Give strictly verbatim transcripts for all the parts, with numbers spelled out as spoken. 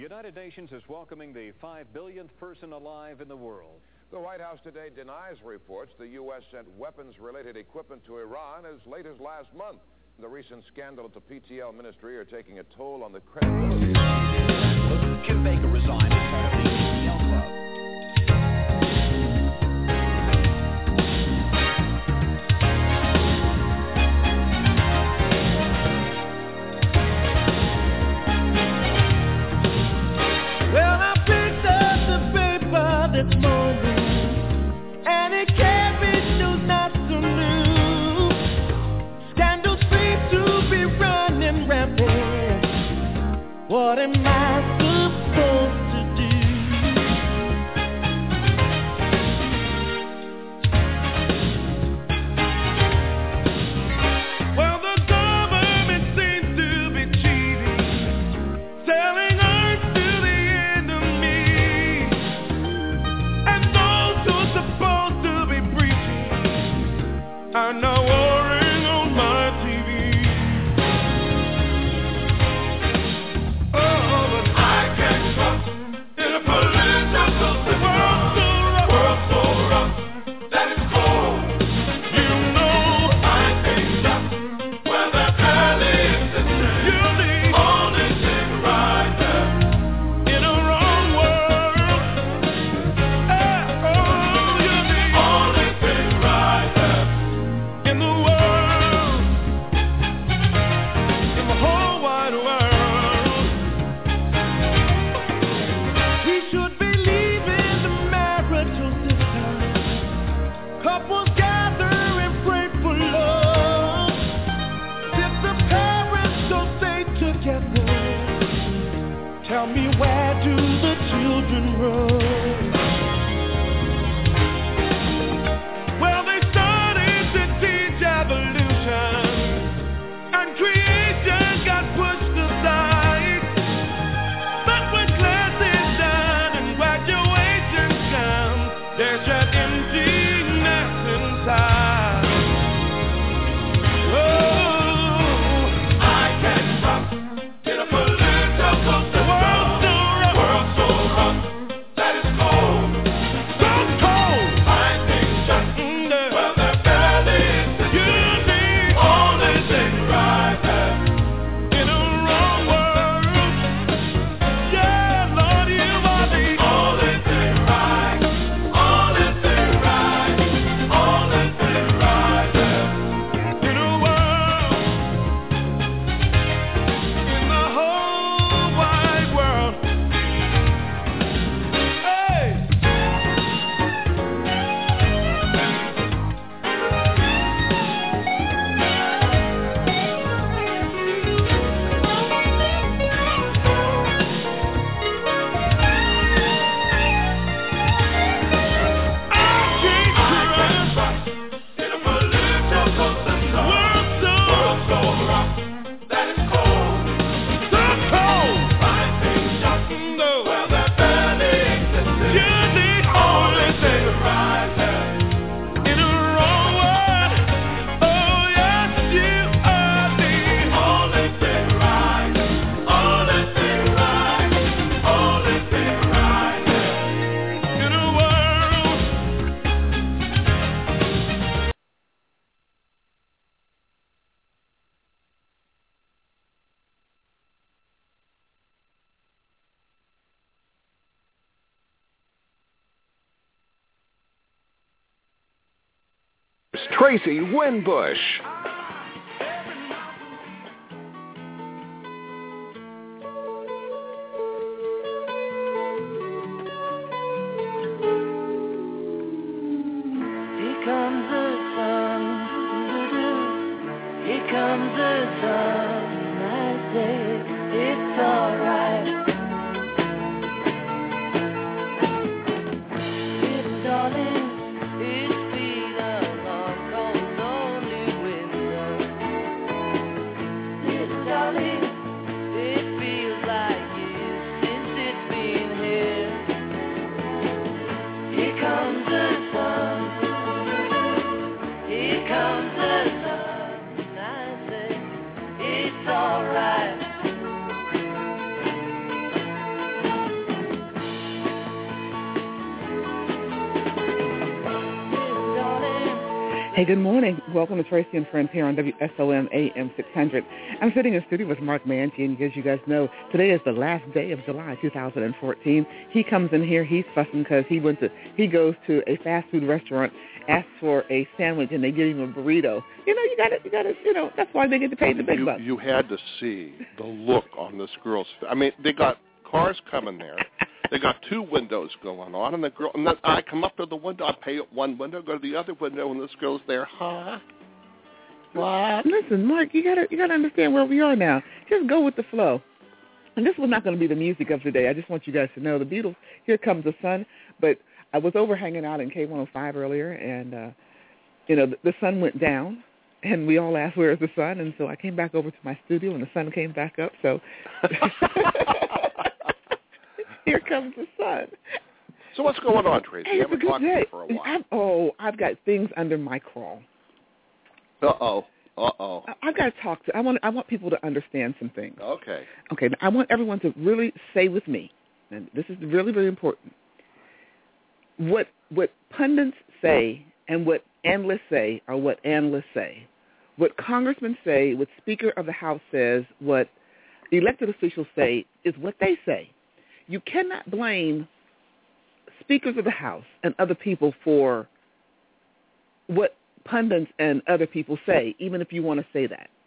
United Nations is welcoming the five billionth person alive in the world. The White House today denies reports the U S sent weapons-related equipment to Iran as late as last month. The recent scandal at the P T L ministry are taking a toll on the credibility. Jim Baker resigned as head of the P T L club. Well, I picked up the paper this morning, and it carried news not so new. Scandals seem to be running rampant. What am I supposed to do? Well, the government seems to be cheating, selling earth to the enemy, and those who are supposed to be preaching are now warring on my T V. Oh, but I can't trust in a political system. World so rough, that it's cold. You know I can't trust where the alley is sitting. You're the only thing right there in a wrong world. Eh, oh, you're the only thing right there in the world, in the whole wide world. We should be leaving the marital system. Couples gather and pray for love. If the parents don't stay together, tell me, where do the children run? Well, they started to teach evolution, and creation got pushed aside. But when class is done and graduation comes, there's that emptiness inside. Oh, I can't trust in a political system. World so rough, world so rough, that is cold. So cold. I think just mm, there. Well, there barely is the you're the only thing right there in a wrong world. Yeah, Lord, you are the only thing right, only thing right, only thing right there in a world, in the whole wide world. Hey. Tracy Winbush. Here comes the sun, here comes the sun, I say it's alright. Little darling, it's been a long, cold, lonely winter. Little darling, it feels like years since it's been here. Here comes the sun, here comes the sun, I say it's alright. Hey, good morning. Welcome to Tracy and Friends here on W S O M A M six hundred. I'm sitting in the studio with Mark Manji, and as you guys know, today is the last day of July two thousand fourteen. He comes in here, he's fussing because he went to, he goes to a fast food restaurant, asks for a sandwich, and they give him a burrito. You know, you got to, you got to, you know, that's why they get to pay the big you, bucks. You had to see the look on this girl's face. I mean, they got cars coming there. They got two windows going on, and the girl, and then I come up to the window, I pay at one window, go to the other window, and this girl's there. Huh? What? Listen, Mark, you gotta, you gotta understand where we are now. Just go with the flow. And this was not going to be the music of the day. I just want you guys to know the Beatles. Here Comes the Sun. But I was over hanging out in K one oh five earlier, and uh, you know, the, the sun went down, and we all asked, "Where is the sun?" And so I came back over to my studio, and the sun came back up. So. Here comes the sun. So what's going on, Tracy? Hey, I haven't talked to you for a while. I've, oh, I've got things under my crawl. Uh-oh. Uh-oh. I, I've got to talk to, I want I want people to understand some things. Okay. Okay, I want everyone to really say with me, and this is really, really important, what what pundits say and what analysts say are what analysts say. What congressmen say, what Speaker of the House says, what elected officials say is what they say. You cannot blame speakers of the House and other people for what pundits and other people say, even if you want to say that.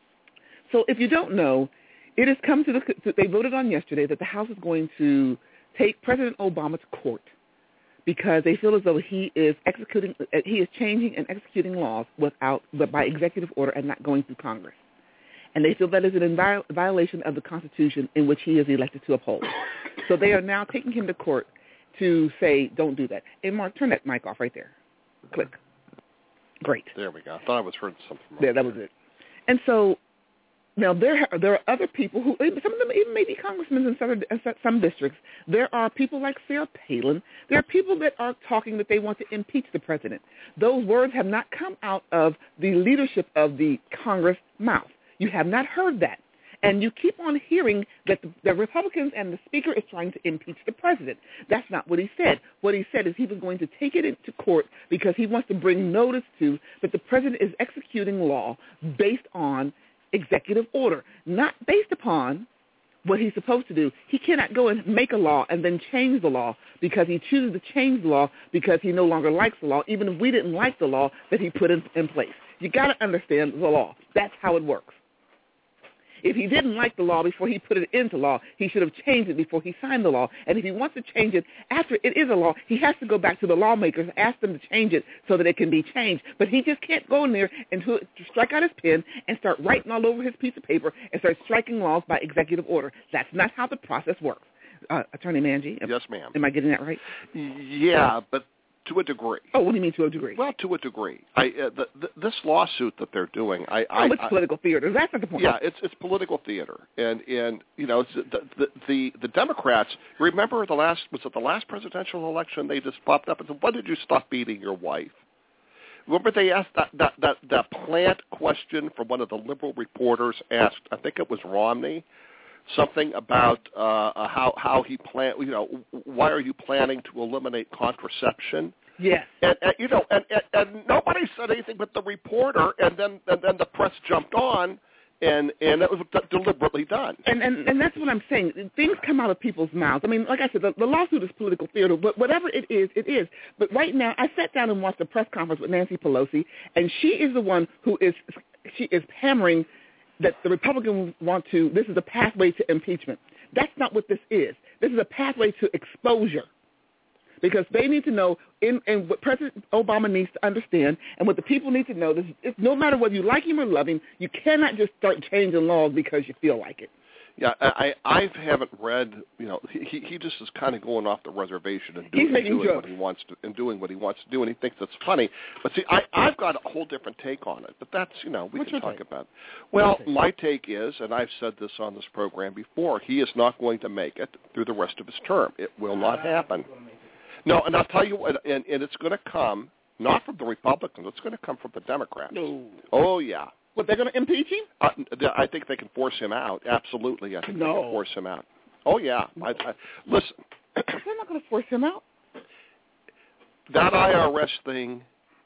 So if you don't know, it has come to the, they voted on yesterday that the House is going to take President Obama to court because they feel as though he is executing, he is changing and executing laws without, but by executive order and not going through Congress. And they feel that is in violation of the Constitution in which he is elected to uphold. So they are now taking him to court to say, don't do that. Hey, Mark, turn that mic off right there. Click. Great. There we go. I thought I was hearing something. Yeah, that was it. And so now there there are other people who, some of them even maybe congressmen in some, in some districts. There are people like Sarah Palin. There are people that are talking that they want to impeach the president. Those words have not come out of the leadership of the Congress mouth. You have not heard that. And you keep on hearing that the, the Republicans and the Speaker is trying to impeach the President. That's not what he said. What he said is he was going to take it into court because he wants to bring notice to that the President is executing law based on executive order, not based upon what he's supposed to do. He cannot go and make a law and then change the law because he chooses to change the law because he no longer likes the law, even if we didn't like the law that he put in, in place. You got to understand the law. That's how it works. If he didn't like the law before he put it into law, he should have changed it before he signed the law. And if he wants to change it after it is a law, he has to go back to the lawmakers and ask them to change it so that it can be changed. But he just can't go in there and to strike out his pen and start writing all over his piece of paper and start striking laws by executive order. That's not how the process works. Uh, Attorney Manji? Yes, ma'am. Am I getting that right? Yeah, but to a degree. Oh, what do you mean to a degree? Well, to a degree. I, uh, the, the, this lawsuit that they're doing, I, oh, I, it's I, political theater. That's not the point. Yeah, it's it's political theater, and and you know, it's the, the the the Democrats. Remember the last was it the last presidential election? They just popped up and said, "When did you stop beating your wife?" Remember they asked that that that, that plant question from one of the liberal reporters asked. I think it was Romney. Something about uh, how how he plan. You know, why are you planning to eliminate contraception? Yes. And, and you know, and, and, and nobody said anything but the reporter, and then and then the press jumped on, and and it was d- deliberately done. And, and and that's what I'm saying. Things come out of people's mouths. I mean, like I said, the, the lawsuit is political theater, but whatever it is, it is. But right now, I sat down and watched a press conference with Nancy Pelosi, and she is the one who is she is hammering that the Republicans want to, this is a pathway to impeachment. That's not what this is. This is a pathway to exposure. Because they need to know, in, and what President Obama needs to understand, and what the people need to know, is, is no matter whether you like him or love him, you cannot just start changing laws because you feel like it. Yeah, I I haven't read. You know, he he just is kind of going off the reservation and doing, He's doing jokes. what he wants to and doing what he wants to do, and he thinks that's funny. But see, I I've got a whole different take on it. But that's you know we What's can your talk take? about. Well, my take is, and I've said this on this program before, he is not going to make it through the rest of his term. It will not happen. No, and I'll tell you what, and, and it's going to come not from the Republicans. It's going to come from the Democrats. No. Oh yeah. What, they're going to impeach him? Uh, I think they can force him out. Absolutely, I think No. they can force him out. Oh yeah. I, I, listen, They're not going to force him out. that I R S thing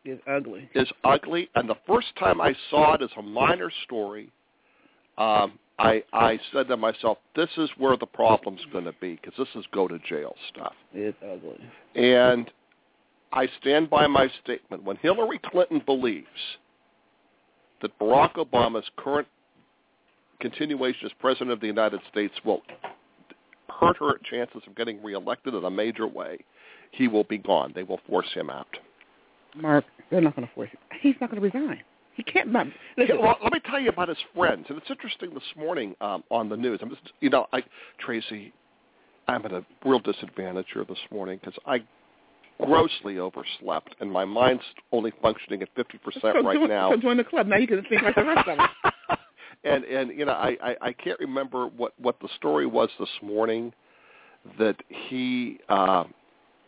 It's ugly. is ugly. And the first time I saw it as a minor story, um, I I said to myself, this is where the problem's going to be, because this is go-to-jail stuff. It's ugly. And I stand by my statement. When Hillary Clinton believes that Barack Obama's current continuation as President of the United States will hurt her chances of getting reelected in a major way, he will be gone. They will force him out. Mark, they're not going to force him. He's not going to resign. He can't. Not, yeah, well, let me tell you about his friends. And it's interesting this morning um, on the news. I'm just, you know, I, Tracy, I'm at a real disadvantage here this morning because I grossly overslept, and my mind's only functioning at fifty percent so right join, now. So join the club. Now you can think like the rest of us. And, and you know, I, I, I can't remember what, what the story was this morning that he uh, –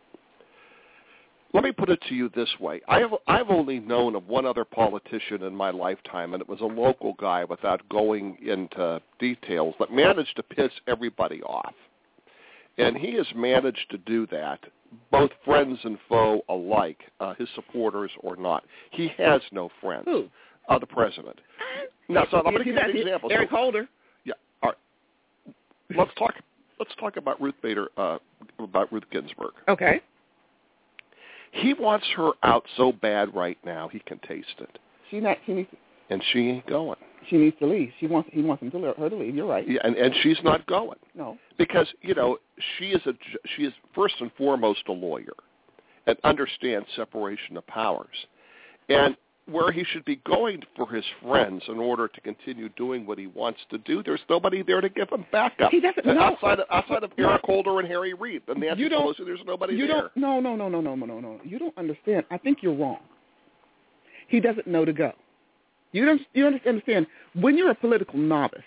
let me put it to you this way. I've, I've only known of one other politician in my lifetime, and it was a local guy, without going into details, that managed to piss everybody off. And he has managed to do that, both friends and foe alike, uh, his supporters or not. He has no friends. Who? Uh, the president. Now, so I'm going to give you an example. Eric so, Holder. Yeah. All right. Let's talk. Let's talk about Ruth Bader. Uh, about Ruth Ginsburg. Okay. He wants her out so bad right now he can taste it. She not. She needs. To, and she ain't going. She needs to leave. She wants. He wants him to leave, her to leave. You're right. Yeah, and and she's not going. No. Because you know she is a she is first and foremost a lawyer, and understands separation of powers, and where he should be going for his friends in order to continue doing what he wants to do, there's nobody there to give him backup. He doesn't know. Outside of, outside of Eric Holder and Harry Reid and Nancy You don't- Pelosi, there's nobody You there. don't. No. No. No. No. No. No. No. No. You don't understand. I think you're wrong. He doesn't know to go. You don't. You don't understand. When you're a political novice,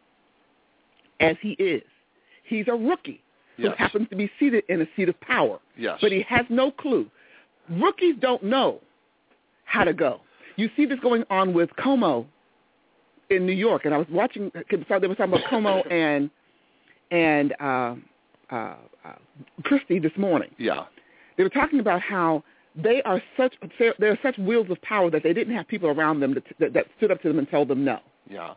as he is, he's a rookie who Yes. happens to be seated in a seat of power. Yes. But he has no clue. Rookies don't know how to go. You see this going on with Cuomo in New York, and I was watching. They were talking about Cuomo and and uh, uh, uh, Christie this morning. Yeah. They were talking about how they are such they're such wheels of power that they didn't have people around them that, that, that stood up to them and told them no. Yeah.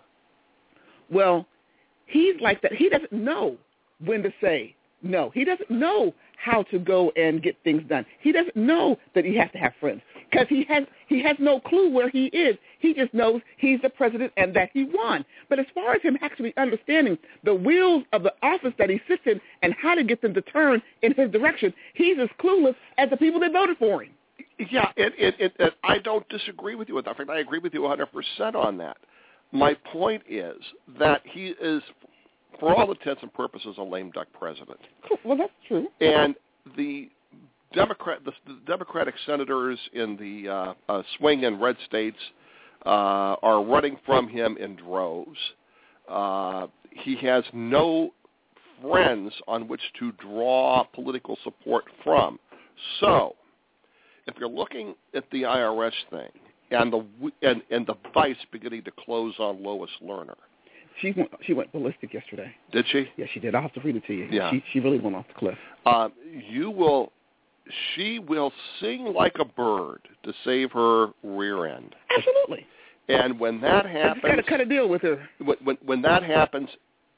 Well, he's like that. He doesn't know when to say no. He doesn't know how to go and get things done. He doesn't know that he has to have friends because he has he has no clue where he is. He just knows he's the president and that he won. But as far as him actually understanding the wheels of the office that he sits in and how to get them to turn in his direction, he's as clueless as the people that voted for him. Yeah, and, and, and, and I don't disagree with you with that. In fact, I agree with you one hundred percent on that. My point is that he is, for all intents and purposes, a lame duck president. Well, that's true. And the Democrat, the, the Democratic senators in the uh, uh, swing and red states uh, are running from him in droves. Uh, he has no friends on which to draw political support from. So, if you're looking at the I R S thing and the and, and the vice beginning to close on Lois Lerner. She went, she went ballistic yesterday. Did she? Yeah, she did. I'll have to read it to you. Yeah. She, she really went off the cliff. Um, you will, she will sing like a bird to save her rear end. Absolutely. And when that happens, got to cut a deal with her. When, when, when that happens,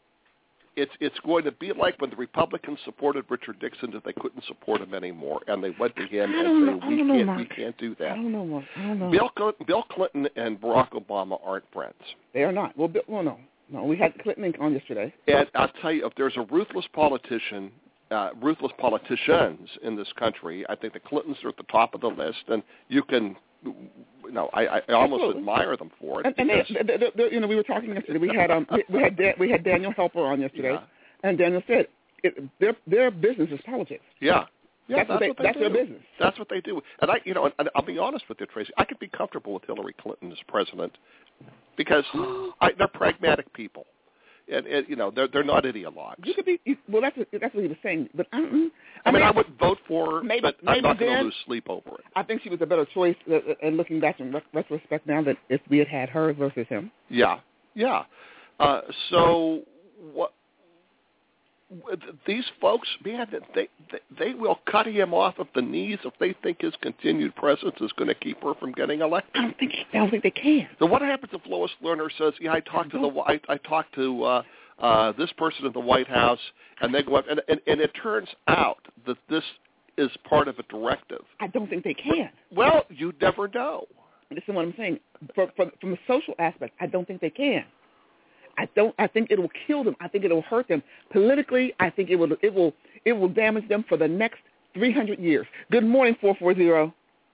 it's it's going to be like when the Republicans supported Richard Nixon that they couldn't support him anymore, and they went to him I and don't said, know, I "We don't know, can't, Mark. we can't do that." I don't know, Mark. I don't know. Bill Clinton, Bill Clinton and Barack Obama aren't friends. They are not. Well, Bill, well, no, no. We had Clinton on yesterday. And I'll tell you, if there's a ruthless politician, uh, ruthless politicians in this country, I think the Clintons are at the top of the list, and you can, you know, I, I almost Absolutely. admire them for it. And, and because, they, they, they, they, you know, we were talking yesterday. We had um, we, we had Dan, we had Daniel Helper on yesterday, Yeah. and Daniel said it, their their business is politics. yeah. Yeah, That's what they- that's do. their business. That's what they do. And I, you know, and I'll be honest with you, Tracy. I could be comfortable with Hillary Clinton as president because I, they're pragmatic people, and, and you know, they're they're not ideologues. You could be you, well. That's what, that's what he was saying. But I, don't, I mean, mean, I would vote for her, maybe- but I'm maybe not going to then- lose sleep over it. I think she was a better choice. Uh, and looking back in re- retrospect now, that if we had had her versus him, Yeah, yeah. Uh, so what? these folks, man, they, they they will cut him off of the knees if they think his continued presence is going to keep her from getting elected. I don't think I don't think they can. So what happens if Lois Lerner says, "Yeah, I talked to the I, I talked to uh, uh, this person in the White House," and they go up, and, and and it turns out that this is part of a directive? I don't think they can. Well, you never know. Listen, what I'm saying. For, for, from a social aspect, I don't think they can. I don't. I think it will kill them. I think it will hurt them politically. I think it will. It will. It will damage them for the next three hundred years. Good morning, four four zero.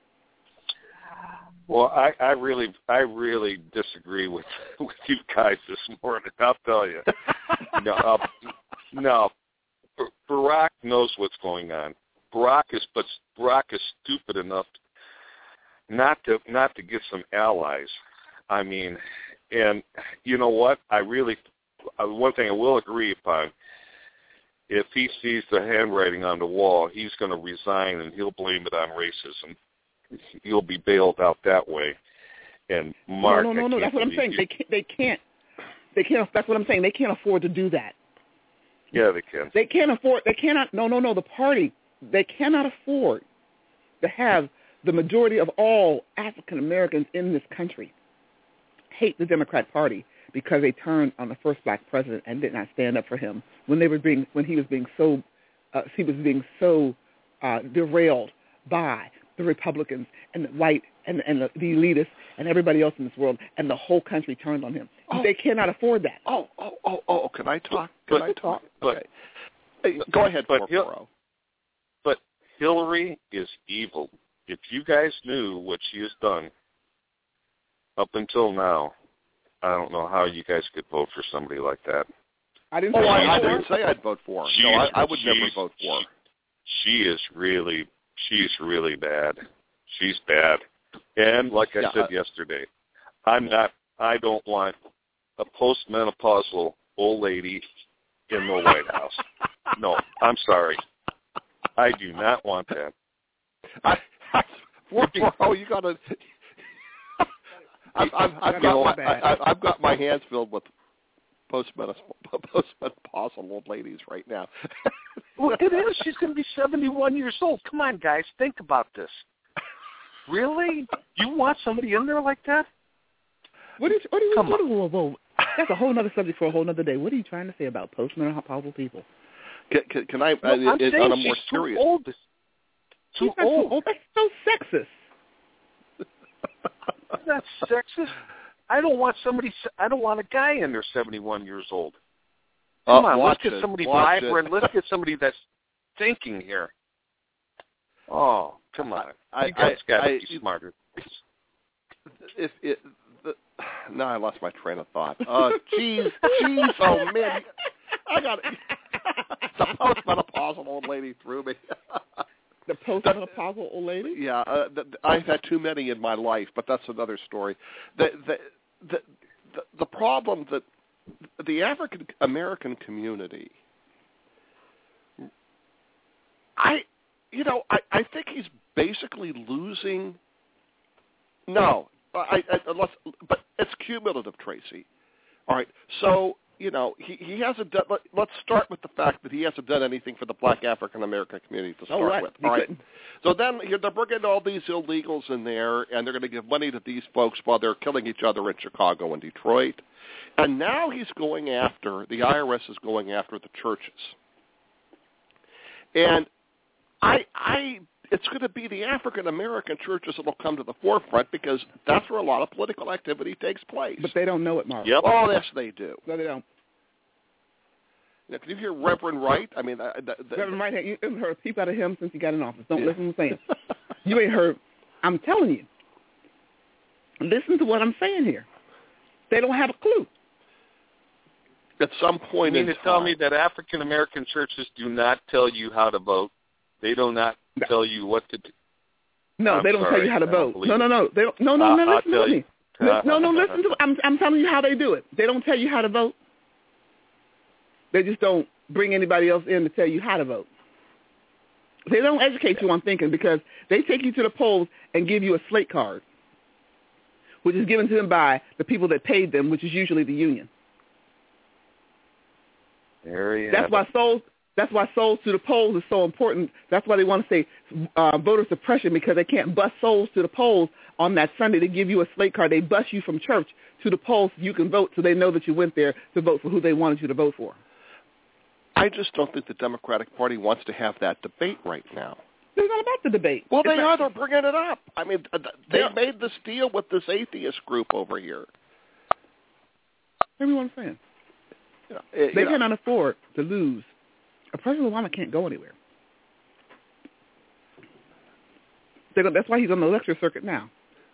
Well, I, I really, I really disagree with with you guys this morning. I'll tell you. no, uh, no, Barack knows what's going on. Barack is, but Barack is stupid enough not to not to get some allies. I mean. And you know what? I really, uh, one thing I will agree upon, if he sees the handwriting on the wall, he's going to resign and he'll blame it on racism. He'll be bailed out that way. And Mark, no, no, no, no. That's what I'm saying. You. They can't. They can't. They can't. That's what I'm saying. They can't afford to do that. Yeah, they can. They can't afford. They cannot. No, no, no. The party. They cannot afford to have the majority of all African Americans in this country hate the Democrat Party because they turned on the first black president and did not stand up for him when they were being when he was being so uh, he was being so uh, derailed by the Republicans and the white and and the, the elitists and everybody else in this world, and the whole country turned on him. Oh. They cannot afford that. Oh, oh, oh, oh! Can I talk? Can but, I talk? But, okay. Hey, go ahead, but, Hil- but Hillary is evil. If you guys knew what she has done up until now, I don't know how you guys could vote for somebody like that. I didn't. Oh, say I, I didn't say I'd vote for her. No, I, I would never vote for her. She is really, she's really bad. She's bad. And like I yeah, said uh, yesterday, I'm not. I don't want a postmenopausal old lady in the White House. No, I'm sorry. I do not want that. I, I, for, for, oh, you got to. I've, I've, I've, got my, I, I've got my hands filled with postmenopausal old ladies right now. Well, it is. She's going to be seventy-one years old. Come on, guys. Think about this. Really? You want somebody in there like that? What is? What are you? Come what, on. Whoa, whoa. That's a whole other subject for a whole other day. What are you trying to say about postmenopausal people? Can, can, can I? No, I'm uh, saying on a she's more too serious. old. Too She's not old. too old. That's so sexist. That's sexist. I don't want somebody. I don't want a guy in there seventy-one years old. Come uh, on, let's get it. somebody watch vibrant. It. Let's get somebody that's thinking here. Oh, come on! I, you guys got to be I, smarter. If it, the, now I lost my train of thought. Oh, jeez, jeez, oh man, I got it. The postmenopausal old lady threw me. The postmenopausal old lady? Yeah, uh, the, I've had too many in my life, but that's another story. The the the the, the problem that the African American community, I, you know, I, I think he's basically losing. No, I, I, unless, but it's cumulative, Tracy. All right, so. You know, he, he hasn't done. Let, let's start with the fact that he hasn't done anything for the black African American community to start oh, right. with. He All right. couldn't. So then they're bringing all these illegals in there, and they're going to give money to these folks while they're killing each other in Chicago and Detroit. And now he's going after the I R S is going after the churches. And I, I, it's going to be the African American churches that will come to the forefront because that's where a lot of political activity takes place. But they don't know it, Mark. Yep. Oh, yes, they do. No, they don't. Now, can you hear Reverend Wright? I mean, uh, the, the, Reverend Wright, you haven't heard a peep out of him since he got in office. Don't yeah. listen to what I'm saying. You ain't heard. I'm telling you. Listen to what I'm saying here. They don't have a clue. At some point you in mean to time, tell me that African American churches do not tell you how to vote? They do not no. tell you what to do. No, I'm they don't sorry. tell you how to I vote. No, it. no, no. They don't. No, no, uh, no. Listen I'll to me. You. No, no. Listen to. I'm. I'm telling you how they do it. They don't tell you how to vote. They just don't bring anybody else in to tell you how to vote. They don't educate you on thinking because they take you to the polls and give you a slate card, which is given to them by the people that paid them, which is usually the union. There you That's have why it. souls. That's why souls to the polls is so important. That's why they want to say uh, voter suppression, because they can't bust souls to the polls on that Sunday to give you a slate card. They bust you from church to the polls so you can vote, so they know that you went there to vote for who they wanted you to vote for. I just don't think the Democratic Party wants to have that debate right now. It's not about the debate. Well, It's they not- are. They're bringing it up. I mean, uh, they Yeah. made this deal with this atheist group over here. Hear me what I'm saying? You know, it- They you know, cannot afford to lose. A President Obama can't go anywhere. They're gonna, that's why he's on the lecture circuit now.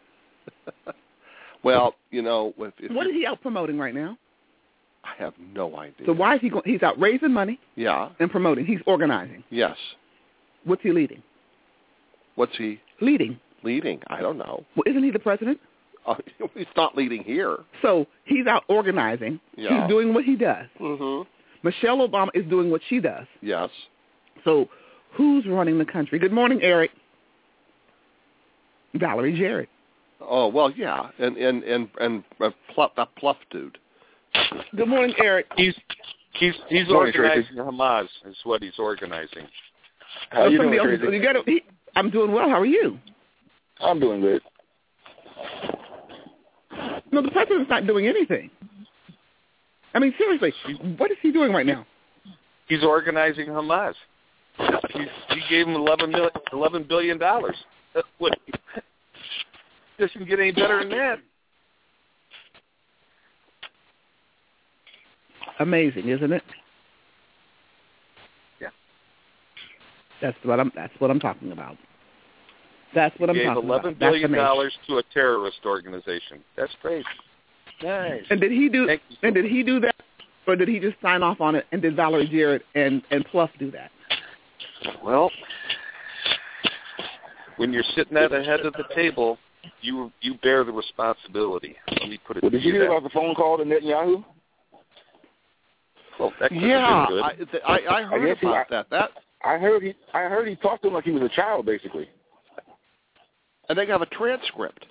well, you know, if, if What you- is he out promoting right now? I have no idea. So why is he going? He's out raising money Yeah. and promoting. He's organizing. Yes. What's he leading? What's he Leading. leading? I don't know. Well, isn't he the president? Uh, he's not leading here. So he's out organizing. Yeah. He's doing what he does. Mm-hmm. Michelle Obama is doing what she does. Yes. So who's running the country? Good morning, Eric. Valerie Jarrett. Oh well, yeah, and and and and uh, Pluff, that Pluff dude. Good morning, Eric. He's he's he's Morning, organizing Hamas. Is what he's organizing. How you somebody doing, else, Tracy? you gotta, he, I'm doing well. How are you? I'm doing good. No, the president's not doing anything. I mean, seriously, what is he doing right now? He's organizing Hamas. He's, he gave him eleven million, eleven billion dollars. What? Doesn't get any better than that. Amazing, isn't it? Yeah. That's what I'm. That's what I'm talking about. That's what I'm Gave talking eleven about. That's billion amazing. dollars to a terrorist organization. That's crazy. Nice. And did he do? Thank you so And did he do that, or did he just sign off on it? And did Valerie Jarrett and and Pluff do that? Well, when you're sitting at the head of the table, you you bear the responsibility. Let me put it. Well, to did you you hear that. about the phone call to Netanyahu? Well, that could Yeah, have been I, good. th- I I heard I guess he- about that. That I heard he I heard he talked to him like he was a child, basically. and they have a transcript.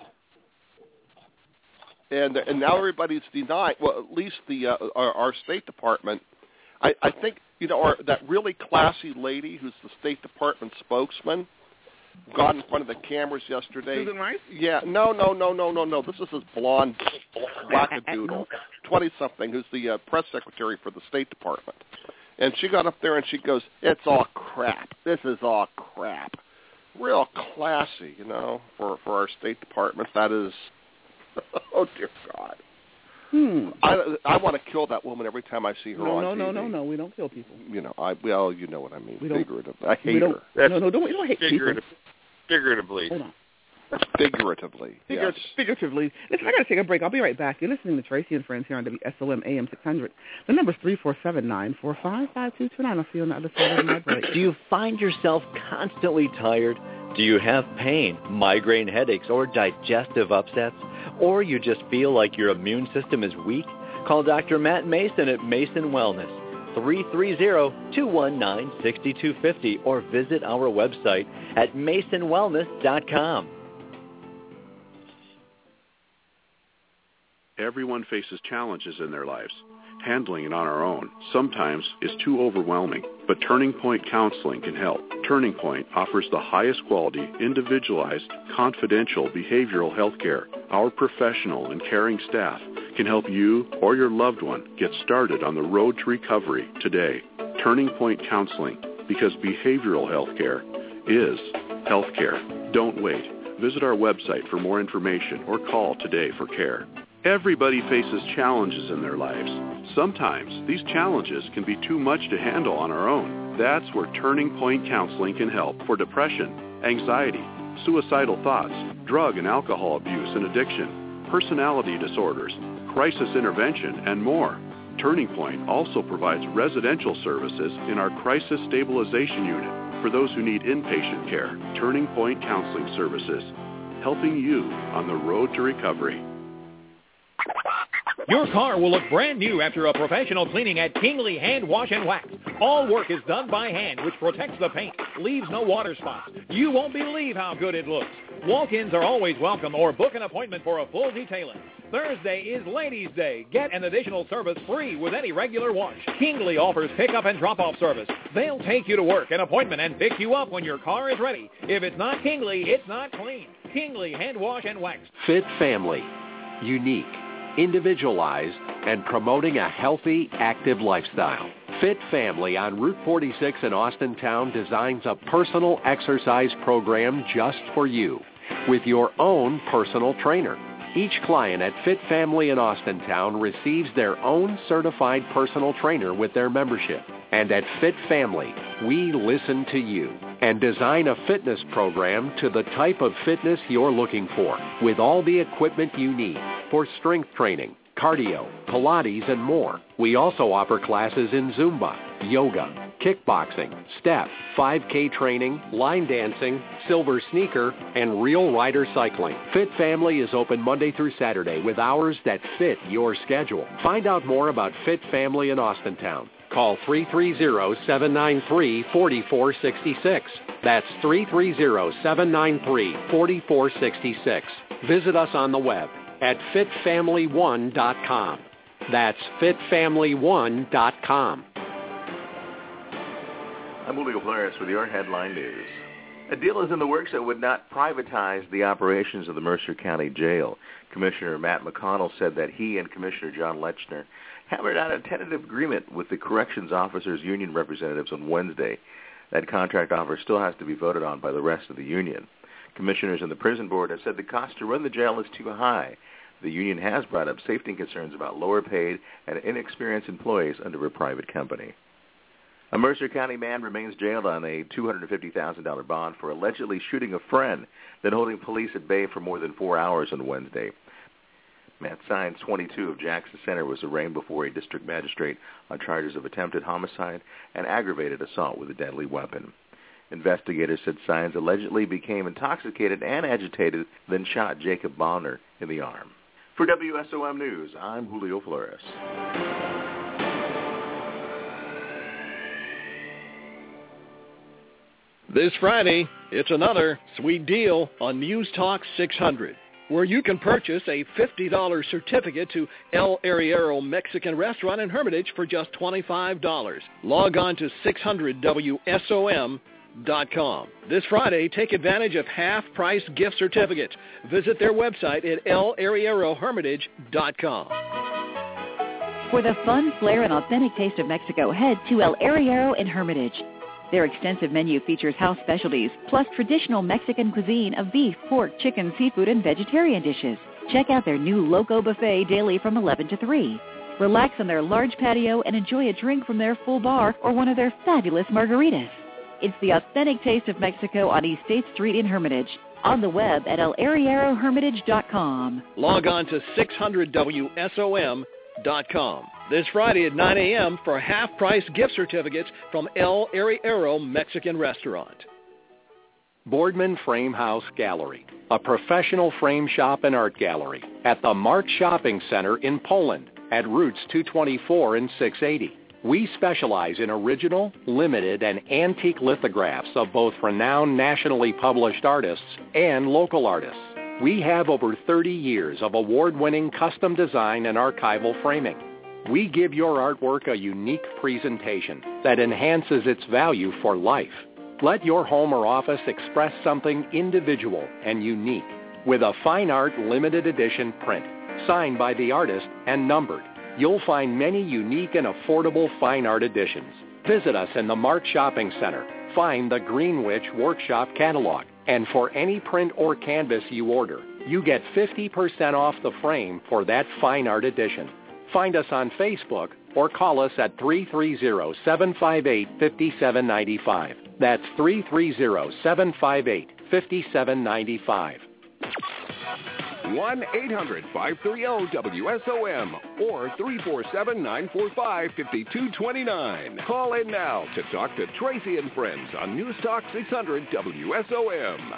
And and now everybody's denying. Well, at least the uh, our, our State Department. I, I think you know our, that really classy lady who's the State Department spokesman got in front of the cameras yesterday. Susan Rice? Yeah, no, no, no, no, no, no. This is this blonde wackadoodle, twenty-something, who's the uh, press secretary for the State Department. And she got up there and she goes, "It's all crap. This is all crap." Real classy, you know, for for our State Department. That is. Oh dear God! Hmm. I I want to kill that woman every time I see her No, on no, T V. no, no, no. We don't kill people. You know, I well, you know what I mean. We don't- Figuratively, I We hate don't. her. That's No, no, don't. We don't hate Figurative, people. figuratively. Hold on. Figuratively, Figur- yes. Figuratively. Listen, I got to take a break. I'll be right back. You're listening to Tracy and Friends here on W S O M A M six hundred. The number's three four seven nine four five five two two nine. I'll see you on the other side of my break. Do you find yourself constantly tired? Do you have pain, migraine headaches, or digestive upsets? Or you just feel like your immune system is weak? Call Doctor Matt Mason at Mason Wellness, three three zero, two one nine, six two five zero, or visit our website at mason wellness dot com. Everyone faces challenges in their lives. Handling it on our own sometimes is too overwhelming, but Turning Point Counseling can help. Turning Point offers the highest quality, individualized, confidential behavioral health care. Our professional and caring staff can help you or your loved one get started on the road to recovery today. Turning Point Counseling, because behavioral health care is health care. Don't wait. Visit our website for more information or call today for care. Everybody faces challenges in their lives. Sometimes these challenges can be too much to handle on our own. That's where Turning Point Counseling can help for depression, anxiety, suicidal thoughts, drug and alcohol abuse and addiction, personality disorders, crisis intervention, and more. Turning Point also provides residential services in our Crisis Stabilization Unit for those who need inpatient care. Turning Point Counseling Services, helping you on the road to recovery. Your car will look brand new after a professional cleaning at Kingley Hand Wash and Wax. All work is done by hand, which protects the paint, leaves no water spots. You won't believe how good it looks. Walk-ins are always welcome, or book an appointment for a full detailing. Thursday is Ladies' Day. Get an additional service free with any regular wash. Kingley offers pickup and drop-off service. They'll take you to work, an appointment, and pick you up when your car is ready. If it's not Kingley, it's not clean. Kingley Hand Wash and Wax. Fit Family. Unique, individualized, and promoting a healthy, active lifestyle. Fit Family on Route forty-six in Austintown designs a personal exercise program just for you with your own personal trainer. Each client at Fit Family in Austintown receives their own certified personal trainer with their membership. And at Fit Family, we listen to you and design a fitness program to the type of fitness you're looking for with all the equipment you need for strength training, cardio, Pilates, and more. We also offer classes in Zumba, yoga, kickboxing, step, five K training, line dancing, silver sneaker, and real rider cycling. Fit Family is open Monday through Saturday with hours that fit your schedule. Find out more about Fit Family in Austintown. Call three three zero, seven nine three, four four six six. That's three three zero, seven nine three, four four six six. Visit us on the web at fit family one dot com. That's fit family one dot com. I'm Julio Flores with your headline news. A deal is in the works that would not privatize the operations of the Mercer County Jail. Commissioner Matt McConnell said that he and Commissioner John Lechner hammered out a tentative agreement with the corrections officers' union representatives on Wednesday. That contract offer still has to be voted on by the rest of the union. Commissioners and the prison board have said the cost to run the jail is too high. The union has brought up safety concerns about lower paid and inexperienced employees under a private company. A Mercer County man remains jailed on a two hundred fifty thousand dollars bond for allegedly shooting a friend, then holding police at bay for more than four hours on Wednesday. Matt Sines, twenty-two, of Jackson Center, was arraigned before a district magistrate on charges of attempted homicide and aggravated assault with a deadly weapon. Investigators said Sines allegedly became intoxicated and agitated, then shot Jacob Bonner in the arm. For W S O M News, I'm Julio Flores. This Friday, it's another sweet deal on News Talk six hundred, where you can purchase a fifty dollars certificate to El Arriero Mexican Restaurant in Hermitage for just twenty-five dollars. Log on to six hundred W S O M dot com. This Friday, take advantage of half-price gift certificates. Visit their website at el arriero hermitage dot com. For the fun, flair, and authentic taste of Mexico, head to El Arriero in Hermitage. Their extensive menu features house specialties, plus traditional Mexican cuisine of beef, pork, chicken, seafood, and vegetarian dishes. Check out their new Loco Buffet daily from eleven to three. Relax on their large patio and enjoy a drink from their full bar or one of their fabulous margaritas. It's the authentic taste of Mexico on East State Street in Hermitage. On the web at el arriero hermitage dot com. Log on to six hundred W S O M dot com. This Friday at nine a.m. for half-price gift certificates from El Arriero Mexican Restaurant. Boardman Frame House Gallery, a professional frame shop and art gallery at the Mart Shopping Center in Poland at Routes two twenty-four and six eighty. We specialize in original, limited, and antique lithographs of both renowned nationally published artists and local artists. We have over thirty years of award-winning custom design and archival framing. We give your artwork a unique presentation that enhances its value for life. Let your home or office express something individual and unique with a fine art limited edition print, signed by the artist and numbered. You'll find many unique and affordable fine art editions. Visit us in the Mart Shopping Center. Find the Greenwich Workshop catalog. And for any print or canvas you order, you get fifty percent off the frame for that fine art edition. Find us on Facebook or call us at three three zero, seven five eight, five seven nine five. That's three three zero, seven five eight, five seven nine five. one eight hundred, five three zero, W S O M or three four seven, nine four five, five two two nine. Call in now to talk to Tracy and Friends on News Talk six hundred W S O M.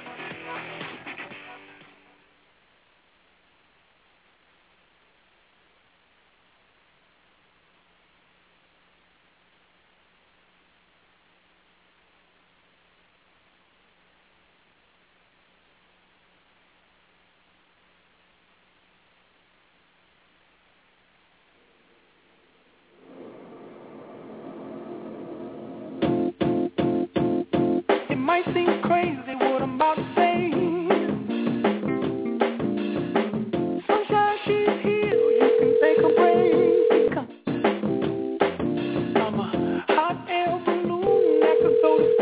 might seem crazy what I'm about to say. Sunshine, she's here, you can take a break. I'm a hot air balloon that could go to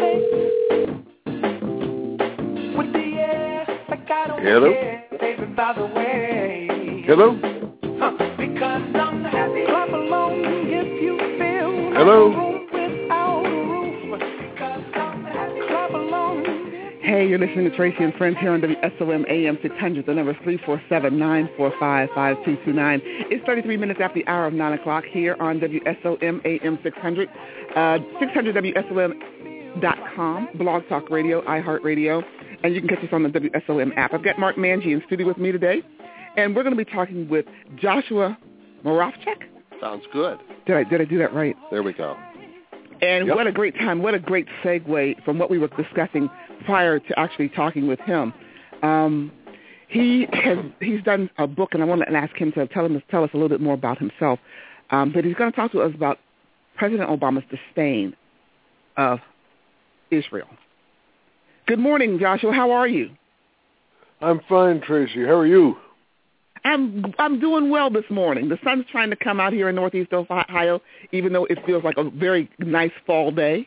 space. With the air, like I don't Hello? care, baby, by the way. Hello? Huh, because I'm happy. Clap along if you feel Hello? without a roof. Because I'm happy. Clap along. Hey, you're listening to Tracy and Friends here on W S O M A M six hundred. The number is three four seven, nine four five, five two two nine. It's thirty-three minutes after the hour of nine o'clock here on W S O M A M six hundred. Uh, six hundred W S O M dot com, Blog Talk Radio, iHeartRadio, and you can catch us on the W S O M app. I've got Mark Manji in studio with me today, and we're going to be talking with Joshua Moravchik. Sounds good. Did I, did I do that right? There we go. And Yep. what a great time, what a great segue from what we were discussing prior to actually talking with him. Um, he has he's done a book, and I want to ask him to tell him tell us a little bit more about himself. Um, but he's going to talk to us about President Obama's disdain of Israel. Good morning, Joshua. How are you? I'm fine, Tracy. How are you? I'm I'm doing well this morning. The sun's trying to come out here in Northeast Ohio, even though it feels like a very nice fall day.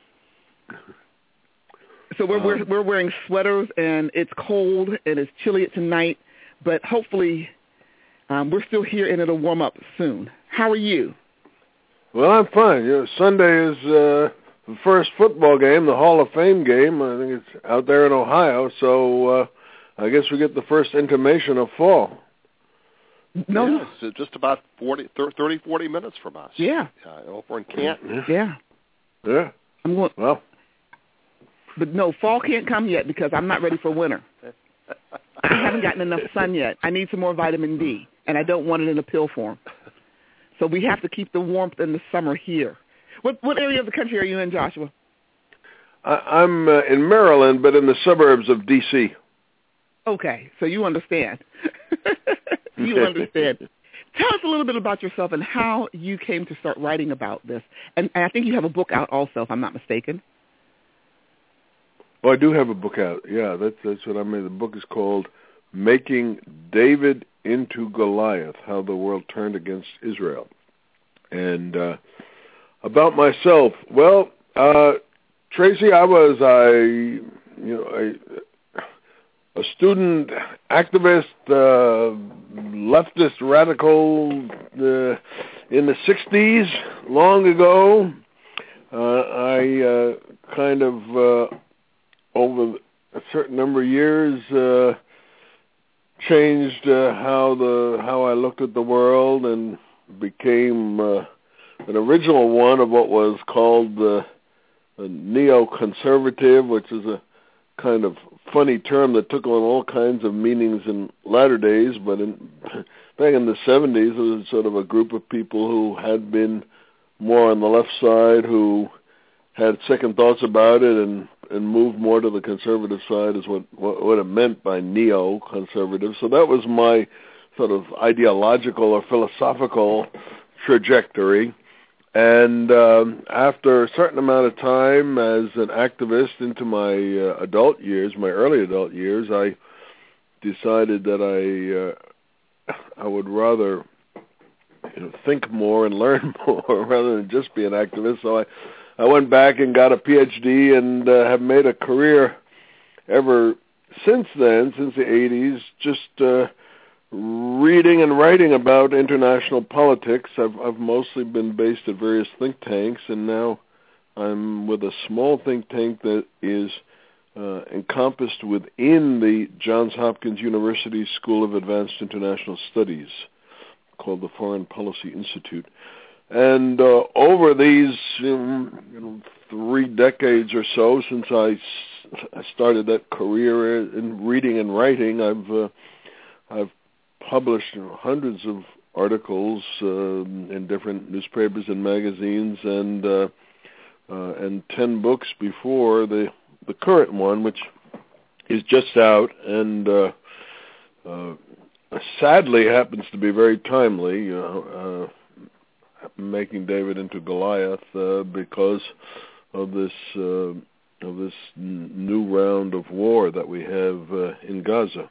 So we're we're, we're wearing sweaters, and it's cold and it's chilly tonight. But hopefully, um, we're still here, and it'll warm up soon. How are you? Well, I'm fine. You know, Sunday is uh, the first football game, the Hall of Fame game. I think it's out there in Ohio, so uh, I guess we get the first intimation of fall. No, yeah, it's just about forty, thirty, forty minutes from us. Yeah. Uh, over in Canton. Yeah. Yeah. I'm going. Well. But no, fall can't come yet because I'm not ready for winter. I haven't gotten enough sun yet. I need some more vitamin D, and I don't want it in a pill form. So we have to keep the warmth in the summer here. What what area of the country are you in, Joshua? I, I'm uh, in Maryland, but in the suburbs of D C Okay, so you understand. You understand. Tell us a little bit about yourself and how you came to start writing about this. And, and I think you have a book out also, if I'm not mistaken. Oh, I do have a book out. Yeah, that's that's what I mean. The book is called Making David into Goliath, How the World Turned Against Israel. And uh, about myself, well, uh, Tracy, I was I, you know, I, a student, activist, uh, leftist, radical uh, in the sixties, long ago. Uh, I uh, kind of, uh, over a certain number of years, uh, changed uh, how the how I looked at the world and became uh, an original one of what was called uh, a neoconservative, which is a kind of funny term that took on all kinds of meanings in latter days, but in, back in the seventies, it was sort of a group of people who had been more on the left side, who had second thoughts about it and, and moved more to the conservative side is what, what, what it meant by neoconservative. So that was my sort of ideological or philosophical trajectory. And um, after a certain amount of time as an activist into my uh, adult years, my early adult years, I decided that I uh, I would rather you know, think more and learn more rather than just be an activist. So I, I went back and got a P H D and uh, have made a career ever since then, since the eighties, just uh, reading and writing about international politics. I've, I've mostly been based at various think tanks, and now I'm with a small think tank that is uh, encompassed within the Johns Hopkins University School of Advanced International Studies, called the Foreign Policy Institute. And uh, over these you know, you know, three decades or so, since I, I started that career in reading and writing, I've uh, I've published you know, hundreds of articles uh, in different newspapers and magazines, and uh, uh, and ten books before the the current one, which is just out, and uh, uh, sadly happens to be very timely. You know, uh, Making David into Goliath, uh, because of this uh, of this n- new round of war that we have uh, in Gaza.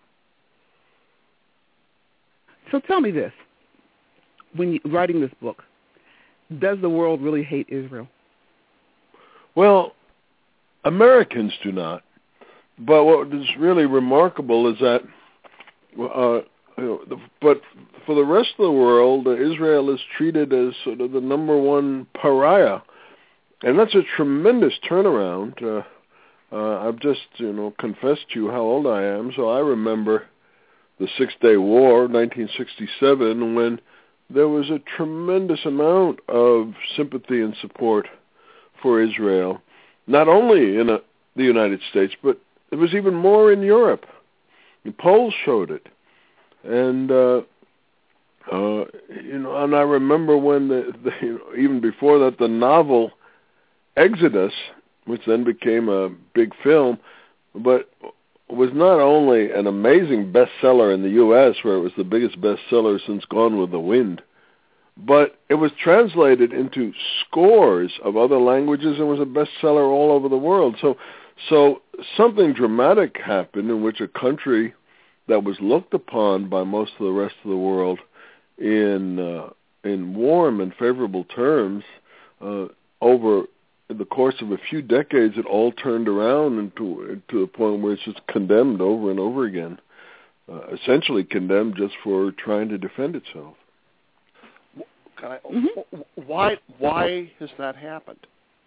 So tell me this. When you're writing this book, does the world really hate Israel? Well, Americans do not. But what is really remarkable is that, uh, you know, the, but for the rest of the world, uh, Israel is treated as sort of the number one pariah. And that's a tremendous turnaround. Uh, uh, I've just, you know, confessed to you how old I am, so I remember the Six-Day War, nineteen sixty-seven, when there was a tremendous amount of sympathy and support for Israel, not only in a, the United States, but it was even more in Europe. The polls showed it. And, uh, uh, you know, and I remember when, the, the, you know, even before that, the novel Exodus, which then became a big film, but was not only an amazing bestseller in the U S, where it was the biggest bestseller since Gone with the Wind, but it was translated into scores of other languages and was a bestseller all over the world. So, so something dramatic happened in which a country that was looked upon by most of the rest of the world in uh, in warm and favorable terms, uh, over the course of a few decades, it all turned around into to the point where it's just condemned over and over again, uh, essentially condemned just for trying to defend itself. Can I, mm-hmm. Why why has that happened?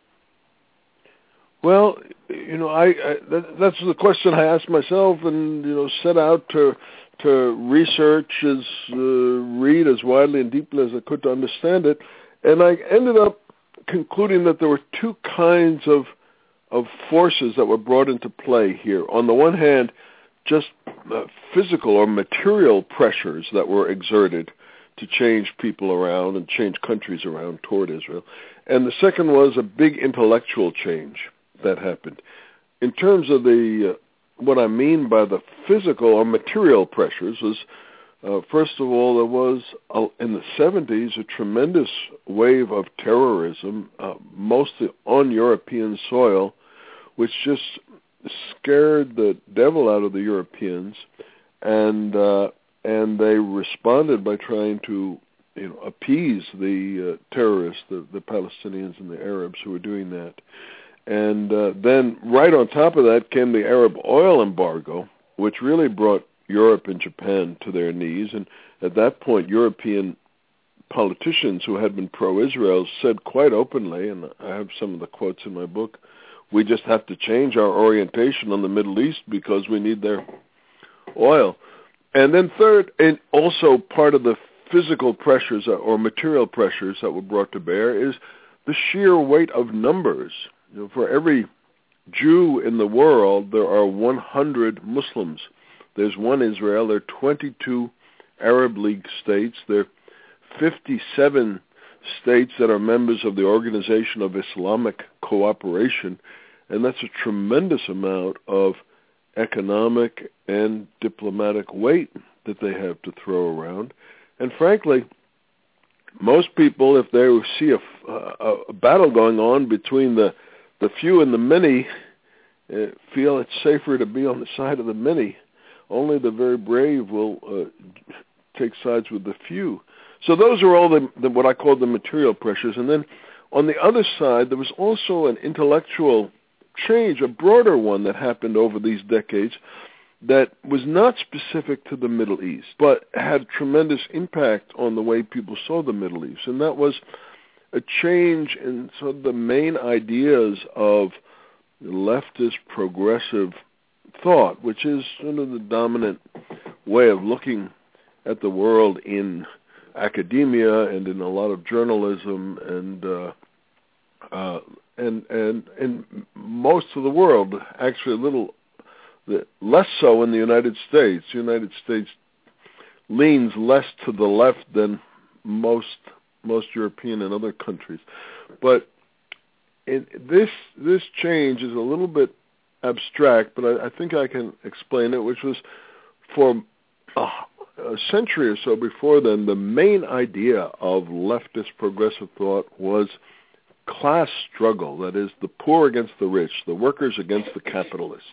Well, you know, I, I that, that's the question I asked myself, and you know, set out to to research as uh, read as widely and deeply as I could to understand it, and I ended up concluding that there were two kinds of of forces that were brought into play here. On the one hand, just uh, physical or material pressures that were exerted to change people around and change countries around toward Israel. And the second was a big intellectual change that happened. In terms of the, uh, what I mean by the physical or material pressures was, uh, first of all, there was, uh, in the seventies, a tremendous wave of terrorism, uh, mostly on European soil, which just scared the devil out of the Europeans, and uh, and they responded by trying to, you know, appease the uh, terrorists, the, the Palestinians and the Arabs who were doing that. And uh, then right on top of that came the Arab oil embargo, which really brought Europe and Japan to their knees. And at that point, European politicians who had been pro-Israel said quite openly, and I have some of the quotes in my book, we just have to change our orientation on the Middle East because we need their oil. And then third, and also part of the physical pressures or material pressures that were brought to bear is the sheer weight of numbers. You know, for every Jew in the world, there are one hundred Muslims. There's one Israel. There are twenty-two Arab League states. There are fifty-seven states that are members of the Organization of Islamic Cooperation, and that's a tremendous amount of economic and diplomatic weight that they have to throw around. And frankly, most people, if they see a, a, a battle going on between the the few and the many, uh, feel it's safer to be on the side of the many. Only the very brave will uh, take sides with the few. So those are all the, the what I call the material pressures. And then on the other side, there was also an intellectual change, a broader one that happened over these decades that was not specific to the Middle East, but had tremendous impact on the way people saw the Middle East. And that was a change in sort of the main ideas of leftist progressive thought, which is sort of the dominant way of looking at the world in academia and in a lot of journalism and uh, uh, and and in most of the world. Actually, a little less so in the United States. The United States leans less to the left than most. most European and other countries. But it, this this change is a little bit abstract, but I, I think I can explain it, which was for a, a century or so before then, the main idea of leftist progressive thought was class struggle, that is, the poor against the rich, the workers against the capitalists.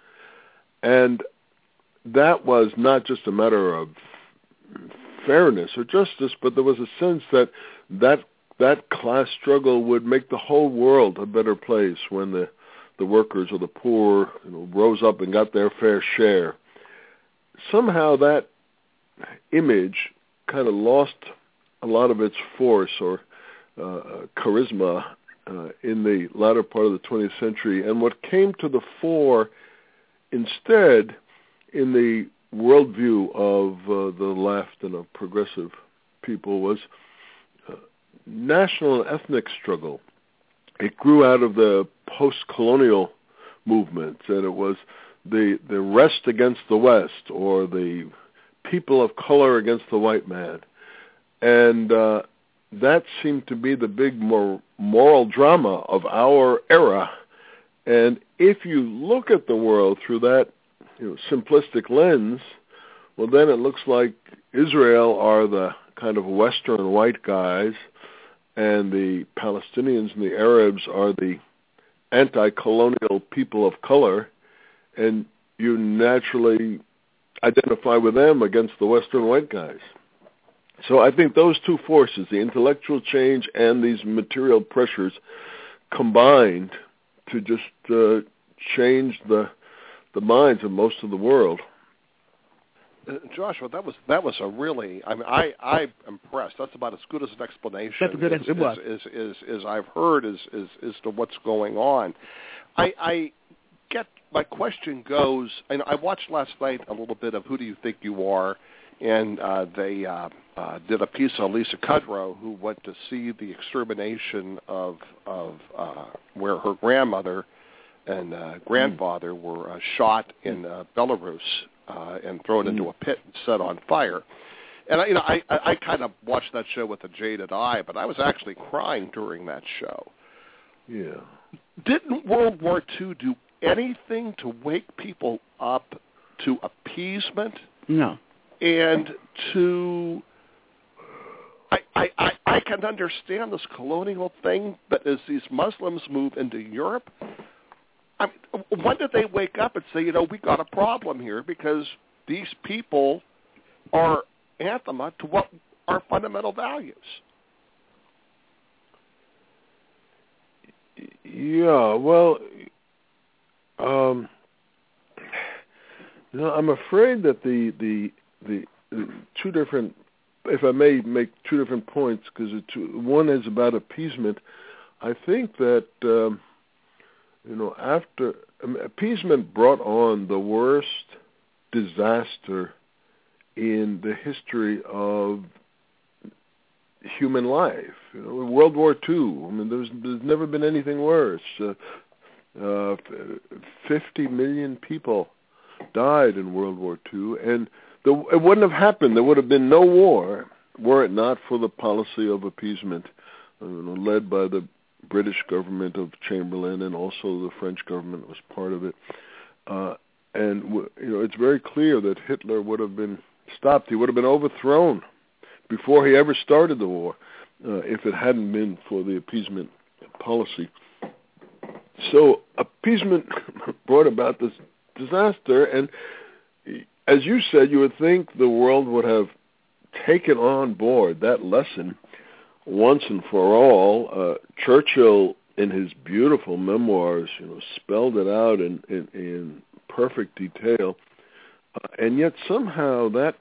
And that was not just a matter of fairness or justice, but there was a sense that that, that class struggle would make the whole world a better place when the, the workers or the poor, you know, rose up and got their fair share. Somehow that image kind of lost a lot of its force or uh, charisma uh, in the latter part of the twentieth century. And what came to the fore instead in the worldview of uh, the left and of progressive people was uh, national and ethnic struggle. It grew out of the post-colonial movement, and it was the the rest against the West, or the people of color against the white man. And uh, that seemed to be the big mor- moral drama of our era. And if you look at the world through that, you know, simplistic lens, well, then it looks like Israel are the kind of Western white guys, and the Palestinians and the Arabs are the anti-colonial people of color, and you naturally identify with them against the Western white guys. So I think those two forces, the intellectual change and these material pressures, combined to just uh, change the the minds of most of the world. Uh, Joshua, that was that was a really. I mean, I I'm impressed. That's about as good as an explanation That's a good as, explanation. as, as, as, as I've heard as, as as to what's going on. I, I get my question goes. And I watched last night a little bit of Who Do You Think You Are, and uh, they uh, uh, did a piece on Lisa Kudrow, who went to see the extermination of of uh, where her grandmother and uh, grandfather were uh, shot in uh, Belarus uh, and thrown into a pit and set on fire. And I, you know, I, I, I kind of watched that show with a jaded eye, but I was actually crying during that show. Yeah. Didn't World War Two do anything to wake people up to appeasement? No. And to, I, I, I, I can understand this colonial thing, but as these Muslims move into Europe, I mean, when did they wake up and say, you know, we got a problem here because these people are anathema to what our fundamental values? Yeah, well, um, you know, I'm afraid that the the the, the two different, if I may make two different points, because one is about appeasement. I think that um, you know, after um, appeasement brought on the worst disaster in the history of human life. You know, World War Two. I mean, there's there's never been anything worse. Uh, uh, Fifty million people died in World War Two, and the, it wouldn't have happened. There would have been no war were it not for the policy of appeasement, uh, you know, led by the British government of Chamberlain, and also the French government was part of it. Uh, and w- you know, it's very clear that Hitler would have been stopped. He would have been overthrown before he ever started the war, uh, if it hadn't been for the appeasement policy. So appeasement brought about this disaster, and as you said, you would think the world would have taken on board that lesson once and for all. Uh, Churchill, in his beautiful memoirs, you know, spelled it out in, in, in perfect detail, uh, and yet somehow that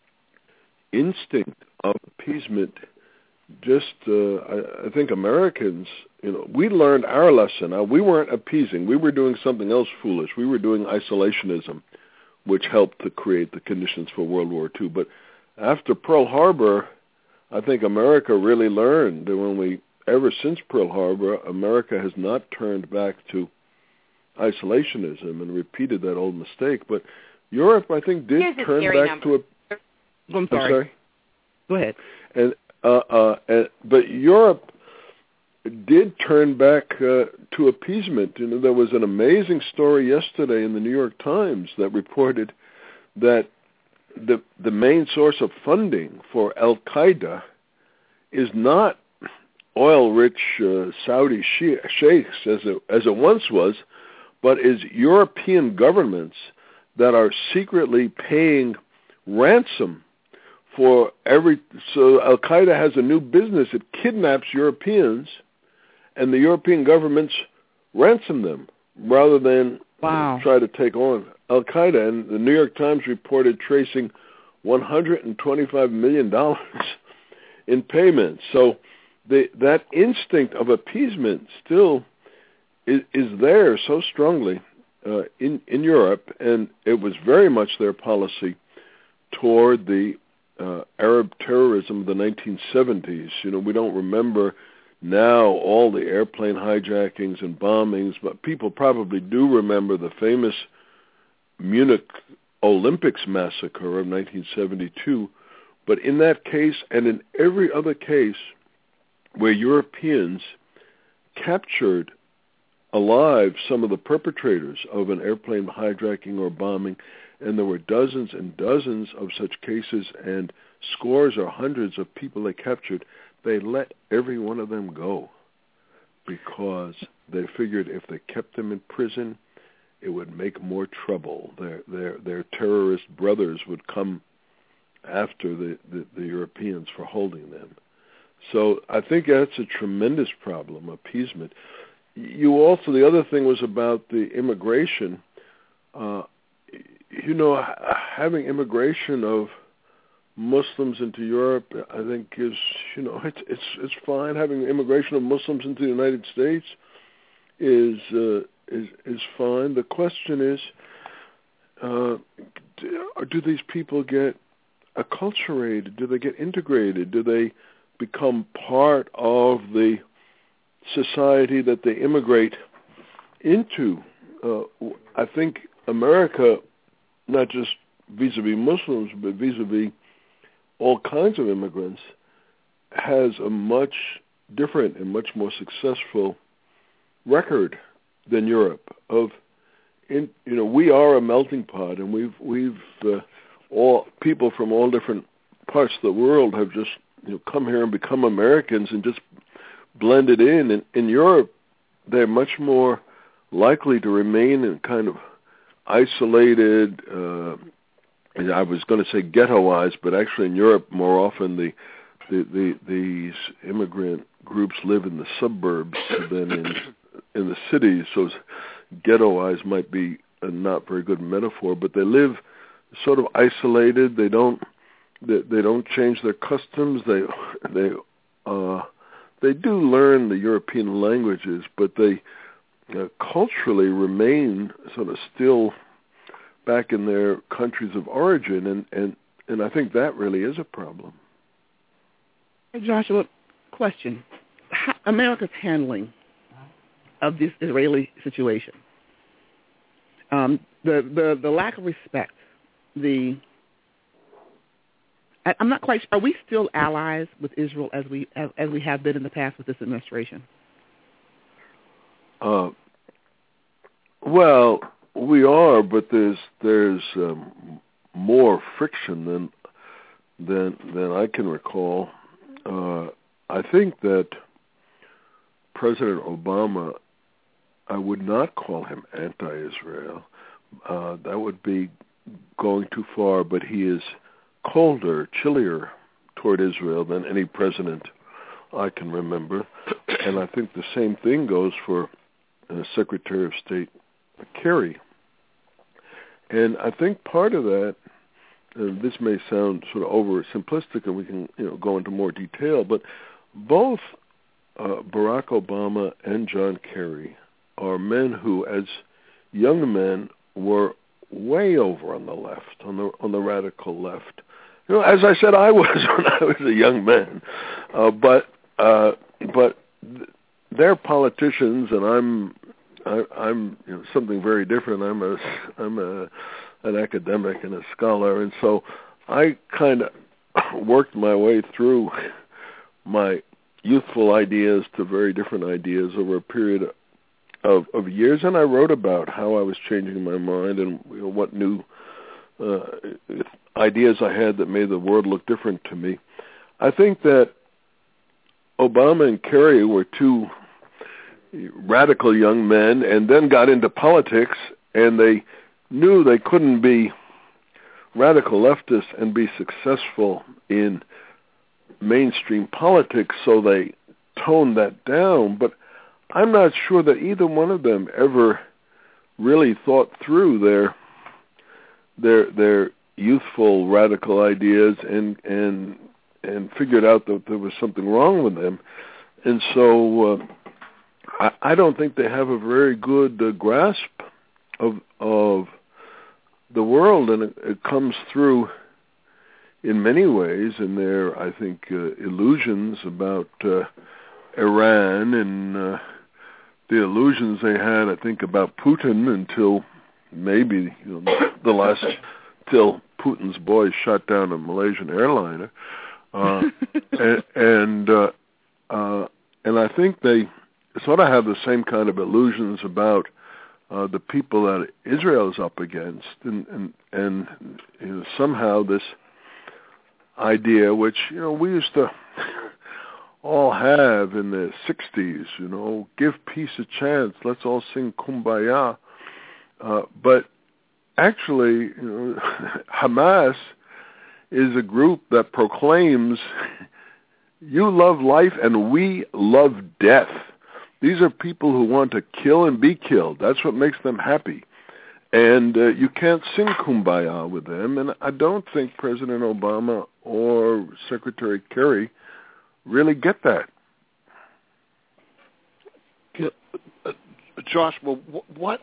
instinct of appeasement, just uh, I, I think Americans, you know, we learned our lesson. Now, we weren't appeasing. We were doing something else foolish. We were doing isolationism, which helped to create the conditions for World War Two. But after Pearl Harbor, I think America really learned that when we, ever since Pearl Harbor, America has not turned back to isolationism and repeated that old mistake. But Europe, I think, did turn back number. to a... I'm sorry. I'm sorry? Go ahead. And, uh, uh, and, but Europe did turn back uh, to appeasement. You know, there was an amazing story yesterday in the New York Times that reported that the the main source of funding for Al-Qaeda is not oil-rich uh, Saudi sheikhs as it, as it once was, but is European governments that are secretly paying ransom for every. So Al-Qaeda has a new business. It kidnaps Europeans, and the European governments ransom them rather than wow. try to take on Al-Qaeda. And the New York Times reported tracing one hundred twenty-five million dollars in payments. So the, that instinct of appeasement still is, is there so strongly uh, in, in Europe, and it was very much their policy toward the uh, Arab terrorism of the nineteen seventies. You know, we don't remember now all the airplane hijackings and bombings, but people probably do remember the famous Munich Olympics massacre of nineteen seventy-two. But in that case, and in every other case where Europeans captured alive some of the perpetrators of an airplane hijacking or bombing, and there were dozens and dozens of such cases and scores or hundreds of people they captured, they let every one of them go because they figured if they kept them in prison, it would make more trouble. Their their their terrorist brothers would come after the, the, the Europeans for holding them. So I think that's a tremendous problem, appeasement. You also, the other thing was about the immigration. Uh, you know, having immigration of Muslims into Europe, I think is, you know, it's it's it's fine. Having immigration of Muslims into the United States is uh, is is fine. The question is, uh, do, do these people get acculturated? Do they get integrated? Do they become part of the society that they immigrate into? Uh, I think America, not just vis-a-vis Muslims, but vis-a-vis all kinds of immigrants, has a much different and much more successful record than Europe. Of, in, you know, we are a melting pot, and we've we've uh, all people from all different parts of the world have just, you know, come here and become Americans and just blended in. And in Europe, they're much more likely to remain in kind of isolated. Uh, and I was going to say ghettoized, but actually in Europe, more often the, the, the these immigrant groups live in the suburbs than in in the cities. So ghettoized might be a not very good metaphor, but they live sort of isolated. They don't they, they don't change their customs. They they uh, they do learn the European languages, but they uh, culturally remain sort of still back in their countries of origin, and, and, and I think that really is a problem. Hey, Joshua, question. How, America's handling of this Israeli situation, um, the, the, the lack of respect, the I, I'm not quite sure. Are we still allies with Israel as we as, as we have been in the past with this administration? Uh, well, we are, but there's there's um, more friction than than than I can recall. Uh, I think that President Obama, I would not call him anti-Israel. Uh, that would be going too far, but he is colder, chillier toward Israel than any president I can remember. And I think the same thing goes for uh, Secretary of State Kerry. And I think part of that, and this may sound sort of oversimplistic, and we can, you know, go into more detail, but both uh, Barack Obama and John Kerry are men who, as young men, were way over on the left, on the on the radical left. You know, as I said, I was when I was a young man, uh, but uh, but they're politicians, and I'm I, I'm you know, something very different. I'm a I'm a an academic and a scholar, and so I kind of worked my way through my youthful ideas to very different ideas over a period of, of years, and I wrote about how I was changing my mind and, you know, what new uh, ideas I had that made the world look different to me. I think that Obama and Kerry were two radical young men and then got into politics, and they knew they couldn't be radical leftists and be successful in mainstream politics, so they toned that down. But I'm not sure that either one of them ever really thought through their their their youthful radical ideas and and and figured out that there was something wrong with them. And so uh, I, I don't think they have a very good uh, grasp of of the world, and it, it comes through in many ways in their, I think, uh, illusions about uh, Iran and uh, the illusions they had, I think, about Putin until maybe you know, the last, till Putin's boys shot down a Malaysian airliner, uh, and and, uh, uh, and I think they sort of have the same kind of illusions about uh, the people that Israel is up against, and and, and you know, somehow this idea, which you know we used to all have in the sixties, you know, give peace a chance, let's all sing Kumbaya. Uh, but actually, you know, Hamas is a group that proclaims, you love life and we love death. These are people who want to kill and be killed. That's what makes them happy. And uh, you can't sing Kumbaya with them. And I don't think President Obama or Secretary Kerry really get that. Uh, Josh, well, what?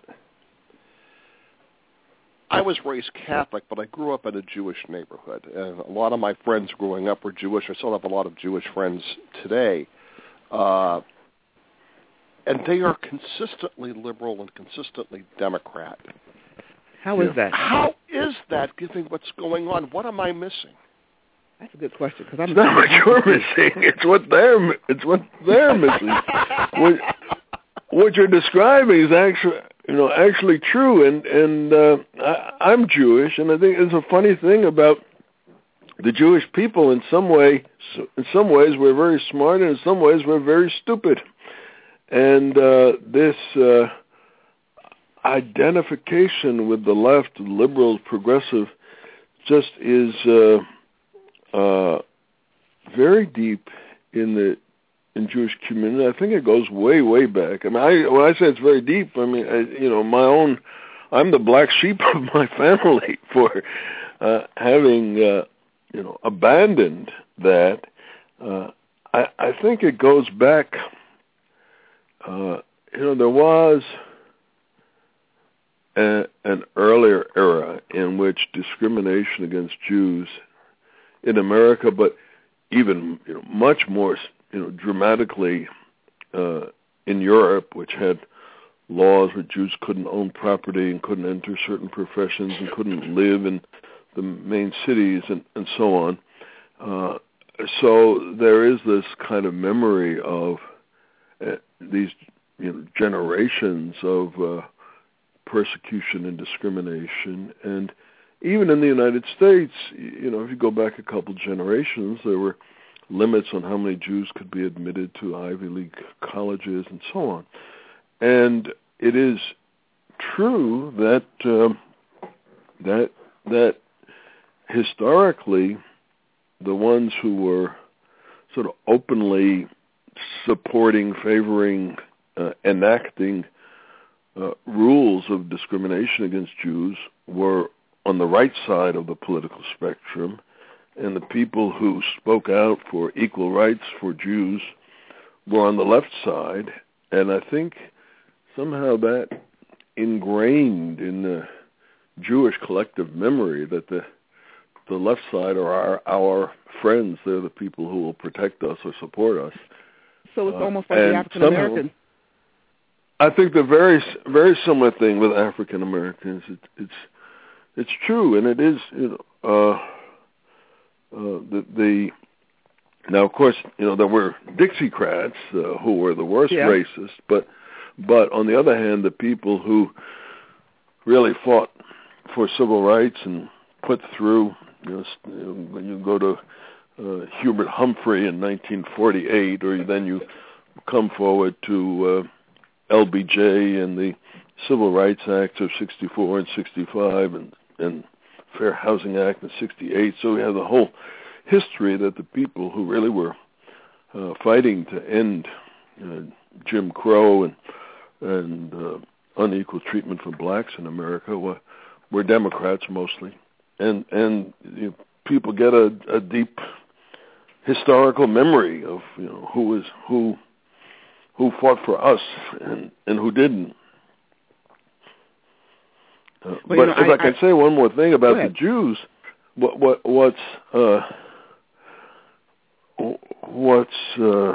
I was raised Catholic, but I grew up in a Jewish neighborhood, and a lot of my friends growing up were Jewish. I still have a lot of Jewish friends today, uh, and they are consistently liberal and consistently Democrat. How is that? How is that, given what's going on? What am I missing? That's a good question. Cause I'm it's not what you're missing. It's what they're. It's what they're missing. what, what you're describing is actually, you know, actually true. And and uh, I, I'm Jewish, and I think it's a funny thing about the Jewish people. In some way, in some ways, we're very smart, and in some ways, we're very stupid. And uh, this uh, identification with the left, liberal, progressive, just is. Uh, Uh, very deep in the in Jewish community. I think it goes way, way back. I mean, I, when I say it's very deep, I mean, I, you know, my own. I'm the black sheep of my family for uh, having, uh, you know, abandoned that. Uh, I, I think it goes back. Uh, you know, there was a, an earlier era in which discrimination against Jews in America, but even you know, much more you know, dramatically uh, in Europe, which had laws where Jews couldn't own property and couldn't enter certain professions and couldn't live in the main cities and, and so on. Uh, so there is this kind of memory of uh, these you know, generations of uh, persecution and discrimination. And even in the United States, you know, if you go back a couple generations, there were limits on how many Jews could be admitted to Ivy League colleges and so on. And it is true that um, that that historically, the ones who were sort of openly supporting, favoring, uh, enacting uh, rules of discrimination against Jews were on the right side of the political spectrum, and the people who spoke out for equal rights for Jews were on the left side. And I think somehow that ingrained in the Jewish collective memory that the the left side are our, our friends. They're the people who will protect us or support us. So it's uh, almost like the African Americans. I think the very very similar thing with African Americans. It, it's It's true, and it is, you know, uh, uh, the, the, now of course, you know, there were Dixiecrats uh, who were the worst yeah. racists, but, but on the other hand, the people who really fought for civil rights and put through, you know, when you go to uh, Hubert Humphrey in nineteen forty-eight, or then you come forward to uh, L B J and the Civil Rights Acts of sixty-four and sixty-five, and, and Fair Housing Act in sixty-eight. So we have the whole history that the people who really were uh, fighting to end uh, Jim Crow and and uh, unequal treatment for blacks in America were, were Democrats mostly, and and you know, people get a, a deep historical memory of you know who was who who fought for us and, and who didn't. Uh, well, but you know, if I, I can I, say one more thing about the Jews, what what what's uh, what's uh,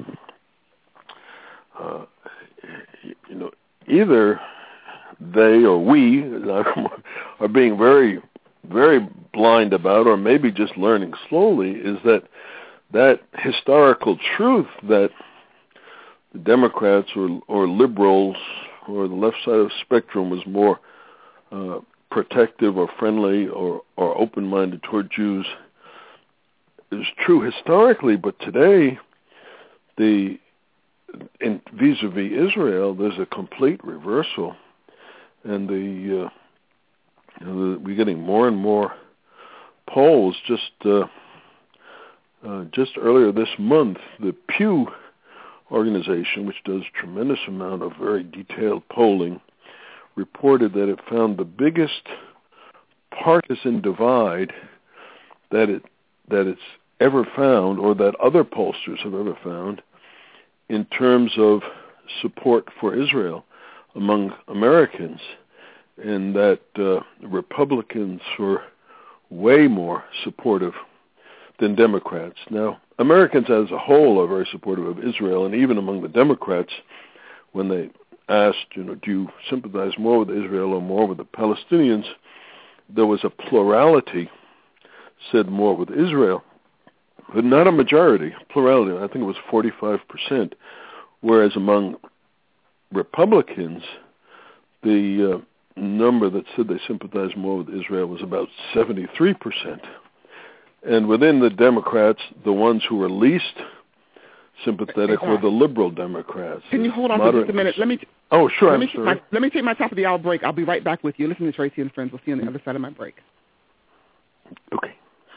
uh, you know either they or we are being very very blind about, or maybe just learning slowly, is that that historical truth that the Democrats or or liberals or the left side of the spectrum was more uh, protective or friendly or, or open-minded toward Jews is true historically, but today, the in vis-a-vis Israel, there's a complete reversal, and the, uh, you know, the we're getting more and more polls. Just uh, uh, just earlier this month, the Pew organization, which does a tremendous amount of very detailed polling, reported that it found the biggest partisan divide that it that it's ever found, or that other pollsters have ever found, in terms of support for Israel among Americans, and that uh, Republicans were way more supportive than Democrats. Now, Americans as a whole are very supportive of Israel, and even among the Democrats, when they asked, you know, do you sympathize more with Israel or more with the Palestinians, there was a plurality said more with Israel, but not a majority, plurality. I think it was forty-five percent, whereas among Republicans, the uh, number that said they sympathize more with Israel was about seventy-three percent. And within the Democrats, the ones who were least sympathetic were the liberal Democrats. Can you hold on for just a minute? Let me. T- oh, sure. Let I'm me, sorry. my, let me take my top of the hour break. I'll be right back with you. Listen to Tracy and Friends. We'll see you on the other side of my break. Okay.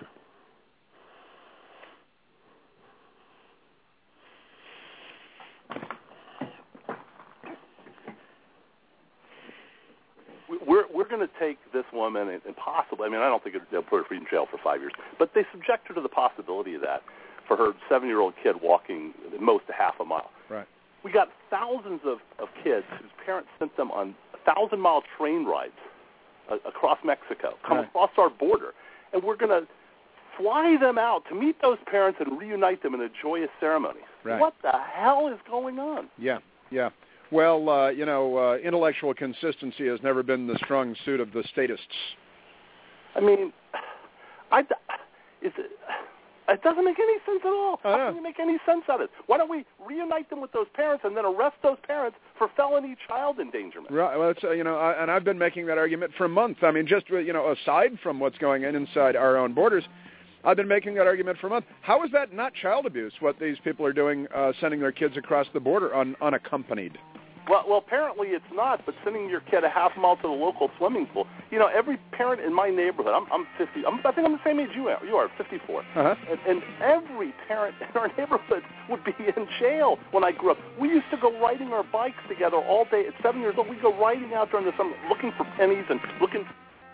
We're we're going to take this woman and, and possibly, I mean, I don't think they'll put her in jail for five years, but they subject her to the possibility of that for her seven-year-old kid walking at most a half a mile. Right. We got thousands of, of kids whose parents sent them on thousand-mile train rides uh, across Mexico, come right. across our border, and we're going to fly them out to meet those parents and reunite them in a joyous ceremony. Right. What the hell is going on? Yeah, yeah. Well, uh, you know, uh, intellectual consistency has never been the strong suit of the statists. I mean, I, is it, it doesn't make any sense at all. How can you make any sense out of it? Why don't we reunite them with those parents and then arrest those parents for felony child endangerment? Right. Well, it's, uh, you know, I, and I've been making that argument for months. I mean, just, you know, aside from what's going on inside our own borders, I've been making that argument for months. How is that not child abuse, what these people are doing, uh, sending their kids across the border un, unaccompanied? Well, well, apparently it's not, but sending your kid a half mile to the local swimming pool. You know, every parent in my neighborhood, I'm, I'm fifty, I'm, I think I'm the same age you are, you are fifty-four. Uh-huh. And, and every parent in our neighborhood would be in jail when I grew up. We used to go riding our bikes together all day. At seven years old, we'd go riding out during the summer looking for pennies and looking...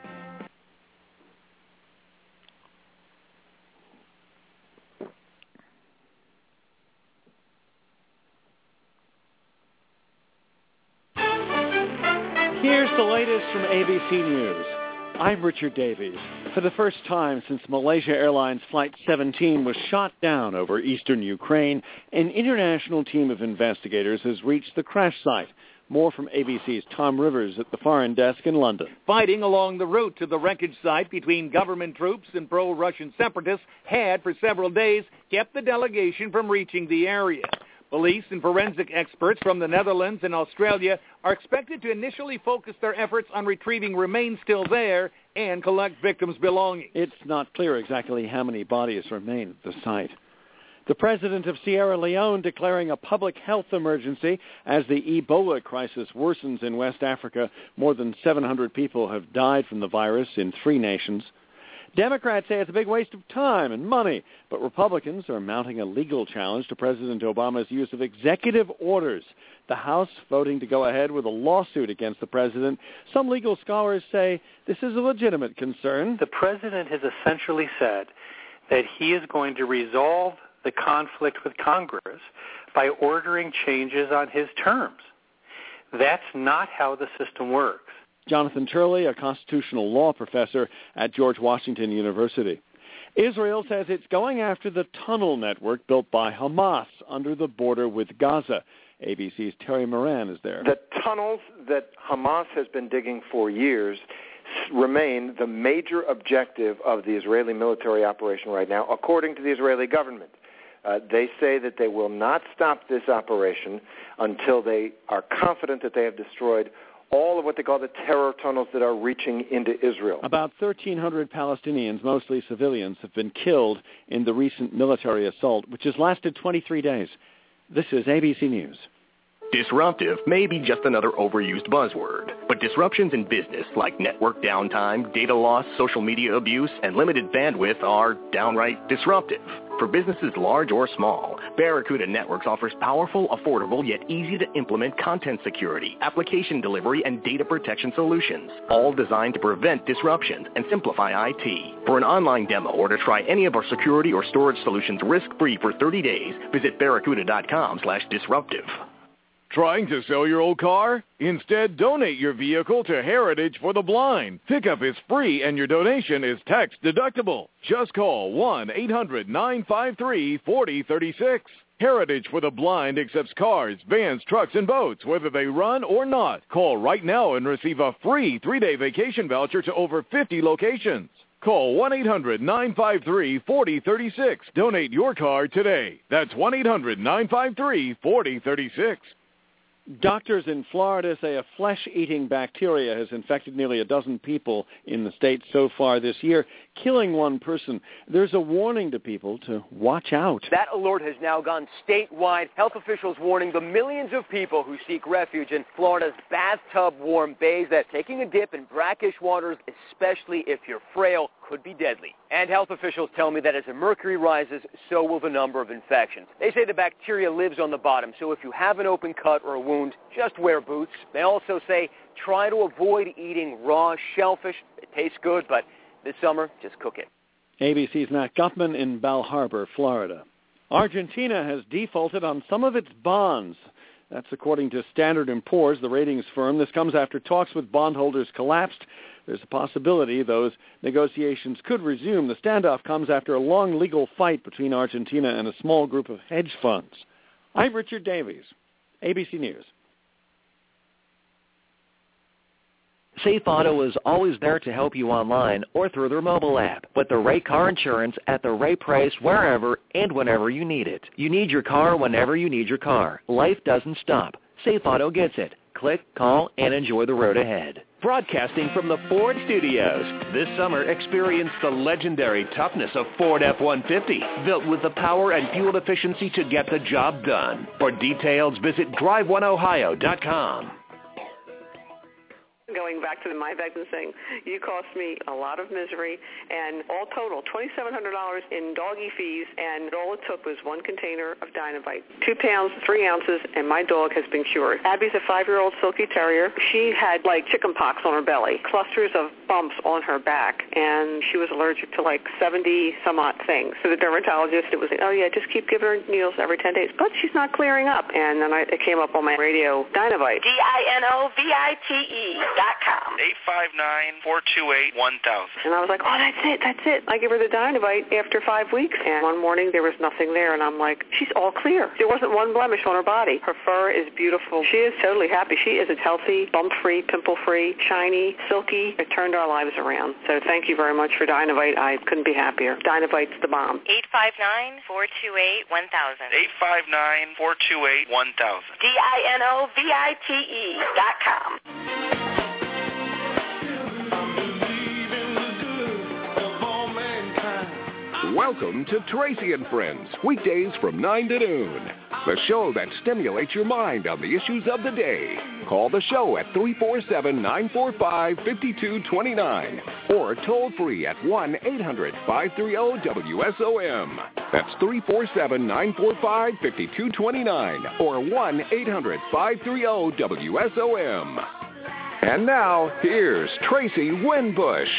Here's the latest from A B C News. I'm Richard Davies. For the first time since Malaysia Airlines Flight seventeen was shot down over eastern Ukraine, an international team of investigators has reached the crash site. More from A B C's Tom Rivers at the Foreign Desk in London. Fighting along the route to the wreckage site between government troops and pro-Russian separatists had, for several days, kept the delegation from reaching the area. Police and forensic experts from the Netherlands and Australia are expected to initially focus their efforts on retrieving remains still there and collect victims' belongings. It's not clear exactly how many bodies remain at the site. The president of Sierra Leone declaring a public health emergency as the Ebola crisis worsens in West Africa. More than seven hundred people have died from the virus in three nations. Democrats say it's a big waste of time and money, but Republicans are mounting a legal challenge to President Obama's use of executive orders. The House voting to go ahead with a lawsuit against the president. Some legal scholars say this is a legitimate concern. The president has essentially said that he is going to resolve the conflict with Congress by ordering changes on his terms. That's not how the system works. Jonathan Turley, a constitutional law professor at George Washington University. Israel says it's going after the tunnel network built by Hamas under the border with Gaza. A B C's Terry Moran is there. The tunnels that Hamas has been digging for years remain the major objective of the Israeli military operation right now, according to the Israeli government. Uh, they say that they will not stop this operation until they are confident that they have destroyed all of what they call the terror tunnels that are reaching into Israel. About thirteen hundred Palestinians, mostly civilians, have been killed in the recent military assault, which has lasted twenty-three days. This is A B C News. Disruptive may be just another overused buzzword, but disruptions in business like network downtime, data loss, social media abuse, and limited bandwidth are downright disruptive. For businesses large or small, Barracuda Networks offers powerful, affordable, yet easy-to-implement content security, application delivery, and data protection solutions, all designed to prevent disruptions and simplify I T. For an online demo or to try any of our security or storage solutions risk-free for thirty days, visit barracuda.com slash disruptive. Trying to sell your old car? Instead, donate your vehicle to Heritage for the Blind. Pickup is free and your donation is tax deductible. Just call one eight hundred nine five three four zero three six. Heritage for the Blind accepts cars, vans, trucks, and boats, whether they run or not. Call right now and receive a free three-day vacation voucher to over fifty locations. Call one eight hundred nine five three four zero three six. Donate your car today. That's one eight hundred nine five three four zero three six. Doctors in Florida say a flesh-eating bacteria has infected nearly a dozen people in the state so far this year, killing one person. There's a warning to people to watch out. That alert has now gone statewide. Health officials warning the millions of people who seek refuge in Florida's bathtub-warm bays that taking a dip in brackish waters, especially if you're frail, could be deadly. And health officials tell me that as the mercury rises, so will the number of infections. They say the bacteria lives on the bottom, so if you have an open cut or a wound, just wear boots. They also say try to avoid eating raw shellfish. It tastes good, but this summer, just cook it. A B C's Matt Guffman in Bal Harbour, Florida. Argentina has defaulted on some of its bonds. That's according to Standard and Poor's, the ratings firm. This comes after talks with bondholders collapsed. There's a possibility those negotiations could resume. The standoff comes after a long legal fight between Argentina and a small group of hedge funds. I'm Richard Davies, A B C News. Safe Auto is always there to help you online or through their mobile app with the right car insurance at the right price wherever and whenever you need it. You need your car whenever you need your car. Life doesn't stop. Safe Auto gets it. Click, call, and enjoy the road ahead. Broadcasting from the Ford Studios. This summer, experience the legendary toughness of Ford F one fifty, built with the power and fuel efficiency to get the job done. For details, visit drive one ohio dot com. Going back to the My Vectin thing, you cost me a lot of misery, and all total, twenty-seven hundred dollars in doggy fees, and all it took was one container of Dinovite. Two pounds, three ounces, and my dog has been cured. Abby's a five-year-old Silky Terrier. She had, like, chicken pox on her belly, clusters of bumps on her back, and she was allergic to, like, seventy-some-odd things. So the dermatologist, it was like, oh, yeah, just keep giving her needles every ten days. But she's not clearing up. And then I, it came up on my radio, Dinovite. D I N O V I T E. dot com. eight five nine, four two eight, one thousand. And I was like, oh, that's it, that's it. I gave her the Dynavite after five weeks, and one morning there was nothing there, and I'm like, she's all clear. There wasn't one blemish on her body. Her fur is beautiful. She is totally happy. She is healthy, bump-free, pimple-free, shiny, silky. It turned our lives around. So thank you very much for Dynavite. I couldn't be happier. Dynavite's the bomb. eight five nine, four two eight, one thousand. eight five nine, four two eight, one thousand. D I N O V I T E dot com. Welcome to Tracy and Friends, weekdays from nine to noon. The show that stimulates your mind on the issues of the day. Call the show at three four seven, nine four five, five two two nine or toll free at one eight hundred, five three zero, W S O M. That's three four seven, nine four five, five two two nine or one eight hundred, five three zero, W S O M. And now, here's Tracy Winbush.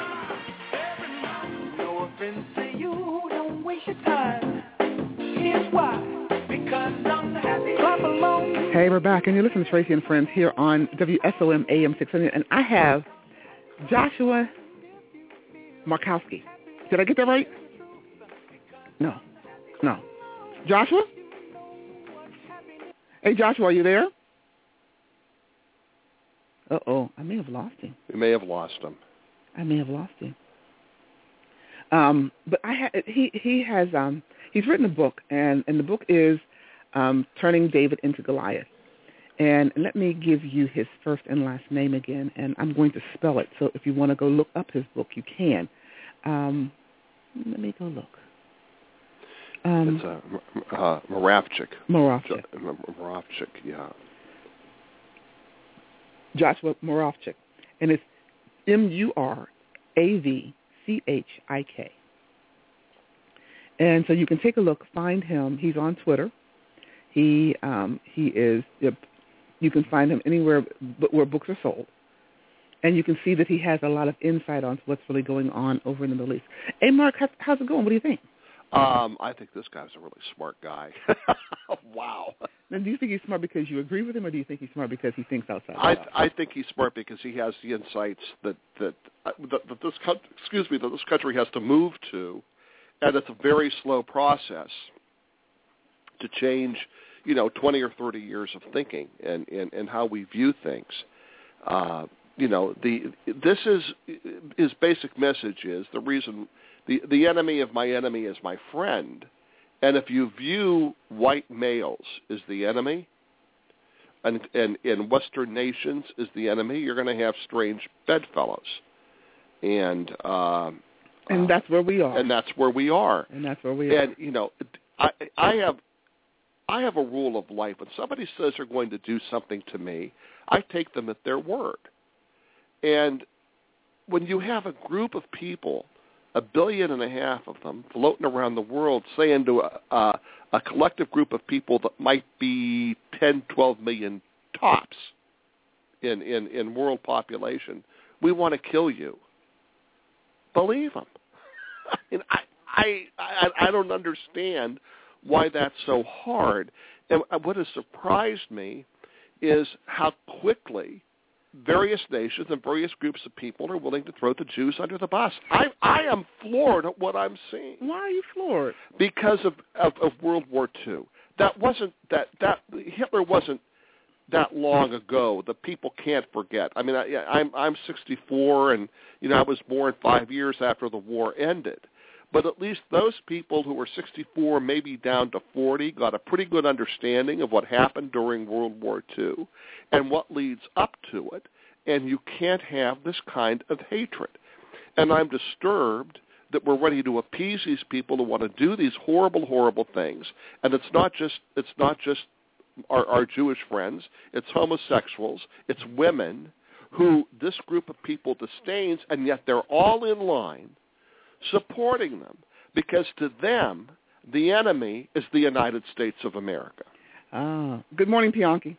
Hey, we're back, and you're listening to Tracy and Friends here on W S O M A M six hundred, and I have Joshua Markowski. Did I get that right? No. No. Joshua? Hey, Joshua, are you there? Uh-oh, I may have lost him. We may have lost him. I may have lost him. Um, but I ha- he he has um, he's written a book, and, and the book is um, Turning David into Goliath. And let me give you his first and last name again, and I'm going to spell it. So if you want to go look up his book, you can. Um, let me go look. Um, it's uh, uh, Moravchik. Moravchik. Moravchik, yeah. Joshua Moravchik, and it's M U R A V C H I K. And so you can take a look, find him. He's on Twitter. He um, he is. You can find him anywhere where books are sold, and you can see that he has a lot of insight on what's really going on over in the Middle East. Hey, Mark, how's it going? What do you think? Um, I think this guy's a really smart guy. Wow. Now, do you think he's smart because you agree with him, or do you think he's smart because he thinks outside the I, box? I think he's smart because he has the insights that that, uh, that, that this co- excuse me that this country has to move to, and it's a very slow process to change, you know, twenty or thirty years of thinking and, and, and how we view things. Uh, you know, the this is his basic message is the reason the the enemy of my enemy is my friend. And if you view white males as the enemy, and, and, and Western nations as the enemy, you're going to have strange bedfellows. And uh, and that's where we are. And that's where we are. And that's where we are. And you know, I, I have I have a rule of life. When somebody says they're going to do something to me, I take them at their word. And when you have a group of people, a billion and a half of them floating around the world saying to a, a, a collective group of people that might be ten, twelve million tops in, in, in world population, we want to kill you. Believe them. I mean, I, I, I, I don't understand why that's so hard. And what has surprised me is how quickly various nations and various groups of people are willing to throw the Jews under the bus. I I am floored at what I'm seeing. Why are you floored? Because of, of, of World War Two. That wasn't that that Hitler wasn't that long ago. The people can't forget. I mean, I, I'm I'm sixty-four, and you know I was born five years after the war ended. But at least those people who were sixty-four, maybe down to forty, got a pretty good understanding of what happened during World War Two and what leads up to it. And you can't have this kind of hatred. And I'm disturbed that we're ready to appease these people who want to do these horrible, horrible things. And it's not just it's not just our, our Jewish friends. It's homosexuals. It's women who this group of people disdains, and yet they're all in line supporting them, because to them, the enemy is the United States of America. Ah, good morning, Pianki.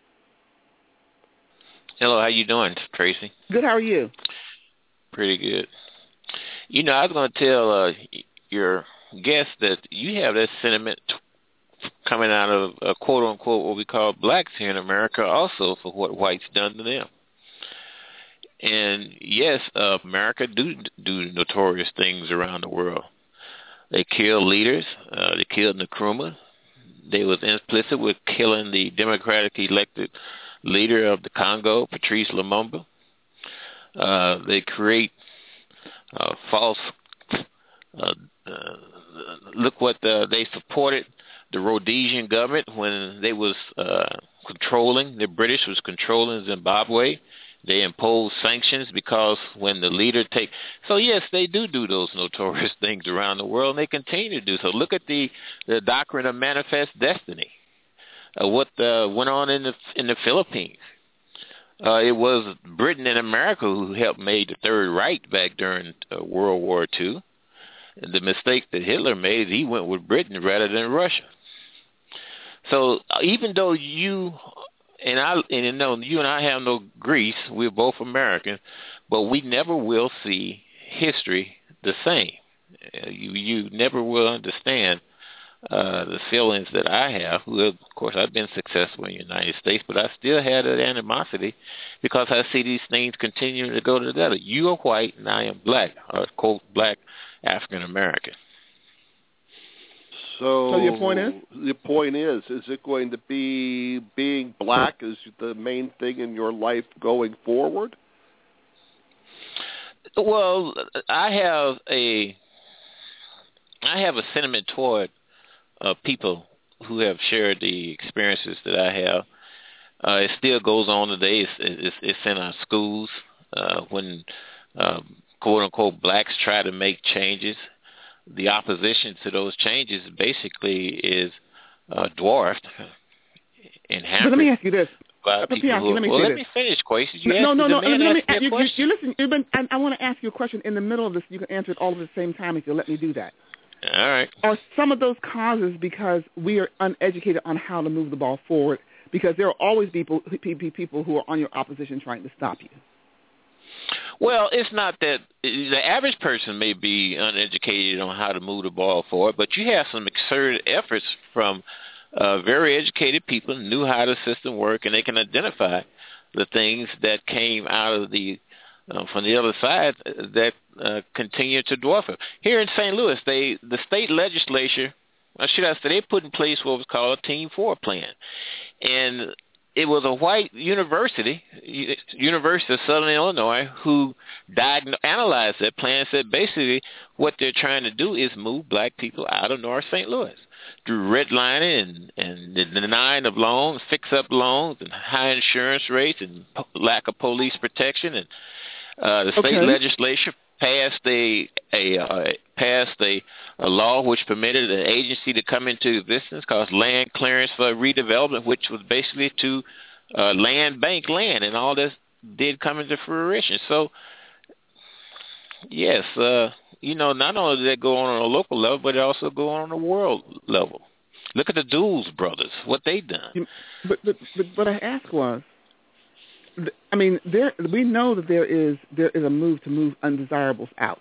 Hello, how you doing, Tracy? Good, how are you? Pretty good. You know, I was going to tell uh, your guest that you have that sentiment coming out of, uh, quote-unquote, what we call blacks here in America also for what whites done to them. And yes, uh, America do do notorious things around the world. They killed leaders. Uh, they killed Nkrumah. They was implicit with killing the democratically elected leader of the Congo, Patrice Lumumba. Uh, they create uh, false. Uh, uh, look what uh, they supported the Rhodesian government when they was uh, controlling. The British was controlling Zimbabwe. They imposed sanctions because when the leader take so yes, they do do those notorious things around the world, and they continue to do so. Look at the, the doctrine of manifest destiny. Uh, what uh, went on in the in the Philippines? Uh, it was Britain and America who helped make the Third Reich back during uh, World War Two. And the mistake that Hitler made is he went with Britain rather than Russia. So uh, even though you And I and you know you and I have no Greece. We're both American, but we never will see history the same. Uh, you you never will understand uh, the feelings that I have. Who, of course, I've been successful in the United States, but I still had that animosity because I see these things continuing to go together. You are white and I am black, or quote black African American. So, so your point is? The point is, is it going to be being black is the main thing in your life going forward? Well, I have a I have a sentiment toward uh, people who have shared the experiences that I have. Uh, it still goes on today. It's, it's, it's in our schools uh, when um, quote unquote blacks try to make changes. The opposition to those changes basically is uh, dwarfed and hampered. But let me ask you this. By let people me ask you, who, let me well, say let this. me finish, Quasi. You no, no, no. Let Let me. ask You, you, you listen. You've been. I, I want to ask you a question in the middle of this. You can answer it all at the same time if you let me do that. All right. Are some of those causes because we are uneducated on how to move the ball forward? Because there are always people people who are on your opposition trying to stop you. Well, it's not that the average person may be uneducated on how to move the ball forward, but you have some exerted efforts from uh, very educated people who knew how the system worked, and they can identify the things that came out of the uh, from the other side that uh, continue to dwarf it. Here in Saint Louis, they the state legislature, or should I say, they put in place what was called a Team Four plan, and it was a white university, University of Southern Illinois, who diagn- analyzed that plan and said basically what they're trying to do is move black people out of North Saint Louis through redlining and, and the denying of loans, fix-up loans, and high insurance rates and po- lack of police protection. And uh, the state Okay. legislature passed a a uh, passed a, a law which permitted an agency to come into existence called Land Clearance for Redevelopment, which was basically to uh, land bank land, and all this did come into fruition. So, yes, uh, you know, not only did that go on on a local level, but it also go on on a world level. Look at the Dulles brothers, what they done. But but but what I asked was, I mean, there we know that there is there is a move to move undesirables out,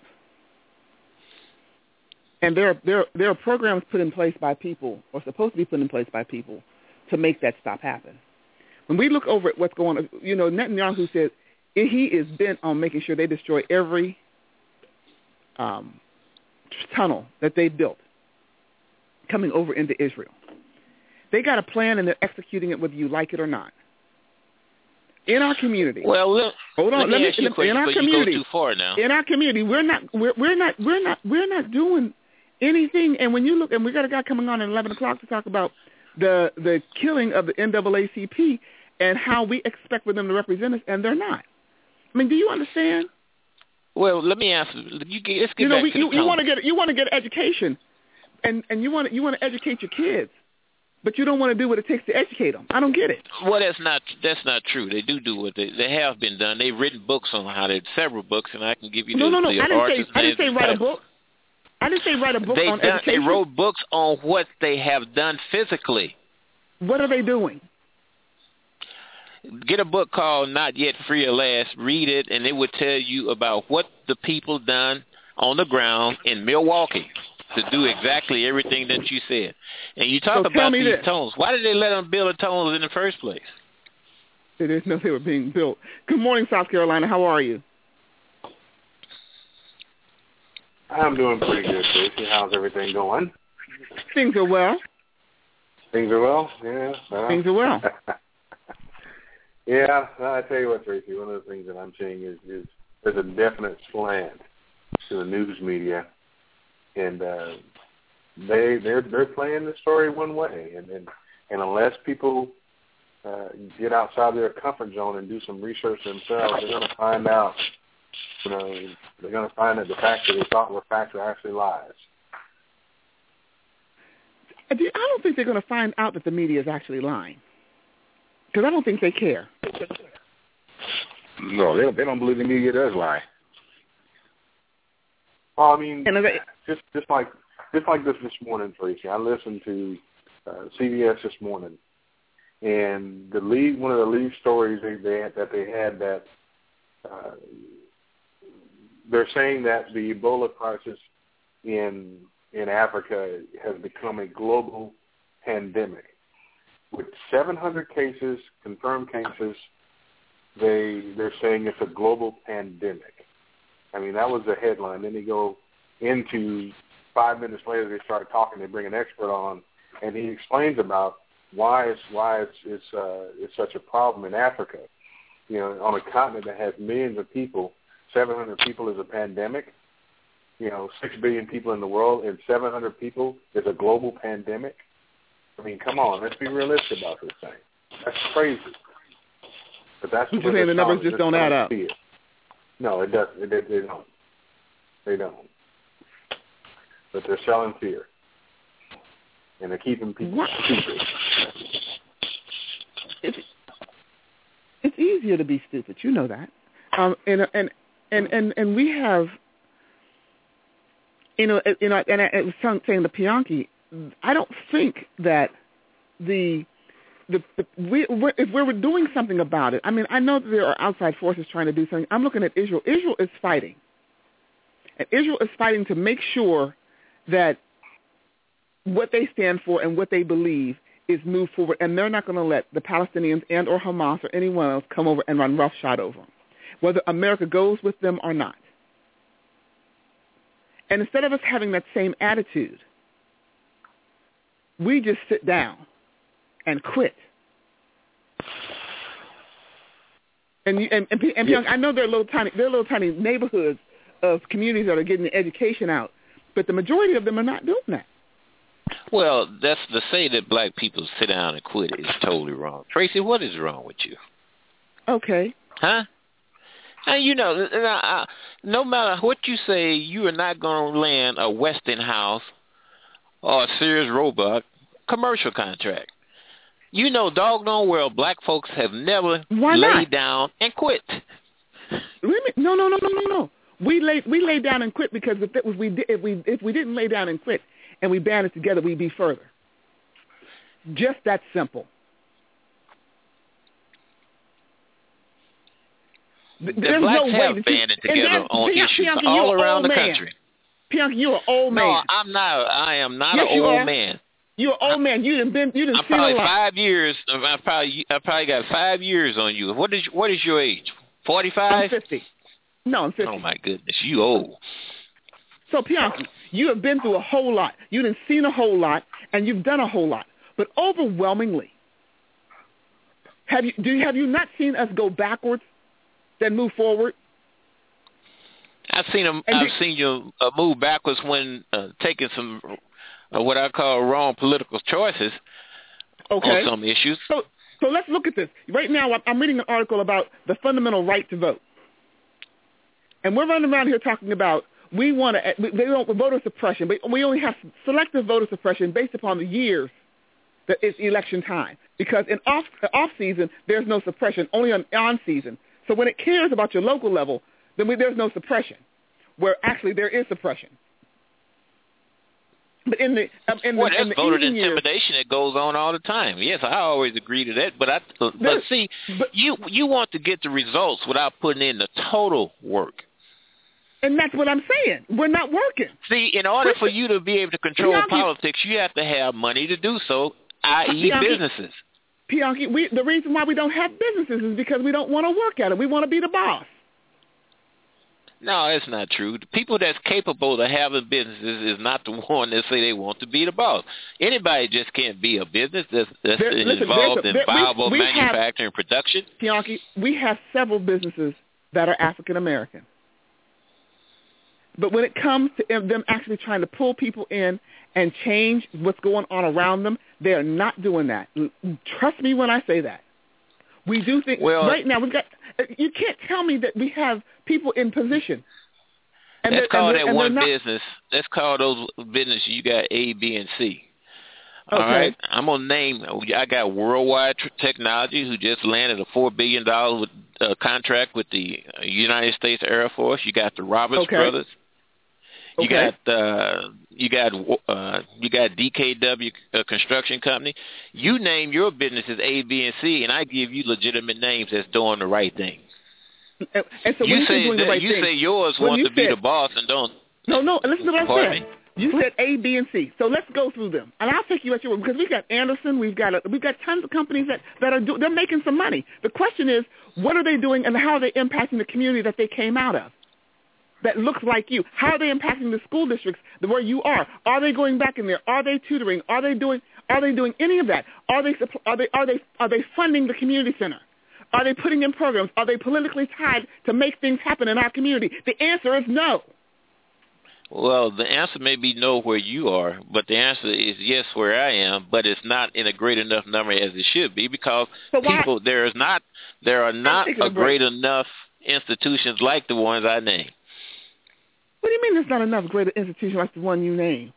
and there are, there there are programs put in place by people, or supposed to be put in place by people, to make that stop happen. When we look over at what's going on, you know, Netanyahu said he is bent on making sure they destroy every um, tunnel that they built coming over into Israel. They got a plan, and they're executing it whether you like it or not. In our community, well, look, hold on. Let, Let me me. ask you a Let, question, in our but community, you go too far now. In our community, we're not. We're, we're not. We're not. We're not doing anything. And when you look, and we got a guy coming on at eleven o'clock to talk about the the killing of the N double A C P and how we expect for them to represent us, and they're not. I mean, do you understand? Well, let me ask you. Get, let's get you know, back we, to you, the you want to get you want to get education, and and you want you want to educate your kids, but you don't want to do what it takes to educate them. I don't get it. Well, that's not that's not true. They do do what they they have been done. They've written books on how they several books, and I can give you no the, no no. the I didn't authors' say I didn't say names write a and titles. book. I didn't say write a book They on done, education. They wrote books on what they have done physically. What are they doing? Get a book called Not Yet Free at Last. Read it, and it would tell you about what the people done on the ground in Milwaukee to do exactly everything that you said. And you talk So tell about me these this. tunnels. Why did they let them build the tunnels in the first place? They didn't know they were being built. Good morning, South Carolina. How are you? I'm doing pretty good, Tracy. How's everything going? Things are well. Things are well? Yeah. Well. Things are well. Yeah, I tell you what, Tracy, one of the things that I'm seeing is, is there's a definite slant to the news media, and uh, they they're they're playing the story one way, and and, and unless people uh, get outside their comfort zone and do some research themselves, they're going to find out. You know, they're going to find that the facts that they thought were facts are actually lies. I don't think they're going to find out that the media is actually lying, because I don't think they care. No, they don't, they don't believe the media does lie. Well, I mean, they, just just like just like this this morning, Tracy. I listened to uh, C B S this morning, and the lead one of the lead stories they, they had, that they had that uh, they're saying that the Ebola crisis in in Africa has become a global pandemic with seven hundred cases, confirmed cases. They they're saying it's a global pandemic. I mean, that was the headline. Then they go into five minutes later, they start talking. They bring an expert on, and he explains about why it's why it's it's uh, it's such a problem in Africa. You know, on a continent that has millions of people, seven hundred people is a pandemic. You know, six billion people in the world, and seven hundred people is a global pandemic. I mean, come on, let's be realistic about this thing. That's crazy. But that's what saying the numbers just don't add up. It. No, it doesn't. They, they don't. They don't. But they're selling fear, and they're keeping people what? stupid. It's, it's easier to be stupid. You know that. Um, and and and and and we have. You know, you know, and I was saying to Pianki, I don't think that the The, the, we, we're, if we were doing something about it, I mean, I know that there are outside forces trying to do something. I'm looking at Israel. Israel is fighting. And Israel is fighting to make sure that what they stand for and what they believe is moved forward, and they're not going to let the Palestinians and or Hamas or anyone else come over and run roughshod over them, whether America goes with them or not. And instead of us having that same attitude, we just sit down and quit. And you, and, and, and yes. I know there are little tiny there are little tiny neighborhoods of communities that are getting the education out, but the majority of them are not doing that. Well, that's to say that black people sit down and quit is totally wrong. Tracy, what is wrong with you? Okay. Huh? And you know, no matter what you say, you are not going to land a Westinghouse or a Sears Roebuck commercial contract. You know, doggone well, black folks have never Why laid not? down and quit. No, no, no, no, no, no. We laid we laid down and quit because if it was we did, if we if we didn't lay down and quit and we banded together, we'd be further. Just that simple. The There's blacks no have way banded together on Pianki, issues Pianki, all around the man. country. Pianki, you're an old man. No, I'm not. I am not yes, an you old are. man. You're an old man. You didn't been. You didn't I'm seen probably a lot. five years. I probably I probably got five years on you. What is what is your age? Forty-five. I'm fifty. No, I'm fifty. Oh my goodness, you old. So Pianki, you have been through a whole lot. You done seen a whole lot, and you've done a whole lot. But overwhelmingly, have you do have you not seen us go backwards, then move forward? I've seen them. And I've you, seen you uh, move backwards when uh, taking some uh, what I call wrong political choices okay. on some issues. So, so let's look at this. Right now, I'm reading an article about the fundamental right to vote, and we're running around here talking about we want to. They don't voter suppression, but we only have selective voter suppression based upon the years that it's election time. Because in off off season, there's no suppression, only on on season. So when it cares about your local level, then we, there's no suppression, where actually there is suppression. But in the um, in well, the, that's in the voter years, intimidation that goes on all the time. Yes, I always agree to that. But I, but see, but, you you want to get the results without putting in the total work. And that's what I'm saying. We're not working. See, in order for you to be able to control Pianki, politics, you have to have money to do so, that is, Pianki, businesses. Bianchi, we, the reason why we don't have businesses is because we don't want to work at it. We want to be the boss. No, that's not true. The people that's capable of having businesses is not the one that say they want to be the boss. Anybody just can't be a business that's, that's There- listen, involved there's a- in there- we- viable we have- manufacturing and production. Bianchi, we have several businesses that are African American. But when it comes to them actually trying to pull people in and change what's going on around them, they are not doing that. Trust me when I say that. We do think Well- right now we've got. You can't tell me that we have people in position. And Let's they're- call and that they're- and one they're not- business. Let's call those business you got A, B, and C. All Okay. right, I'm gonna name. I got Worldwide Tr- Technology, who just landed a four billion dollar uh, contract with the uh, United States Air Force. You got the Roberts Okay. brothers. You Okay. got uh, you got uh, you got D K W uh, Construction Company. You name your businesses A, B, and C, and I give you legitimate names that's doing the right thing. And, and so when you you say say doing the that, right you thing, say yours when want you to be said- the boss and don't. No, no. Listen to what I Pardon said. me? You said A, B, and C. So let's go through them, and I'll take you at your word because we've got Anderson, we've got a, we've got tons of companies that that are do, they're making some money. The question is, what are they doing, and how are they impacting the community that they came out of? That looks like you. How are they impacting the school districts where you are? Are they going back in there? Are they tutoring? Are they doing? Are they doing any of that? Are they are they are they are they funding the community center? Are they putting in programs? Are they politically tied to make things happen in our community? The answer is no. Well, the answer may be no where you are, but the answer is yes where I am, but it's not in a great enough number as it should be because So why- people there is not there are not taking a a break. great enough institutions like the ones I named. What do you mean there's not enough greater institutions like the one you named?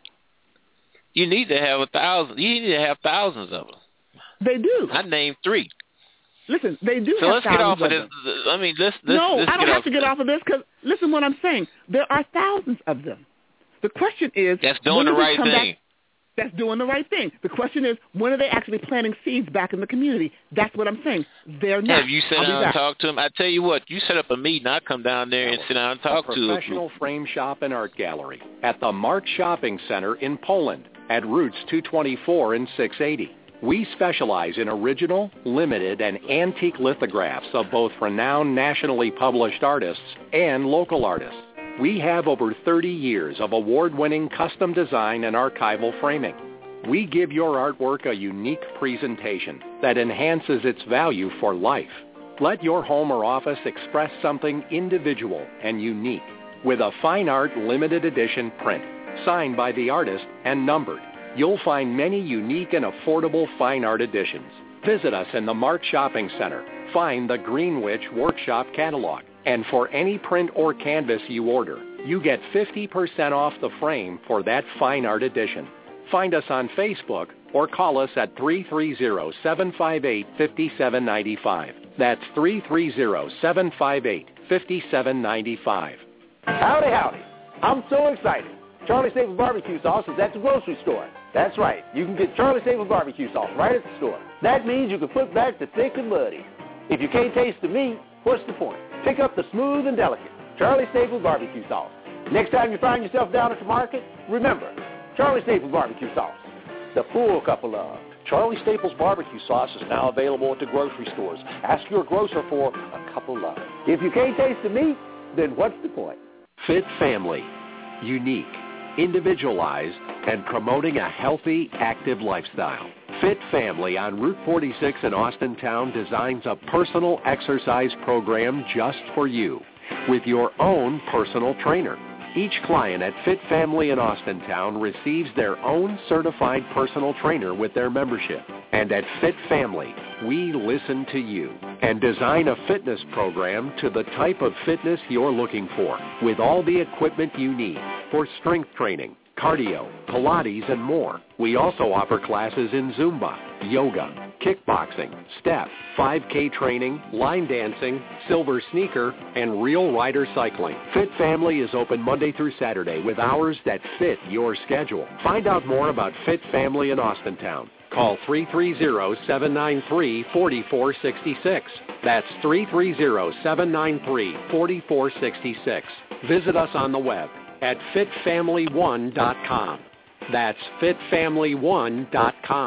You need to have a thousand. You need to have thousands of them. They do. I named three. Listen, they do So have let's get off thousands of of this. them. I mean, let's, let's no, let's I don't get have off to get off of this because listen what I'm saying. There are thousands of them. The question is, That's when doing the do we right come back- thing. That's doing the right thing. The question is, when are they actually planting seeds back in the community? That's what I'm saying. They're not. Have you sat I'll be down and back. talked to them? I tell you what, you set up a meeting, I'll come down there and sit down and talk a to a professional group. frame shop and art gallery at the Mark Shopping Center in Poland at Routes two twenty-four and six eighty. We specialize in original, limited, and antique lithographs of both renowned nationally published artists and local artists. We have over thirty years of award-winning custom design and archival framing. We give your artwork a unique presentation that enhances its value for life. Let your home or office express something individual and unique with a fine art limited edition print, signed by the artist and numbered. You'll find many unique and affordable fine art editions. Visit us in the Mark Shopping Center. Find the Greenwich Workshop Catalog. And for any print or canvas you order, you get fifty percent off the frame for that fine art edition. Find us on Facebook or call us at three three zero, seven five eight, five seven nine five. That's three three zero, seven five eight, five seven nine five. Howdy, howdy. I'm so excited. Charlie Staples barbecue sauce is at the grocery store. That's right. You can get Charlie Staples barbecue sauce right at the store. That means you can put back the thick and muddy. If you can't taste the meat, what's the point? Pick up the smooth and delicate Charlie Staples barbecue sauce. Next time you find yourself down at the market, remember, Charlie Staples barbecue sauce. The full cup of love. Charlie Staples barbecue sauce is now available at the grocery stores. Ask your grocer for a cup of love. If you can't taste the meat, then what's the point? Fit Family. Unique, individualized, and promoting a healthy, active lifestyle. Fit Family on Route forty-six in Austintown designs a personal exercise program just for you with your own personal trainer. Each client at Fit Family in Austintown receives their own certified personal trainer with their membership. And at Fit Family, we listen to you and design a fitness program to the type of fitness you're looking for with all the equipment you need for strength training, cardio, Pilates, and more. We also offer classes in Zumba, yoga, kickboxing, step, five K training, line dancing, silver sneaker, and real rider cycling. Fit Family is open Monday through Saturday with hours that fit your schedule. Find out more about Fit Family in Austintown. Call three three zero, seven nine three, four four six six. That's three three zero, seven nine three, four four six six. Visit us on the web at fit family one dot com. That's fit family one dot com.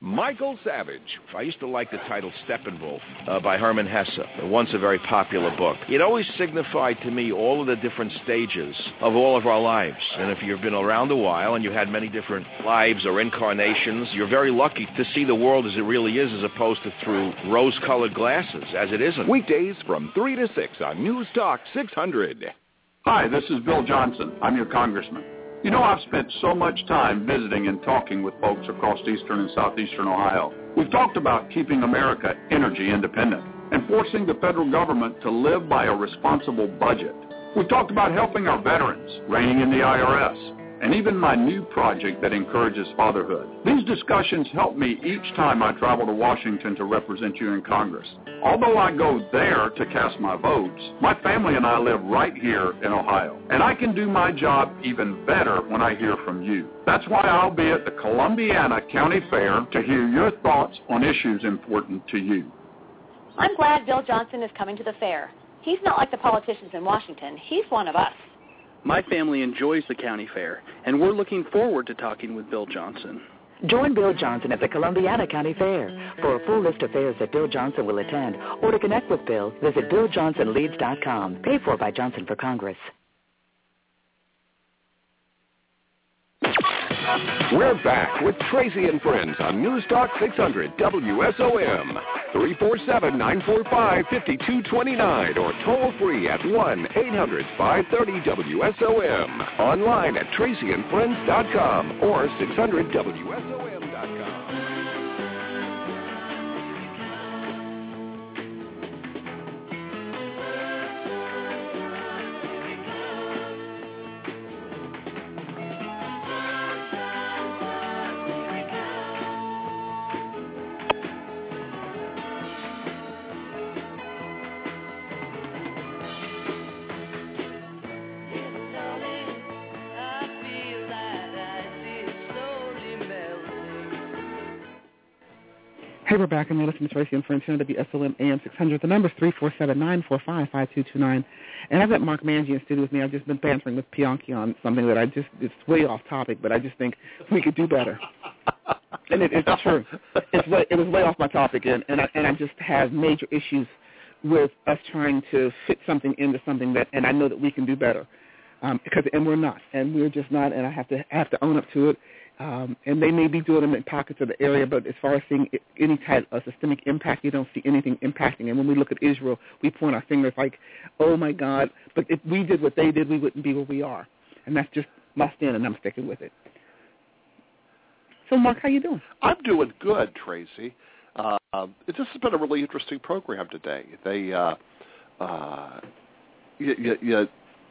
Michael Savage. I used to like the title Steppenwolf uh, by Hermann Hesse, once a very popular book. It always signified to me all of the different stages of all of our lives. And if you've been around a while and you had many different lives or incarnations, you're very lucky to see the world as it really is as opposed to through rose-colored glasses, as it isn't. Weekdays from three to six on News Talk six hundred. Hi, this is Bill Johnson. I'm your congressman. You know, I've spent so much time visiting and talking with folks across eastern and southeastern Ohio. We've talked about keeping America energy independent and forcing the federal government to live by a responsible budget. We've talked about helping our veterans, reining in the I R S, and even my new project that encourages fatherhood. These discussions help me each time I travel to Washington to represent you in Congress. Although I go there to cast my votes, my family and I live right here in Ohio, and I can do my job even better when I hear from you. That's why I'll be at the Columbiana County Fair to hear your thoughts on issues important to you. I'm glad Bill Johnson is coming to the fair. He's not like the politicians in Washington. He's one of us. My family enjoys the county fair, and we're looking forward to talking with Bill Johnson. Join Bill Johnson at the Columbiana County Fair. For a full list of fairs that Bill Johnson will attend, or to connect with Bill, visit bill johnson leads dot com. Paid for by Johnson for Congress. We're back with Tracy and Friends on News Talk six hundred W S O M. three four seven, nine four five, five two two nine or toll free at one eight hundred, five thirty, W S O M. Online at tracy and friends dot com or six hundred W S O M dot com. Hey, we're back, and we're listening to Tracy and Friends here on W S O M A M six hundred. The number is three four seven, nine four five, five two two nine. And I've got Mark Mangy in studio with me. I've just been bantering with Pianki on something that I just, it's way off topic, but I just think we could do better. And it, it's true. It's way, it was way off my topic, and, and, I, and I just have major issues with us trying to fit something into something that, and I know that we can do better. Um, because, and we're not, and we're just not, and I have to have to own up to it. Um, and they may be doing them in pockets of the area, but as far as seeing any type of systemic impact, you don't see anything impacting. And when we look at Israel, we point our fingers like, oh, my God, but if we did what they did, we wouldn't be where we are. And that's just my stand, and I'm sticking with it. So, Mark, how you doing? I'm doing good, Tracy. Uh, this has been a really interesting program today. They, uh, uh, you, you, you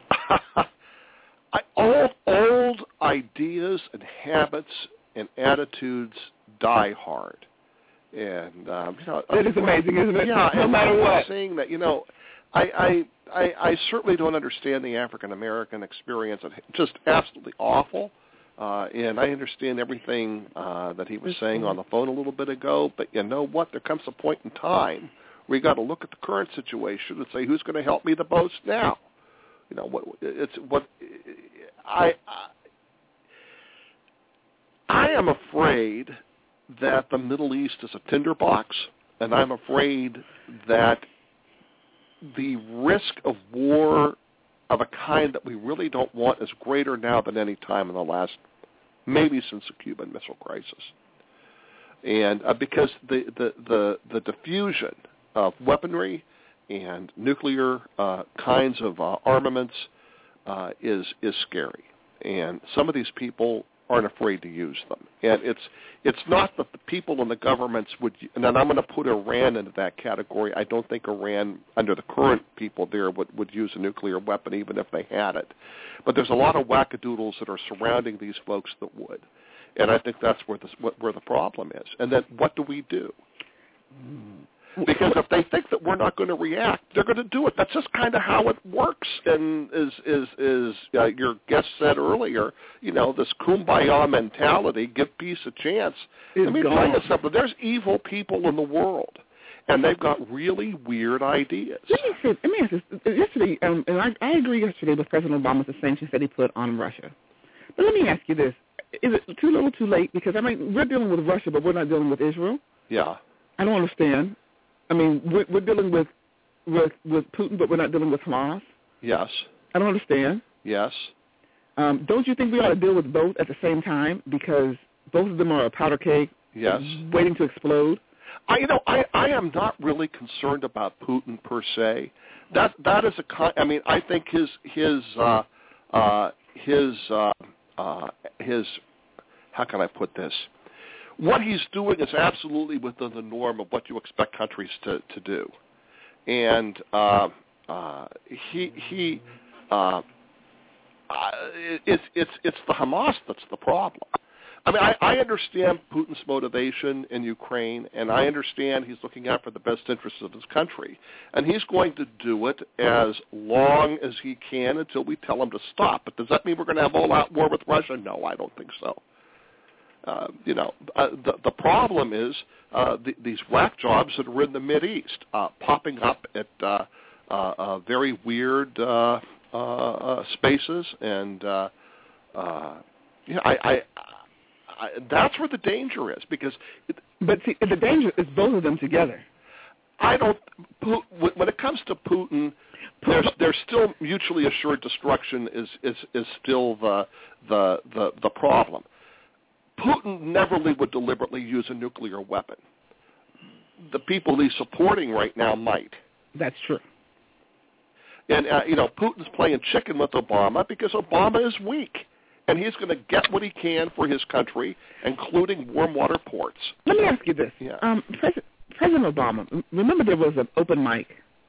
I, old, old ideas and habits and attitudes die hard, and um, you know it is amazing, isn't it? Yeah, no matter what. Saying that, you know, I, I, I, I certainly don't understand the African American experience. It's just absolutely awful, uh, and I understand everything uh, that he was saying on the phone a little bit ago. But you know what? There comes a point in time where you got to look at the current situation and say, who's going to help me the most now? You know what? It's what I, I I am afraid that the Middle East is a tinderbox, and I'm afraid that the risk of war of a kind that we really don't want is greater now than any time in the last, maybe since the Cuban Missile Crisis, and uh, because the, the the the diffusion of weaponry and nuclear uh, kinds of uh, armaments uh, is is scary, and some of these people aren't afraid to use them. And it's it's not that the people in the governments would, and then I'm going to put Iran into that category. I don't think Iran, under the current people there, would, would use a nuclear weapon even if they had it. But there's a lot of wackadoodles that are surrounding these folks that would, and I think that's where the where the problem is. And then what do we do? Because if they think that we're not going to react, they're going to do it. That's just kind of how it works. And as is, is, uh, your guest said earlier, you know, this kumbaya mentality, give peace a chance. It's Let me gone. tell you something. There's evil people in the world, and they've got really weird ideas. Let me say, let me ask this. Yesterday, um, and I, I agree yesterday with President Obama with the sanctions that he put on Russia. But let me ask you this. is it too little, too late? Because I mean, we're dealing with Russia, but we're not dealing with Israel. Yeah. I don't understand. I mean, we're, we're dealing with with with Putin, but we're not dealing with Hamas. Yes. I don't understand. Yes. Um, don't you think we ought to deal with both at the same time? Because both of them are a powder keg, yes, waiting to explode. I, you know, I, I am not really concerned about Putin per se. That that is a. Con- I mean, I think his his uh, uh, his uh, uh, his. How can I put this? What he's doing is absolutely within the norm of what you expect countries to to do, and uh, uh, he he. Uh, Uh, it's it's it's the Hamas that's the problem. I mean, I, I understand Putin's motivation in Ukraine, and I understand he's looking out for the best interests of his country, and he's going to do it as long as he can until we tell him to stop. But does that mean we're going to have all-out war with Russia? No, I don't think so. Uh, you know, uh, the the problem is uh, the, these whack jobs that are in the Mideast, uh, popping up at uh, uh, uh, very weird. Uh, Uh, uh, spaces, and uh, uh, you know, I, I, I, that's where the danger is. Because, it, but see, the danger is both of them together. I don't. When it comes to Putin, there's there's still mutually assured destruction is is, is still the the the the problem. Putin never would deliberately use a nuclear weapon. The people he's supporting right now might. That's true. And, uh, you know, Putin's playing chicken with Obama because Obama is weak. And he's going to get what he can for his country, including warm water ports. Let me ask you this. Yeah. Um, President, President Obama, remember there was an open mic?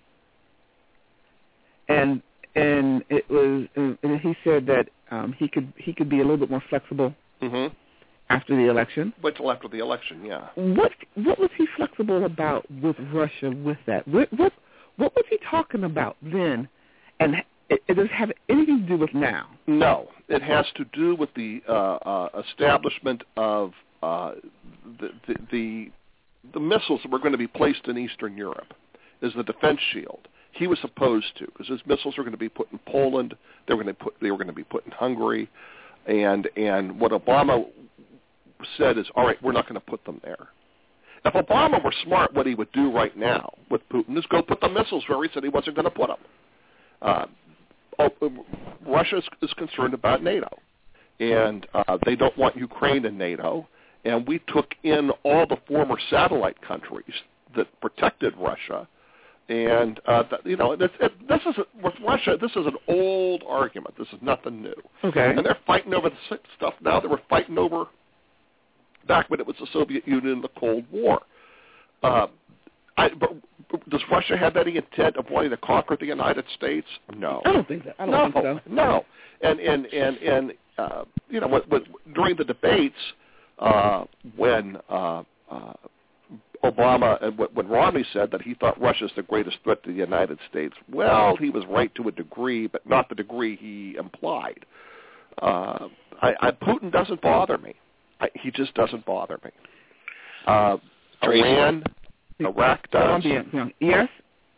And and it was, and he said that um, he could he could be a little bit more flexible mm-hmm. after the election. Wait till after the election, yeah. What what was he flexible about with Russia with that? What what What was he talking about then, and it, it does have anything to do with now? No, it has to do with the uh, uh, establishment of uh, the, the the the missiles that were going to be placed in Eastern Europe as the defense shield. He was opposed to because his missiles were going to be put in Poland. They were going to put they were going to be put in Hungary, and and what Obama said is, all right, we're not going to put them there. If Obama were smart, what he would do right now with Putin is go put the missiles where he said he wasn't going to put them. Uh, Russia is, is concerned about NATO, and uh, they don't want Ukraine in NATO. And we took in all the former satellite countries that protected Russia. And, uh, that, you know, it, it, this is, a, with Russia, this is an old argument. This is nothing new. Okay. And they're fighting over the stuff now that we're fighting over back when it was the Soviet Union in the Cold War. Uh, I, but, does Russia have any intent of wanting to conquer the United States? No. I don't think that. I don't no, think so. No. And and and and uh, you know, with, with, during the debates, uh, when uh, uh, Obama and when Romney said that he thought Russia's the greatest threat to the United States, well, he was right to a degree, but not the degree he implied. Uh, I, I, Putin doesn't bother me. I, he just doesn't bother me. Uh, Iran, Iraq does. Yes?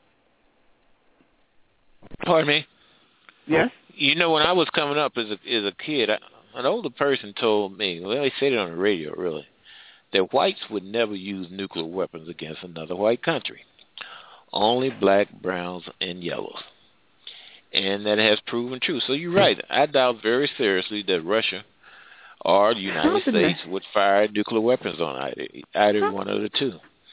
Pardon me? Yes? You know, when I was coming up as a as a kid, I, an older person told me, well, they said it on the radio, really, that whites would never use nuclear weapons against another white country. Only black, browns, and yellows. And that has proven true. So you're right. I doubt very seriously that Russia or the United States would fire nuclear weapons on either, either one of the two.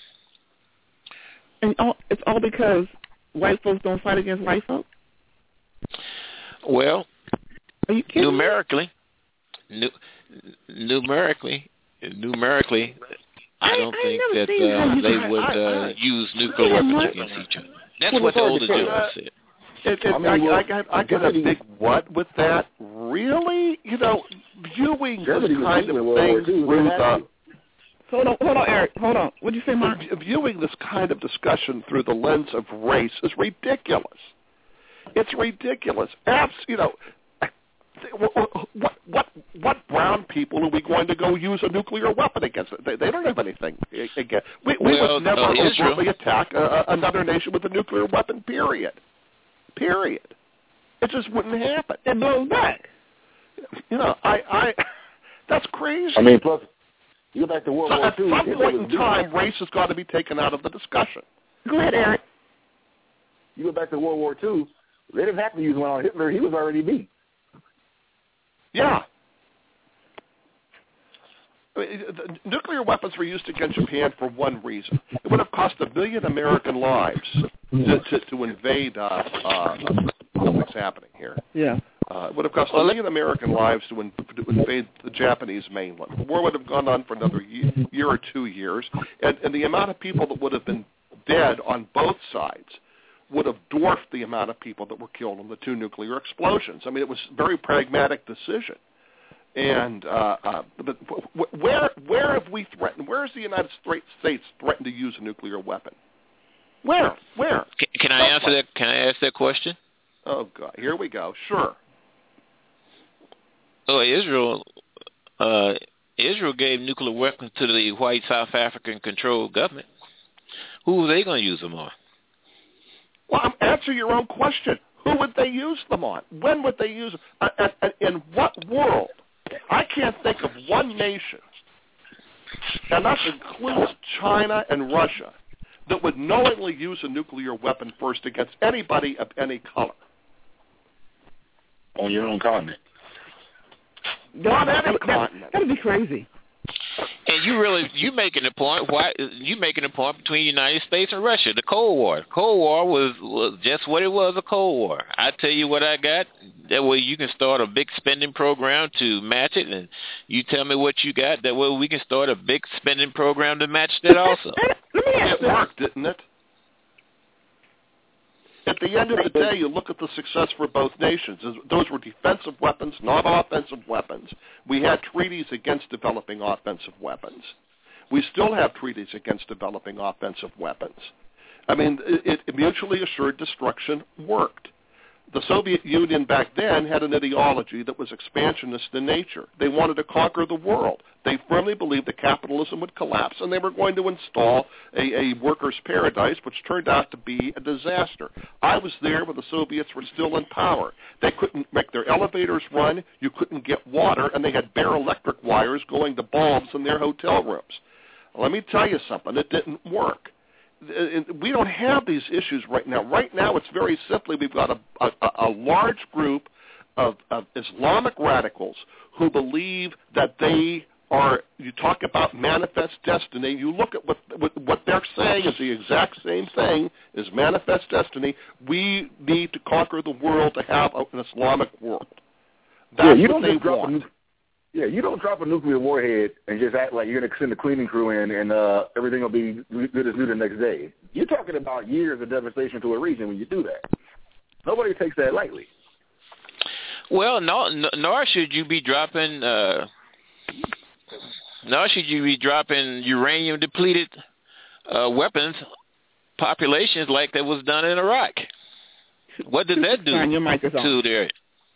And all, it's all because white folks don't fight against white folks? Well, Are you kidding numerically, nu- numerically, numerically, I don't I, think I that uh, they would uh, use nuclear weapons against each other. That's well, what the older gentleman said. It, it, I, mean, I, well, I got I got a big what with that. Really, you know, viewing this kind of thing through the hold on, hold on, Eric, hold on. What did you say, Mark? Viewing this kind of discussion through the lens of race is ridiculous. It's ridiculous. Abs, you know, what what what brown people are we going to go use a nuclear weapon against? They, they don't have anything against. We, we well, would never uh, overtly attack a, another nation with a nuclear weapon. Period. Period. It just wouldn't happen. It blows back. You know, I, I That's crazy. I mean, plus, you go back to World so War at Two. some point in time, race has got to be taken out of the discussion. Go ahead, Eric. You go back to World War Two, they didn't have to use one on Hitler. He was already beat. Yeah. I mean, the nuclear weapons were used against Japan for one reason. It would have cost a million American lives to, to, to invade uh, uh, what's happening here. Yeah. Uh, it would have cost a million American lives to, in, to invade the Japanese mainland. The war would have gone on for another year, year or two years, and, and the amount of people that would have been dead on both sides would have dwarfed the amount of people that were killed in the two nuclear explosions. I mean, it was a very pragmatic decision. And uh, uh, but where where have we threatened? Where has the United States threatened to use a nuclear weapon? Where? Where? Can, can I answer that? Can I ask that question? Oh God, here we go. Sure. Oh, Israel. Uh, Israel gave nuclear weapons to the white South African controlled government. Who are they going to use them on? Well, answer your own question. Who would they use them on? When would they use them? Uh, uh, in what world? I can't think of one nation, and that includes China and Russia, that would knowingly use a nuclear weapon first against anybody of any color. On your own continent. Not any continent. That would be crazy. And you really, you making a point. Why you making a point between the United States and Russia? The Cold War. The Cold War was, was just what it was—a Cold War. I tell you what I got. That way you can start a big spending program to match it, and you tell me what you got. That way we can start a big spending program to match that also. It worked, didn't it? At the end of the day, you look at the success for both nations. Those were defensive weapons, not offensive weapons. We had treaties against developing offensive weapons. We still have treaties against developing offensive weapons. I mean, it, it mutually assured destruction worked. The Soviet Union back then had an ideology that was expansionist in nature. They wanted to conquer the world. They firmly believed that capitalism would collapse, and they were going to install a, a workers' paradise, which turned out to be a disaster. I was there when the Soviets were still in power. They couldn't make their elevators run. You couldn't get water, and they had bare electric wires going to bulbs in their hotel rooms. Let me tell you something. It didn't work. We don't have these issues right now. Right now, it's very simply we've got a, a, a large group of, of Islamic radicals who believe that they are, you talk about manifest destiny, you look at what, what, what they're saying is the exact same thing as manifest destiny. We need to conquer the world to have an Islamic world. That's yeah, you what don't they just drop want. A, yeah, you don't drop a nuclear warhead and just act like you're going to send a cleaning crew in and uh, everything will be good as new the next day. You're talking about years of devastation to a region when you do that. Nobody takes that lightly. Well, no, no, nor should you be dropping, uh, nor should you be dropping uranium-depleted uh, weapons populations like that was done in Iraq. What did that do to their?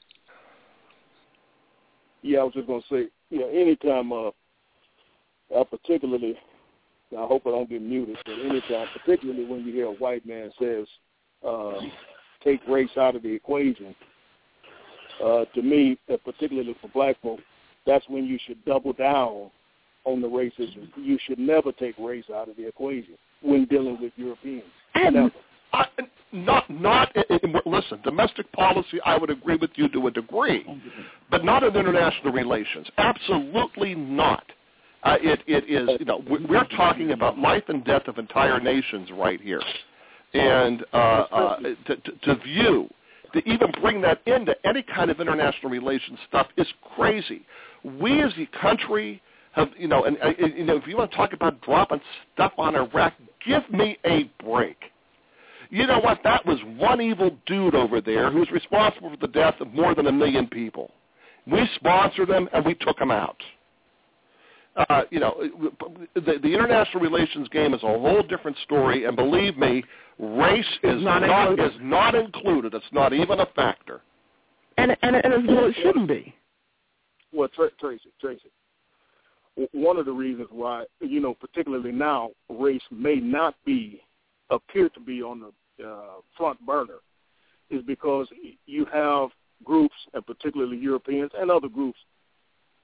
Yeah, I was just going to say, yeah, anytime, uh, uh, particularly, I hope I don't get muted, but anytime, particularly when you hear a white man says, uh, take race out of the equation, uh, to me, uh, particularly for black folk, that's when you should double down on the racism. You should never take race out of the equation when dealing with Europeans. Never. I, not, not. Listen, domestic policy, I would agree with you to a degree, but not in international relations. Absolutely not. Uh, it, it is. You know, we're talking about life and death of entire nations right here, and uh, uh, to, to, to view, to even bring that into any kind of international relations stuff is crazy. We as a country have, you know, and, and you know, if you want to talk about dropping stuff on Iraq, give me a break. You know what? That was one evil dude over there who was responsible for the death of more than a million people. We sponsored him, and we took him out. Uh, you know, the, the international relations game is a whole different story, and believe me, race is not, not is not included. It's not even a factor. And and, and as well it shouldn't be. Well, Tr- Tracy, Tracy, one of the reasons why, you know, particularly now, race may not be appear to be on the uh, front burner is because you have groups, and particularly Europeans and other groups,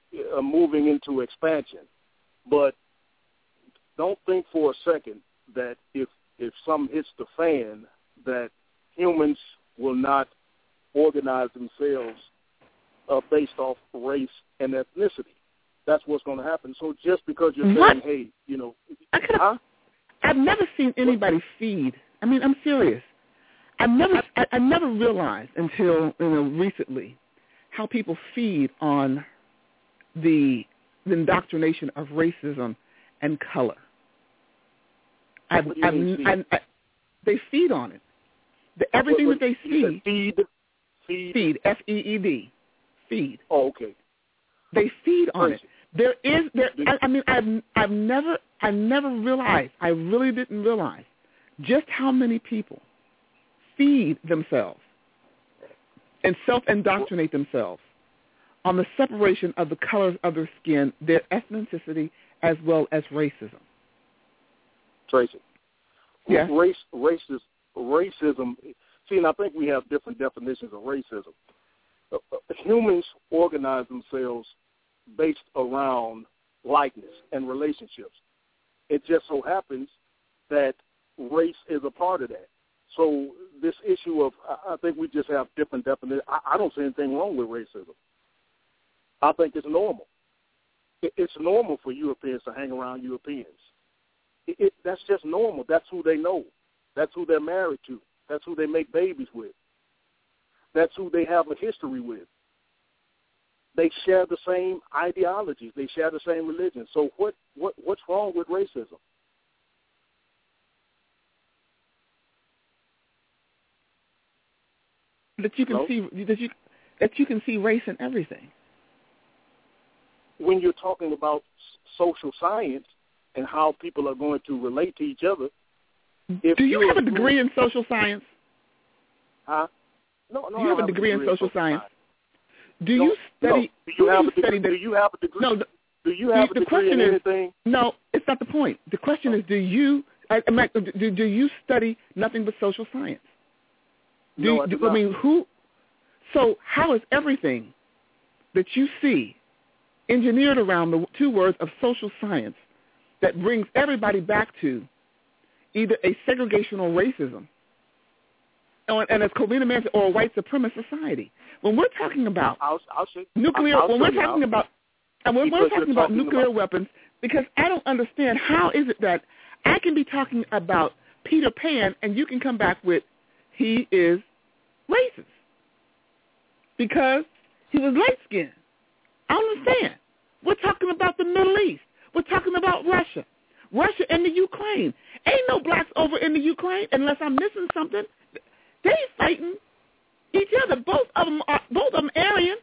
uh, moving into expansion. But don't think for a second that if if something hits the fan, that humans will not organize themselves uh, based off race and ethnicity. That's what's going to happen. So just because you're what? saying, hey, you know, I huh? I've never seen anybody feed. I mean, I'm serious. I've never, I, I never realized until you know recently how people feed on the, the indoctrination of racism and color. I've, I've, I, I, they feed on it. The, everything what, what, that they see. Feed, feed, feed, F E E D, feed. Oh, okay. They feed on it. There is there. I, I mean, I've I've never I never realized. I really didn't realize just how many people feed themselves and self-indoctrinate themselves on the separation of the colors of their skin, their ethnicity, as well as racism. Tracy. Yeah. Race, racism, racism. See, and I think we have different definitions of racism. Uh, humans organize themselves based around likeness and relationships. It just so happens that race is a part of that. So this issue of, I think we just have different definitions. I, I don't see anything wrong with racism. I think it's normal. It, it's normal for Europeans to hang around Europeans. It, it, that's just normal. That's who they know. That's who they're married to. That's who they make babies with. That's who they have a history with. They share the same ideologies. They share the same religion. So what, what what's wrong with racism? That you can Hello? see that you that you can see race in everything. When you're talking about social science and how people are going to relate to each other, if do you have a group, degree in social science? Huh? No, no. Do you have, have a degree, degree in social science? science? Do no, you study? No. Do you have you a degree? The, do you have a degree? No. The, do you have the, a degree in is, anything? No, it's not the point. The question is, do you? I, I, do, do you study nothing but social science? Do, no, I, do do, I mean, who? So how is everything that you see engineered around the two words of social science that brings everybody back to either a segregational racism or, and as Colina mentioned, or a white supremacist society? When we're talking about I'll, I'll show, nuclear, I'll when we're talking out. about, and when we're talking about talking nuclear about... weapons, because I don't understand how is it that I can be talking about Peter Pan and you can come back with he is racist because he was light-skinned. I don't understand. We're talking about the Middle East. We're talking about Russia. Russia and the Ukraine. Ain't no blacks over in the Ukraine unless I'm missing something. They fighting each other. Both of them are both of them Aryan.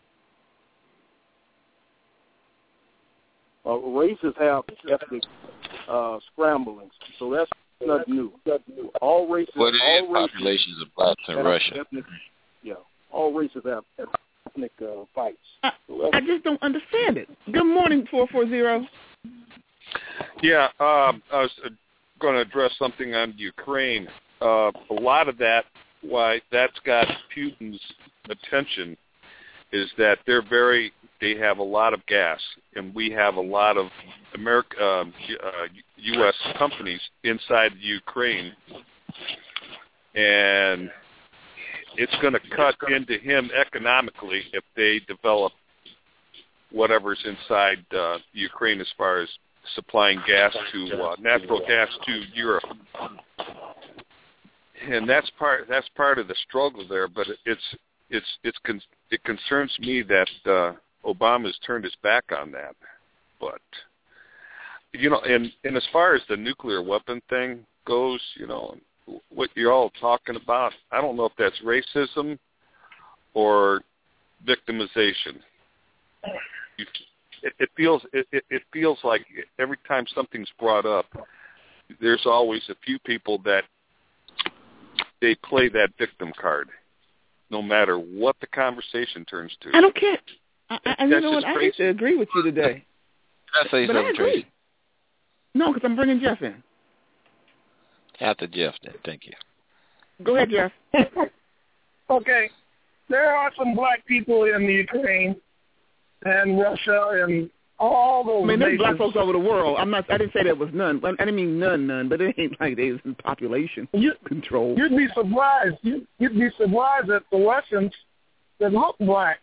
Uh, races have ethnic uh, scramblings, so that's nothing new. All races, what all is races populations of blacks in Russia? Ethnic, yeah, all races have ethnic uh, fights. I, I just don't understand it. Good morning, four four zero. Yeah, um, I was uh, going to address something on Ukraine. Uh, a lot of that, why that's got Putin's attention, is that they're very, they have a lot of gas, and we have a lot of America, um, uh, U S companies inside Ukraine, and it's going to cut into him economically if they develop whatever's inside uh, Ukraine as far as supplying gas to uh, natural gas to Europe, and that's part that's part of the struggle there. But it's it's it's con- it concerns me that uh, Obama's turned his back on that. But you know, and and as far as the nuclear weapon thing goes, you know, what you're all talking about, I don't know if that's racism or victimization. You, It, it feels it, it feels like every time something's brought up, there's always a few people that they play that victim card, no matter what the conversation turns to. I don't care. I, I, you That's know what? I hate to agree with you today. I say but something, I agree. Tracy. No, because I'm bringing Jeff in. After Jeff, then. Thank you. Go ahead, Jeff. Okay. There are some black people in the Ukraine, and Russia and all those I mean, there's nations. black folks over the world. I'm not. I didn't say there was none. I didn't mean none, none. But it ain't like there's population you, control. You'd be surprised. You, you'd be surprised at the Russians that look black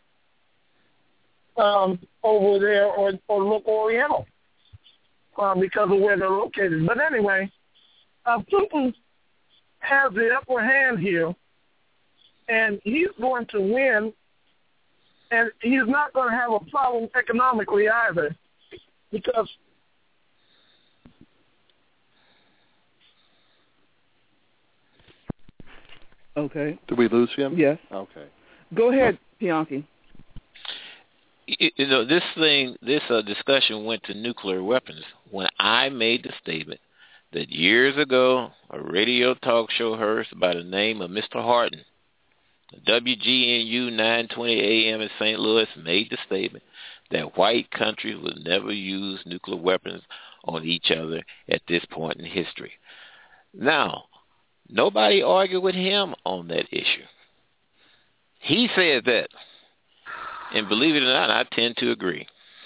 um, over there, or, or look Oriental uh, because of where they're located. But anyway, uh, Putin has the upper hand here, and he's going to win. And he's not going to have a problem economically either, because okay. Did we lose him? Yes. Okay. Go ahead, Bianchi. You know, this thing, this uh, discussion went to nuclear weapons when I made the statement that years ago a radio talk show host by the name of Mister Harton, W G N U nine twenty A M in Saint Louis, made the statement that white countries would never use nuclear weapons on each other at this point in history. Now, nobody argued with him on that issue. He said that, and believe it or not, I tend to agree.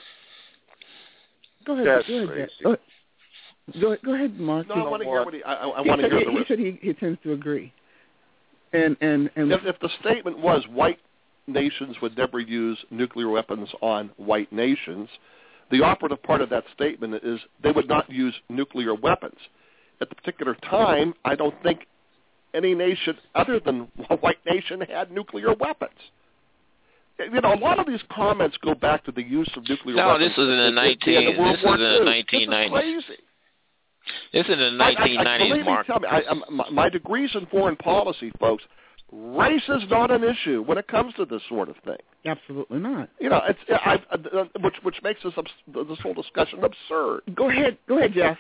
Go ahead. That's go ahead, crazy. Go ahead. Go, go ahead, Mark. No, I want to hear what he. I, I he want to said, hear he, the. He said he, he tends to agree. And and and if, if the statement was white nations would never use nuclear weapons on white nations, the operative part of that statement is they would not use nuclear weapons. At the particular time, I don't think any nation other than a white nation had nuclear weapons. You know, a lot of these comments go back to the use of nuclear no, weapons. No, this was in the nineteen. This was in the nineteen nineties. This is crazy. This is in the nineteen nineties, I, I, I, Mark. Tell me, I, I, my, my degree's in foreign policy, folks. Race is not an issue when it comes to this sort of thing. Absolutely not. You know, it's I, I, which which makes this this whole discussion absurd. Go ahead, go ahead, Jeff.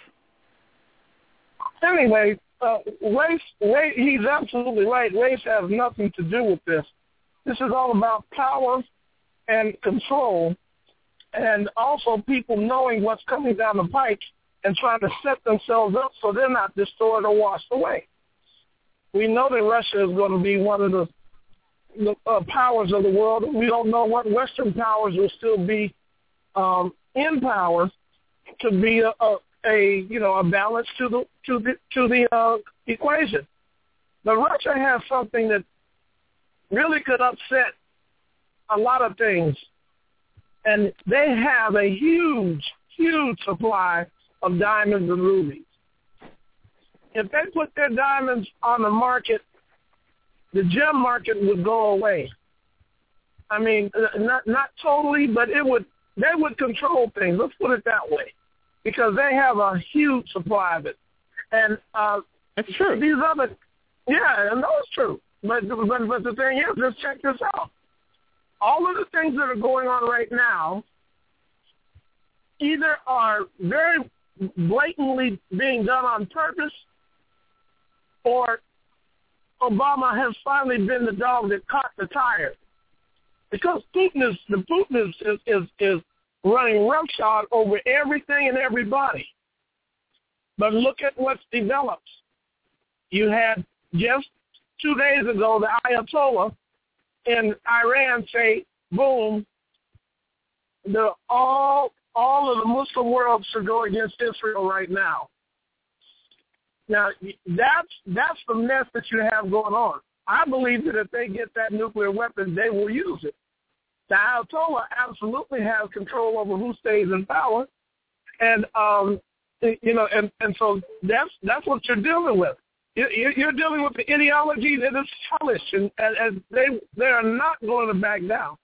Anyway, uh, race, race. He's absolutely right. Race has nothing to do with this. This is all about power and control, and also people knowing what's coming down the pike and trying to set themselves up so they're not destroyed or washed away. We know that Russia is going to be one of the, the uh, powers of the world. We don't know what Western powers will still be um, in power to be a, a, a you know a balance to the to the to the uh, equation. But Russia has something that really could upset a lot of things, and they have a huge, huge supply of diamonds and rubies. If they put their diamonds on the market, the gem market would go away. I mean, not not totally, but it would. They would control things. Let's put it that way, because they have a huge supply of it. And uh, that's true. These other, yeah, and that's true. But, but but the thing is, just check this out. All of the things that are going on right now either are very blatantly being done on purpose, or Obama has finally been the dog that caught the tire. Because Putin is the Putin is is, is, is running roughshod over everything and everybody. But look at what's developed. You had just two days ago the Ayatollah in Iran say, boom, the all all of the Muslim world should go against Israel right now. Now, that's that's the mess that you have going on. I believe that if they get that nuclear weapon, they will use it. The Ayatollah absolutely has control over who stays in power, and um, you know, and, and so that's that's what you're dealing with. You're dealing with the ideology that is hellish, and, and they they are not going to back down.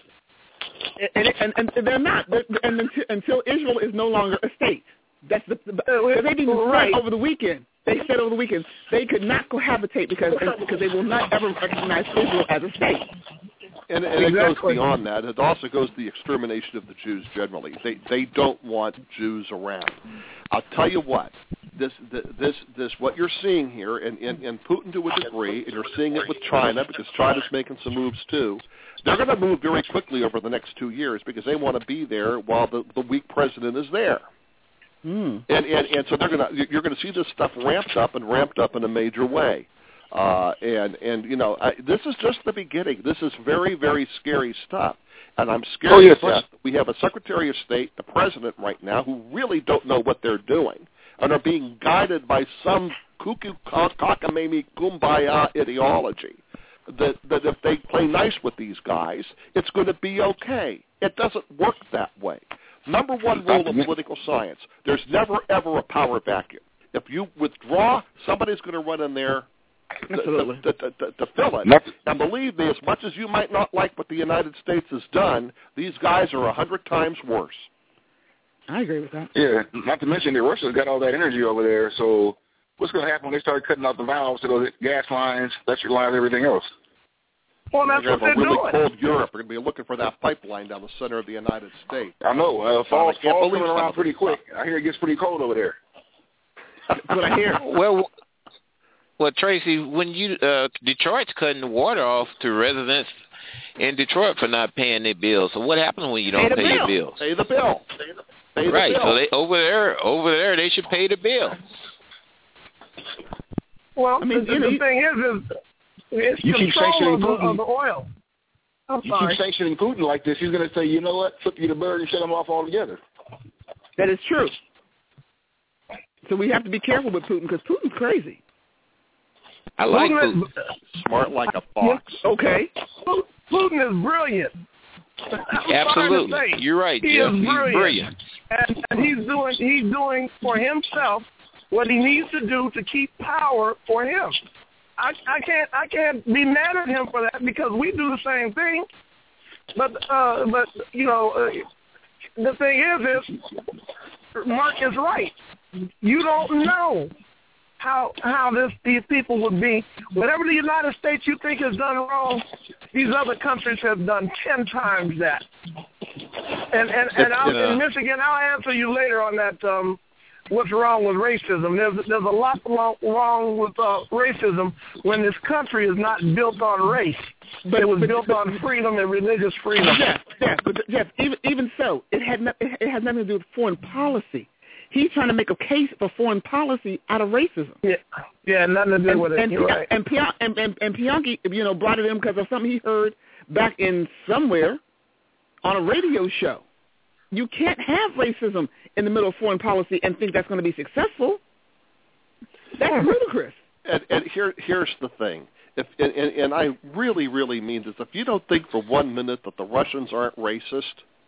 And, and, and they're not. They're, and until, until Israel is no longer a state. That's the. the they didn't right. over the weekend. They said over the weekend they could not cohabitate because because they will not ever recognize Israel as a state. And, and exactly. it goes beyond that. It also goes to the extermination of the Jews generally. They they don't want Jews around. I'll tell you what. This this this what you're seeing here, and, and, and Putin to a degree, and you're seeing it with China because China's making some moves too. They're going to move very quickly over the next two years because they want to be there while the, the weak president is there. Mm. And, and and so they're going to you're going to see this stuff ramped up and ramped up in a major way. Uh, and, and you know, I, this is just the beginning. This is very, very scary stuff. And I'm scared oh, yes, that we have a Secretary of State, the President right now, who really don't know what they're doing and are being guided by some cuckoo cockamamie kumbaya ideology that, that if they play nice with these guys, it's going to be okay. It doesn't work that way. Number one rule of political science, there's never, ever a power vacuum. If you withdraw, somebody's going to run in there to, to, to, to, to fill it. And believe me, as much as you might not like what the United States has done, these guys are a hundred times worse. I agree with that. Yeah, not to mention that Russia's got all that energy over there, so what's going to happen when they start cutting out the valves to those gas lines, electric lines, everything else? Well, that's We're what they're going to have a doing. really cold Europe. We're going to be looking for that pipeline down the center of the United States. I know. Uh, fall's I can't fall's believe coming around some pretty of this quick. stuff. I hear it gets pretty cold over there. That's what I hear. Well, well, Tracy, when you uh, Detroit's cutting the water off to residents in Detroit for not paying their bills. So what happens when you don't pay, pay bill. your bills? Pay the bill. Pay the right. bill. So they over there, over there, they should pay the bill. Well, I mean, the, you know, the thing is, is it's You keep control sanctioning of the, Putin. of the oil. I'm You sorry. keep sanctioning Putin like this, he's going to say, you know what, flip you the bird and shut him off altogether. That is true. So we have to be careful with Putin because Putin's crazy. I like Putin. Putin. Is, Smart like a fox. Okay. Putin is brilliant. I'm Absolutely, sorry to say. you're right, He Jeff. is He's brilliant. brilliant. And, and he's doing he's doing for himself what he needs to do to keep power for him. I, I can't I can't be mad at him for that because we do the same thing. But uh, but you know uh, the thing is is Mark is right. You don't know how how this these people would be. Whatever the United States you think has done wrong, these other countries have done ten times that. And and, and I'll, uh, in Michigan, I'll answer you later on that. Um, what's wrong with racism? There's there's a lot wrong, wrong with uh, racism when this country is not built on race, but it was but, built but, on freedom and religious freedom. Yes, yes, but yes, even even so, it had no, it has nothing to do with foreign policy. He's trying to make a case for foreign policy out of racism. Yeah, yeah, nothing to do and, with it. And, You're right. and, Pionk, and, and, and Pionk, you know, brought it in because of something he heard back in somewhere on a radio show. You can't have racism in the middle of foreign policy and think that's going to be successful. That's ludicrous. And, and here, here's the thing. If, and, and I really, really mean this. If you don't think for one minute that the Russians aren't racist,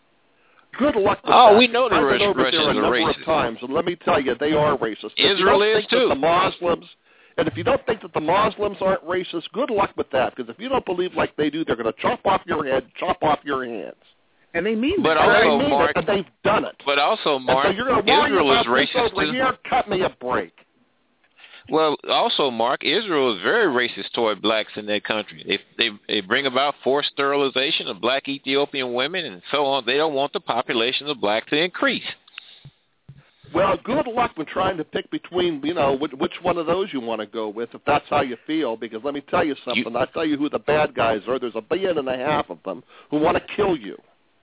good luck with oh, that. we know the I've Russians been over there a are number racist. of times, and let me tell you, they are racist. Israel is, too. too. The Muslims, and if you don't think that the Muslims aren't racist, good luck with that, because if you don't believe like they do, they're going to chop off your head, chop off your hands. And they mean but that. Also, they mean Mark, it, and they've done it. But also, Mark, and so you're going to worry Israel about is racist this over too. here. Cut me a break. Well, also, Mark, Israel is very racist toward blacks in their country. They they they bring about forced sterilization of black Ethiopian women and so on. They don't want the population of black to increase. Well, good luck with trying to pick between, you know, which, which one of those you want to go with, if that's how you feel. Because let me tell you something. You, I'll tell you who the bad guys are. There's a billion and a half of them who want to kill you.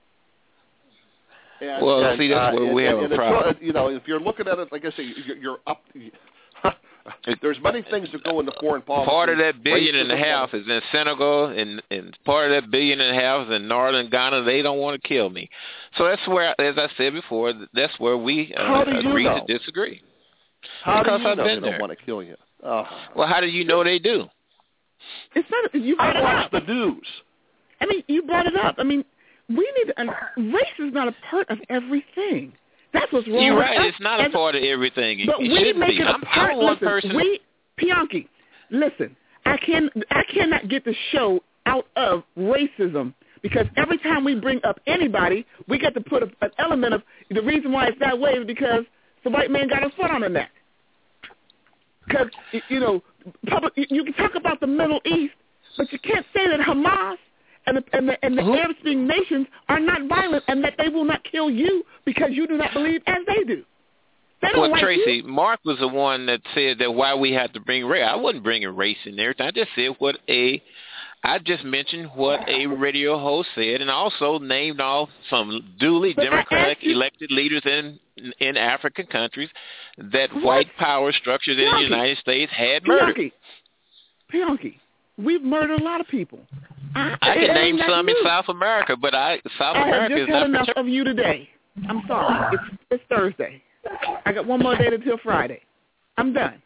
And, well, and, see, that's uh, where and, we have and a problem. You know, if you're looking at it, like I say, you're, you're up. There's many things that go into foreign policy. Part of that billion and a Racism, half is in Senegal, and, and part of that billion and a half is in northern Ghana. They don't want to kill me. So that's where, as I said before, that's where we uh, agree know? to disagree. How because do you I've know been they there. don't want to kill you? Oh. Well, how do you know they do? It's not. You brought I it watch up. the news. I mean, you brought it up. I mean, we need to. Race is not a part of everything. That's what's wrong. You're with right. us. It's not a As, part of everything. It, but it we shouldn't make be. it a I'm, part. I'm one listen, person. we, Pionk, listen. I can I cannot get the show out of racism because every time we bring up anybody, we get to put a, an element of the reason why it's that way is because the white man got his foot on the neck. Because you know, public, you can talk about the Middle East, but you can't say that Hamas and the, and the, and the Arab-speaking nations are not violent and that they will not kill you because you do not believe as they do. They don't Well, like Tracy, you. Mark was the one that said that why we had to bring race. I wasn't bringing race in there. I just said what a, I just mentioned what a radio host said, and also named off some duly But Democratic you, elected leaders in in African countries that what? white power structures in Pionk. the United States had murdered. Pionk. Pianki, we've murdered a lot of people. I, I can name nothing some new. in South America, but I South I have America just is had not enough protected. of you today. I'm sorry. It's, it's Thursday. I got one more day until Friday. I'm done.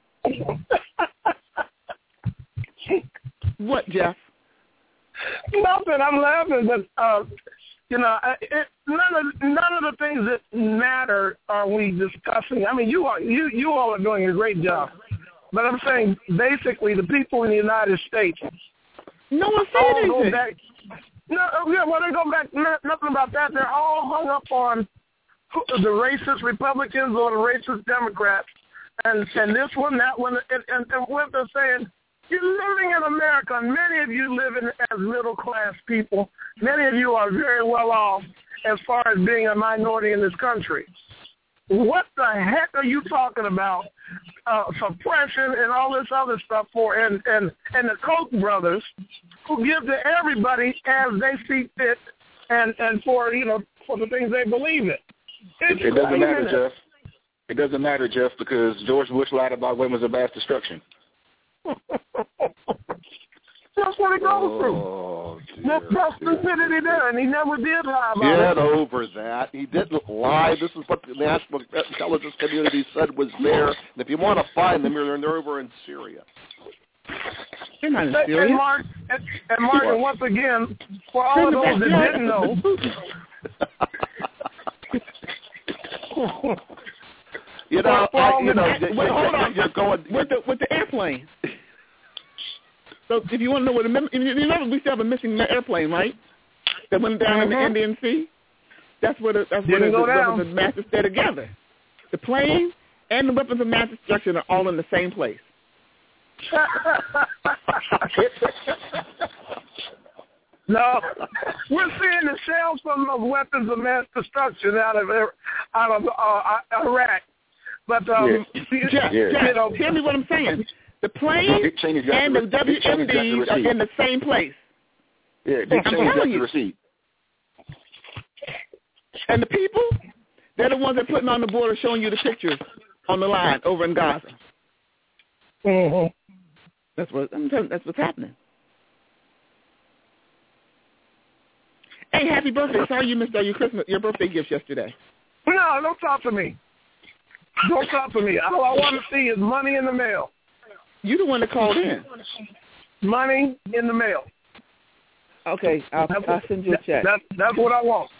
What, Jeff? Nothing. I'm laughing, but uh, you know, it, none of none of the things that matter are we discussing. I mean, you are you you all are doing a great job, but I'm saying basically the people in the United States. No one said all anything. Go back, no, yeah, well, they go back. Nothing about that. They're all hung up on the racist Republicans or the racist Democrats, and and this one, that one, and, and, and what they're saying. You're living in America, and many of you live in, as middle-class people. Many of you are very well off as far as being a minority in this country. What the heck are you talking about? Uh, suppression and all this other stuff for, and, and, and the Koch brothers who give to everybody as they see fit, and, and for, you know, for the things they believe in. It's It doesn't matter, craziness. Jeff. It doesn't matter, Jeff, because George Bush lied about weapons of mass destruction. That's what it goes Oh, through. That's that's stupidity there, and he never did lie about Get it. over that. He didn't lie. This is what the national intelligence community said was there. And if you want to find them, they're they're over in Syria. They're not in And, Syria. and Mark, and, and Mark, and once again, for all of those that didn't know, you know, For- for I, all you the- know, wait, you're, hold on. you're going with the with the airplane. So if you want to know what, the, you know, we still have a missing airplane, right? That went down in the Mhm. Indian Sea. That's what it, that's what Didn't it, go the down. weapons of mass stay together. The plane and the weapons of mass destruction are all in the same place. No, we're seeing the shells from the weapons of mass destruction out of out of uh, Iraq. But um, Jeff, you Jeff, know, tell me what I'm saying. The plane Dick Cheney's got and the the re- W Dick Cheney's M got the Ds are receipt. in the same place. Yeah, Dick I'm Cheney's got telling the you. receipt. And the people, they're the ones that are putting on the border showing you the pictures on the line over in Gaza. Mm-hmm. That's what I'm telling. That's what's happening. Hey, happy birthday! Sorry you missed all your Christmas, your birthday gifts yesterday. No, don't talk to me. Don't talk to me. All I want to see is money in the mail. You the one that called in. Money in the mail. Okay, I'll, I'll send you a check. That, that's what I want.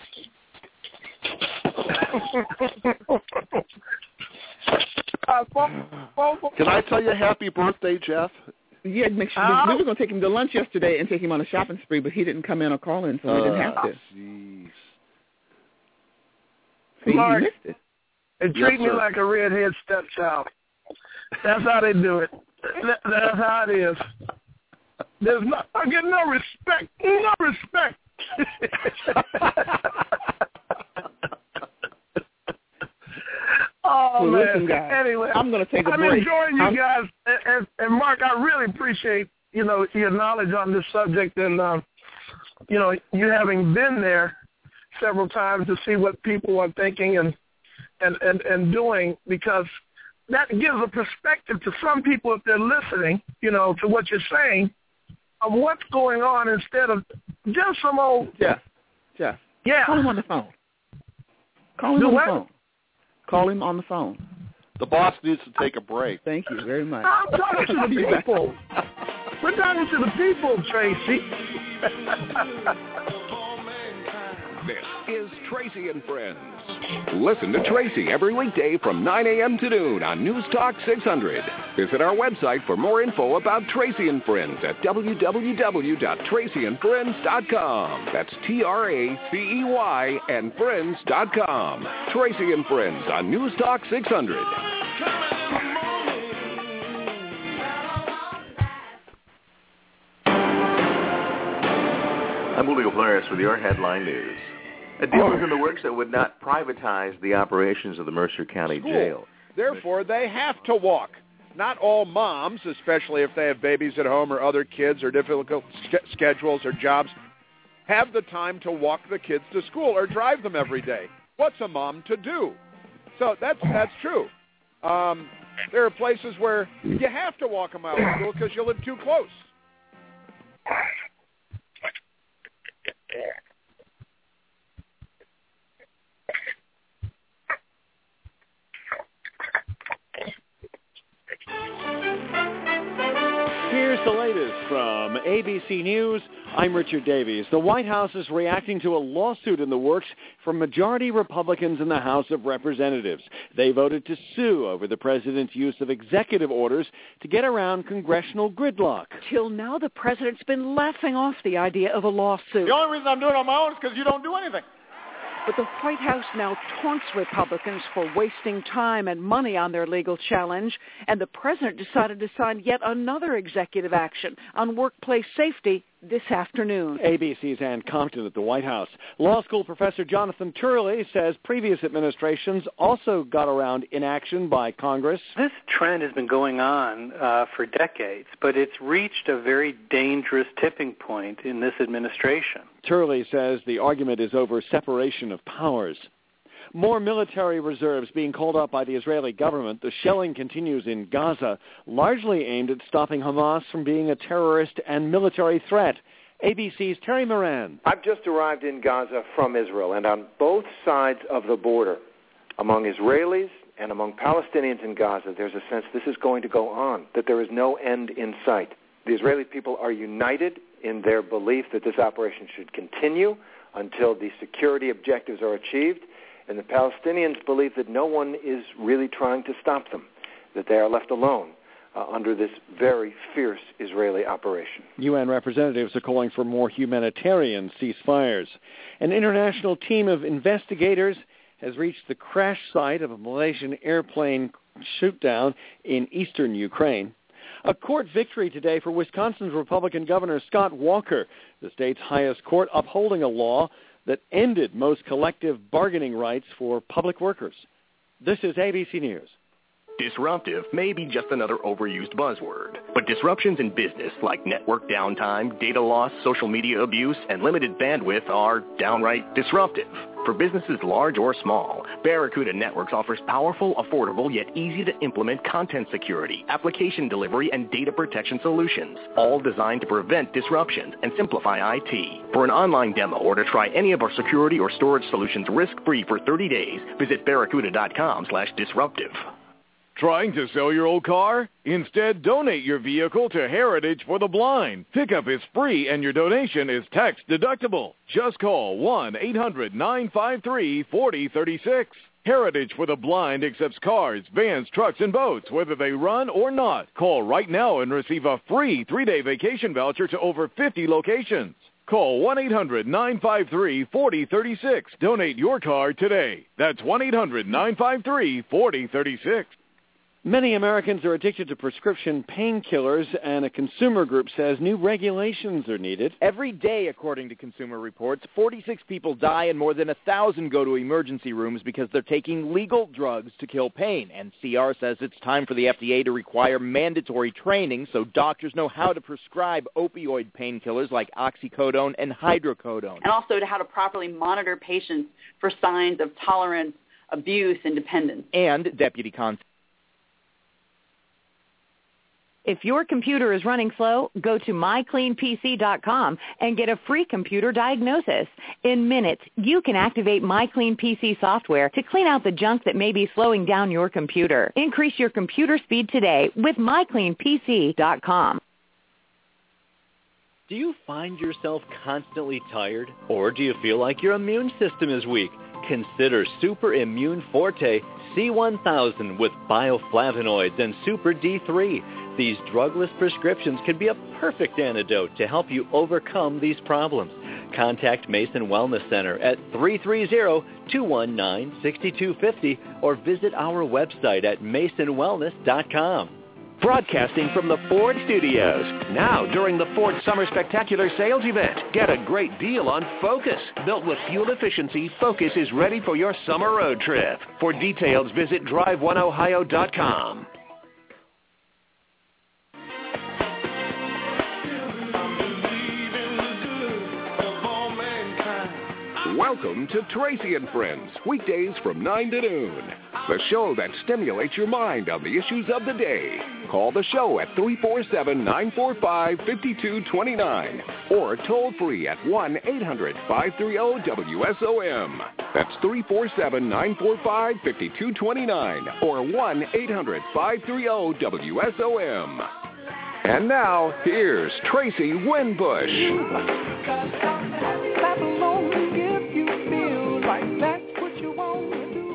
uh, phone, phone, phone. Can I tell you happy birthday, Jeff? Yeah, make sure Oh. we were going to take him to lunch yesterday and take him on a shopping spree, but he didn't come in or call in, so we didn't have to. Jeez. See, Mark, he missed it. They Yes, treat me sir. like a redhead stepchild. That's how they do it. That, that's how it is. There's no, I get no respect. No respect. oh Well, man. listen, guys, anyway, I'm going to take a I'm break. enjoying you I'm- guys, and, and, and Mark, I really appreciate you know your knowledge on this subject, and um, you know you having been there several times to see what people are thinking and and, and, and doing, because that gives a perspective to some people if they're listening, you know, to what you're saying, of what's going on instead of just some old Jeff, Jeff, yeah. call him on the phone. Call him Do on what? the phone. Call him on the phone. The boss needs to take a break. Thank you very much. I'm talking to the people. We're talking to the people, Tracy. This is Tracy and Friends. Listen to Tracy every weekday from nine a.m. to noon on News Talk six hundred. Visit our website for more info about Tracy and Friends at w w w dot tracy and friends dot com. That's T R A C E Y and friends dot com. Tracy and Friends on News Talk six hundred. I'm Julio Polaris with your headline news. A deal is in the works that would not privatize the operations of the Mercer County School. Jail. Therefore, they have to walk. Not all moms, especially if they have babies at home or other kids or difficult sch- schedules or jobs, have the time to walk the kids to school or drive them every day. What's a mom to do? So that's that's true. Um, There are places where you have to walk a mile to school because you live too close. Here's the latest from A B C News. I'm Richard Davies. The White House is reacting to a lawsuit in the works from majority Republicans in the House of Representatives. They voted to sue over the president's use of executive orders to get around congressional gridlock. Till now, the president's been laughing off the idea of a lawsuit. The only reason I'm doing it on my own is because you don't do anything. But the White House now taunts Republicans for wasting time and money on their legal challenge, and the president decided to sign yet another executive action on workplace safety this afternoon. A B C's Ann Compton at the White House. Law school professor Jonathan Turley says previous administrations also got around inaction by Congress. This trend has been going on uh, for decades, but it's reached a very dangerous tipping point in this administration. Turley says the argument is over separation of powers. More military reserves being called up by the Israeli government. The shelling continues in Gaza, largely aimed at stopping Hamas from being a terrorist and military threat. A B C's Terry Moran. I've just arrived in Gaza from Israel, and on both sides of the border, among Israelis and among Palestinians in Gaza, there's a sense this is going to go on, that there is no end in sight. The Israeli people are united in their belief that this operation should continue until the security objectives are achieved. And the Palestinians believe that no one is really trying to stop them, that they are left alone uh, under this very fierce Israeli operation. U N representatives are calling for more humanitarian ceasefires. An international team of investigators has reached the crash site of a Malaysian airplane shootdown in eastern Ukraine. A court victory today for Wisconsin's Republican Governor Scott Walker, the state's highest court upholding a law that ended most collective bargaining rights for public workers. This is A B C News. Disruptive may be just another overused buzzword, but disruptions in business like network downtime, data loss, social media abuse, and limited bandwidth are downright disruptive. For businesses large or small, Barracuda Networks offers powerful, affordable, yet easy-to-implement content security, application delivery, and data protection solutions, all designed to prevent disruptions and simplify I T. For an online demo or to try any of our security or storage solutions risk-free for thirty days, visit barracuda.com slash disruptive. Trying to sell your old car? Instead, donate your vehicle to Heritage for the Blind. Pickup is free and your donation is tax deductible. Just call one eight hundred nine five three four zero three six. Heritage for the Blind accepts cars, vans, trucks, and boats, whether they run or not. Call right now and receive a free three-day vacation voucher to over fifty locations. Call one eight hundred nine five three four zero three six. Donate your car today. That's one eight hundred nine five three four zero three six. Many Americans are addicted to prescription painkillers, and a consumer group says new regulations are needed. Every day, according to Consumer Reports, forty-six people die and more than one thousand go to emergency rooms because they're taking legal drugs to kill pain. And C R says it's time for the F D A to require mandatory training so doctors know how to prescribe opioid painkillers like oxycodone and hydrocodone. And also to how to properly monitor patients for signs of tolerance, abuse, and dependence. And Deputy Con. If your computer is running slow, go to my clean P C dot com and get a free computer diagnosis. In minutes, you can activate MyCleanPC software to clean out the junk that may be slowing down your computer. Increase your computer speed today with my clean P C dot com. Do you find yourself constantly tired? Or do you feel like your immune system is weak? Consider Super Immune Forte C one thousand with bioflavonoids and Super D three. These drugless prescriptions can be a perfect antidote to help you overcome these problems. Contact Mason Wellness Center at three three zero, two one nine, six two five zero or visit our website at mason wellness dot com. Broadcasting from the Ford Studios. Now, during the Ford Summer Spectacular Sales Event, get a great deal on Focus. Built with fuel efficiency, Focus is ready for your summer road trip. For details, visit drive one ohio dot com. Welcome to Tracy and Friends, weekdays from nine to noon. The show that stimulates your mind on the issues of the day. Call the show at three four seven, nine four five, five two two nine or toll free at one eight hundred, five three zero, W S O M. That's three four seven, nine four five, five two two nine or one eight hundred, five three zero, W S O M. And now, here's Tracy Winbush. Clap along if you feel like that's what you want to do.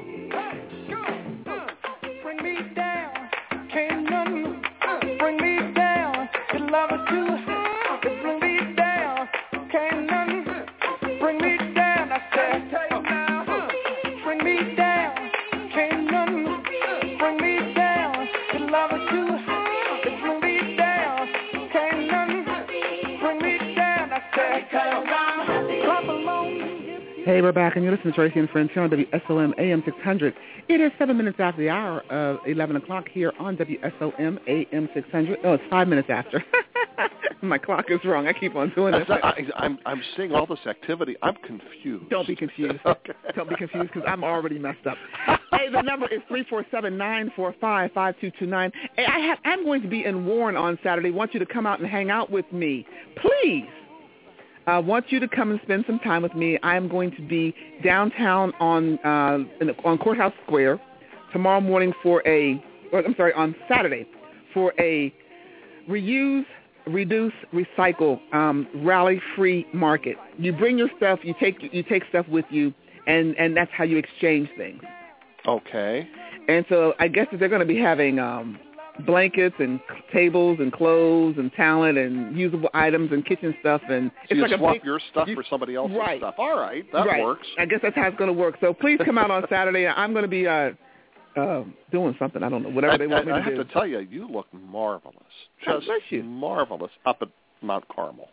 Bring me down, can't none bring me down. Your love is too high, bring me down, can't none bring me down. I said, bring me down, can't none bring me down. Your love is too high, bring me down, can't none bring me down. I said, clap along. Hey, we're back, and you're listening to Tracy and Friends here on W S O M A M six hundred. It is seven minutes after the hour of eleven o'clock here on W S O M A M six hundred. Oh, it's five minutes after. My clock is wrong. I keep on doing this. I, I'm, I'm seeing all this activity. I'm confused. Don't be confused. Okay. Don't be confused because I'm already messed up. Hey, the number is three four seven, nine four five, five two two nine. Hey, I have, I'm going to be in Warren on Saturday. I want you to come out and hang out with me. Please. I want you to come and spend some time with me. I'm going to be downtown on uh, in the, on Courthouse Square tomorrow morning for a, or, I'm sorry, on Saturday for a reuse, reduce, recycle um, rally-free market. You bring your stuff, you take you take stuff with you, and, and that's how you exchange things. Okay. And so I guess that they're going to be having um, blankets and tables and clothes and talent and usable items and kitchen stuff, and so it's you like swap a big, your stuff you, for somebody else's right. stuff. All right, that right. works. I guess that's how it's going to work. So please come out on Saturday. I'm going to be uh, uh, doing something. I don't know, whatever I, they want I, me to I have do. to tell you, you look marvelous. God Just bless you. marvelous up at Mount Carmel.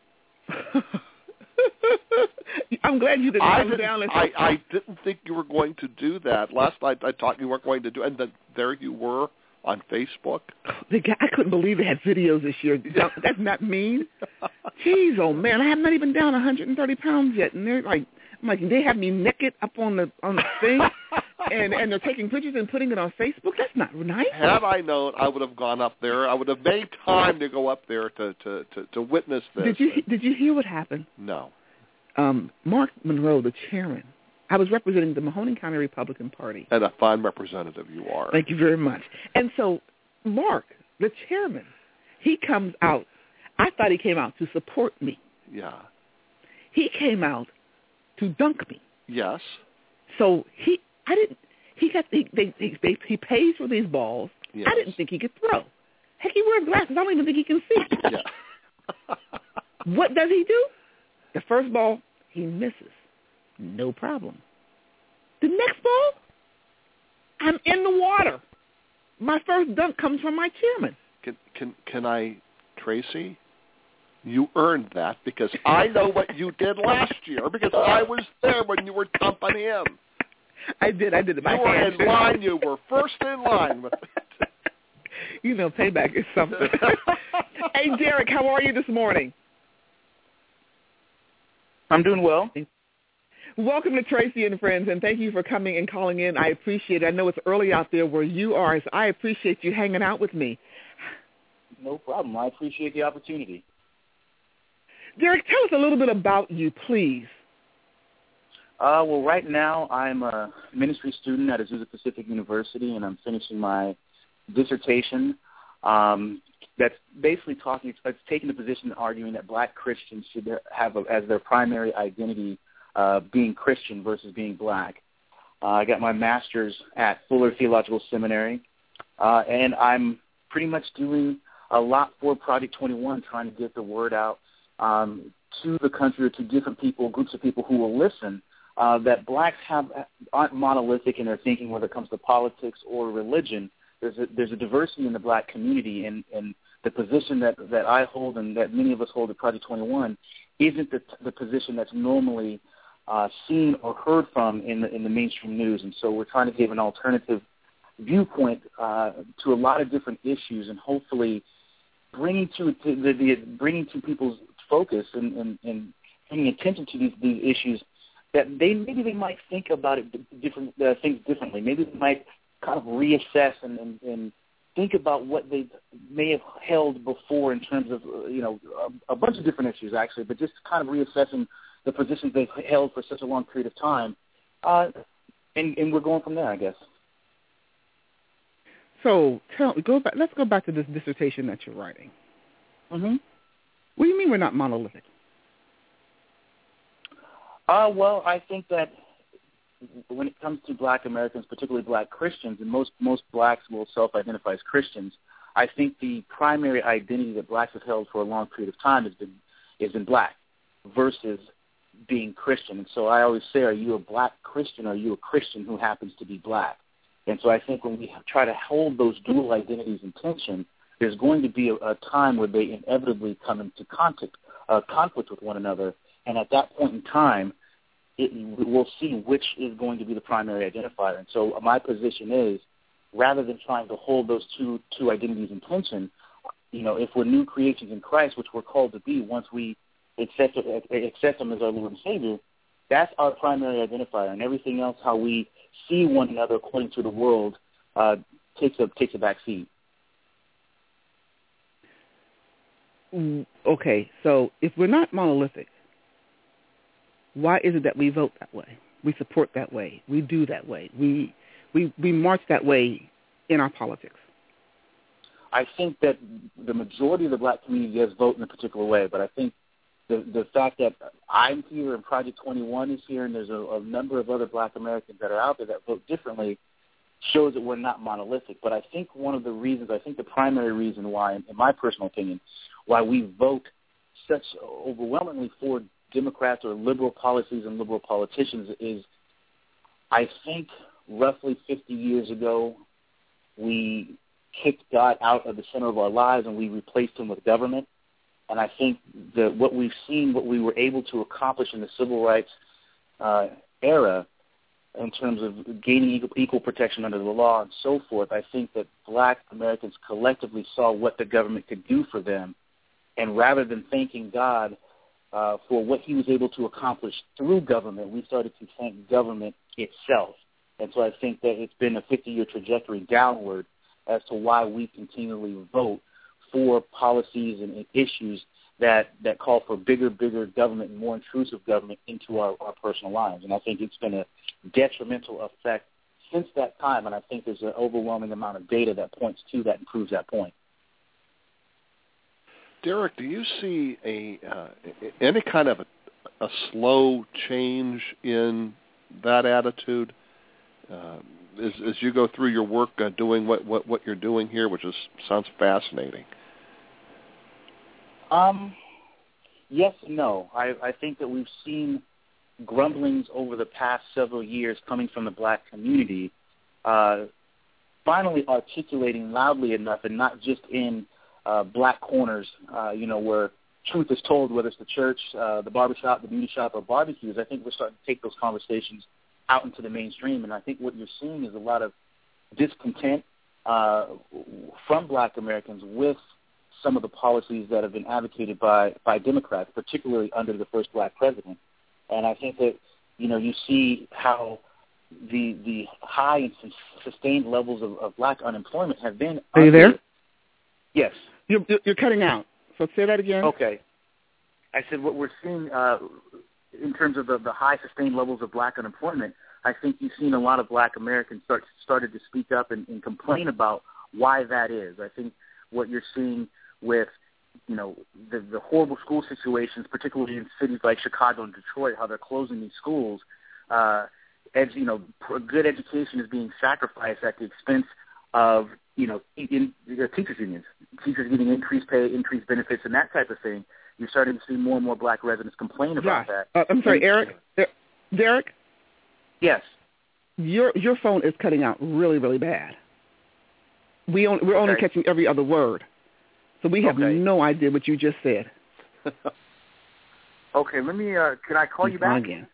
I'm glad you didn't I come didn't, down and I, I didn't think you were going to do that. Last night I thought you weren't going to do it, and then there you were on Facebook. The guy, I couldn't believe they had videos this year. That's not mean. Jeez, oh man, I have not even down one hundred thirty pounds yet, and they're like, I'm like, they have me naked up on the on the thing, and and they're taking pictures and putting it on Facebook. That's not nice. Had I known, I would have gone up there. I would have made time to go up there to to to, to witness this. Did you did you hear what happened? No. Um, Mark Monroe, the chairman. I was representing the Mahoning County Republican Party. And a fine representative you are. Thank you very much. And so Mark, the chairman, he comes out. I thought he came out to support me. Yeah. He came out to dunk me. Yes. So he, I didn't. He got they they they, they he pays for these balls. Yes. I didn't think he could throw. Heck, he wears glasses. I don't even think he can see. Yeah. What does he do? The first ball he misses. No problem. The next ball, I'm in the water. My first dunk comes from my chairman. Can can can I, Tracy? You earned that because I know what you did last year because I was there when you were dumping him. I did. I did it. You were in line. You were first in line with it. You know, payback is something. Hey, Derek, how are you this morning? I'm doing well. Welcome to Tracy and Friends, and thank you for coming and calling in. I appreciate it. I know it's early out there where you are, so I appreciate you hanging out with me. No problem. I appreciate the opportunity. Derek, tell us a little bit about you, please. Uh, well, right now I'm a ministry student at Azusa Pacific University, and I'm finishing my dissertation um, that's basically talking, it's, it's taking the position arguing that black Christians should have a, as their primary identity Uh, being Christian versus being black. Uh, I got my master's at Fuller Theological Seminary, uh, and I'm pretty much doing a lot for Project twenty-one, trying to get the word out um, to the country or to different people, groups of people who will listen, uh, that blacks have aren't monolithic in their thinking, whether it comes to politics or religion. There's a, there's a diversity in the black community, and, and the position that, that I hold and that many of us hold at Project twenty-one isn't the, the position that's normally Uh, seen or heard from in the in the mainstream news, and so we're trying to give an alternative viewpoint uh, to a lot of different issues, and hopefully bringing to, to the, the bringing to people's focus and, and, and paying attention to these, these issues that they maybe they might think about it different uh, things differently. Maybe they might kind of reassess and, and, and think about what they may have held before in terms of uh, you know a, a bunch of different issues actually, but just kind of reassessing the positions they've held for such a long period of time, uh, and, and we're going from there, I guess. So tell go back. Let's go back to this dissertation that you're writing. Mm-hmm. What do you mean we're not monolithic? Uh, well, I think that when it comes to black Americans, particularly black Christians, and most most blacks will self-identify as Christians, I think the primary identity that blacks have held for a long period of time has been has been black versus being Christian. And so I always say, are you a black Christian or are you a Christian who happens to be black? And so I think when we try to hold those dual identities in tension, there's going to be a, a time where they inevitably come into conflict, uh, conflict with one another. And at that point in time, it, we'll see which is going to be the primary identifier. And so my position is, rather than trying to hold those two two identities in tension, you know, if we're new creations in Christ, which we're called to be once we accept, accept Him as our Lord and Savior, that's our primary identifier. And everything else, how we see one another according to the world, uh, takes a takes a back seat. Okay, so if we're not monolithic, why is it that we vote that way? We support that way. We do that way. We we we march that way in our politics. I think that the majority of the black community does vote in a particular way, but I think the the fact that I'm here and Project twenty-one is here and there's a, a number of other black Americans that are out there that vote differently shows that we're not monolithic. But I think one of the reasons, I think the primary reason why, in my personal opinion, why we vote such overwhelmingly for Democrats or liberal policies and liberal politicians is, I think roughly fifty years ago, we kicked God out of the center of our lives and we replaced Him with government. And I think that what we've seen, what we were able to accomplish in the civil rights uh, era in terms of gaining equal, equal protection under the law and so forth, I think that black Americans collectively saw what the government could do for them. And rather than thanking God uh, for what He was able to accomplish through government, we started to thank government itself. And so I think that it's been a fifty-year trajectory downward as to why we continually vote for policies and issues that, that call for bigger, bigger government and more intrusive government into our, our personal lives. And I think it's been a detrimental effect since that time, and I think there's an overwhelming amount of data that points to that and proves that point. Derek, do you see a uh, any kind of a, a slow change in that attitude uh, as, as you go through your work uh, doing what, what, what you're doing here, which is sounds fascinating? Um, yes and no. I, I think that we've seen grumblings over the past several years coming from the black community, uh, finally articulating loudly enough, and not just in uh, black corners, uh, you know, where truth is told, whether it's the church, uh, the barbershop, the beauty shop, or barbecues. I think we're starting to take those conversations out into the mainstream, and I think what you're seeing is a lot of discontent uh, from black Americans with some of the policies that have been advocated by, by Democrats, particularly under the first black president. And I think that, you know, you see how the the high and sustained levels of, of black unemployment have been. Are you there? Yes. You're, you're cutting out. So say that again. Okay. I said what we're seeing uh, in terms of the, the high sustained levels of black unemployment, I think you've seen a lot of black Americans start started to speak up and, and complain about why that is. I think what you're seeing with, you know, the, the horrible school situations, particularly in cities like Chicago and Detroit, how they're closing these schools, uh, as, you know, good education is being sacrificed at the expense of, you know, in, in, teachers unions, teachers getting increased pay, increased benefits, and that type of thing. You're starting to see more and more black residents complain about Josh, that. Uh, I'm sorry, and, Eric? Derek? Yes. Your your phone is cutting out really, really bad. We on, we're okay. only catching every other word. So we have okay. no idea what you just said. Okay, let me, uh, can I call you back? Again.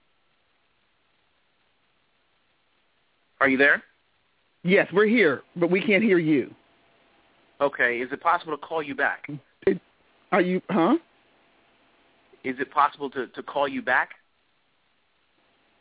Are you there? Yes, we're here, but we can't hear you. Okay, is it possible to call you back? It, are you, huh? Is it possible to, to call you back?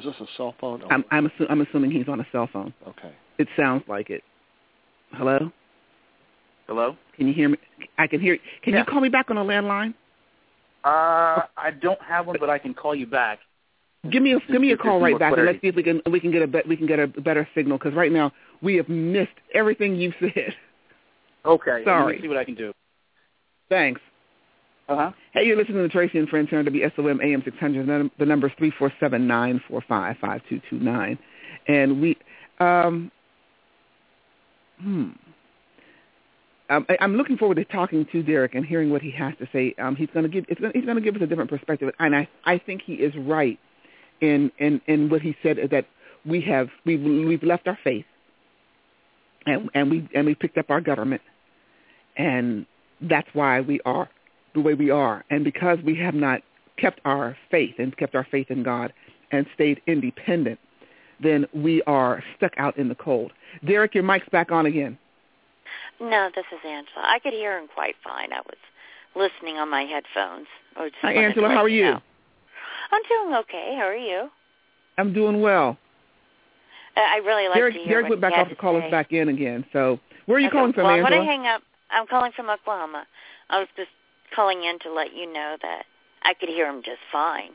Is this a cell phone? Oh. I'm I'm, assu- I'm assuming he's on a cell phone. Okay. It sounds like it. Hello? Hello? Can you hear me? I can hear. Can yeah. you call me back on a landline? Uh, I don't have one, but I can call you back. Give me a give me a call right back, and let's clarity. see if we can we can get a be, we can get a better signal, because right now we have missed everything you've said. Okay. Sorry. Let me see what I can do. Thanks. Uh-huh. Hey, you're listening to Tracy and Friends here on W S O M A M six hundred. The number is three four seven, nine four five, five two two nine. And we, um, hmm. Um, I, I'm looking forward to talking to Derek and hearing what he has to say. Um, he's going to give it's gonna, he's going to give us a different perspective, and I I think he is right in in, in what he said, that we have we've we've left our faith, and and we and we picked up our government, and that's why we are the way we are, and because we have not kept our faith and kept our faith in God and stayed independent, then we are stuck out in the cold. Derek, your mic's back on again. No, this is Angela. I could hear him quite fine. I was listening on my headphones. I just Hi, wanted Angela. to let How are you? know. I'm doing okay. How are you? I'm doing well. Uh, I really like Derek, to hear Derek what went back he had off to to call say. us back in again. So where are you Okay, calling from, well, Angela? when I hang up, I'm calling from Oklahoma. I was just calling in to let you know that I could hear him just fine.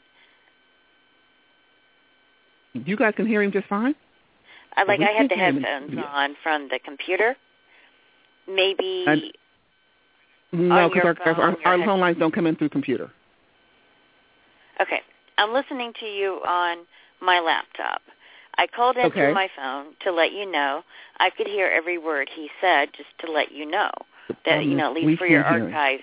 You guys can hear him just fine? I like. Well, we I had can't the hear him in headphones studio. on from the computer. Maybe. And, no, on because your our, phone, our, your our head- phone lines don't come in through computer. Okay. I'm listening to you on my laptop. I called into Okay. my phone to let you know. I could hear every word he said, just to let you know that, you know, at least We for your can't hear him. archives.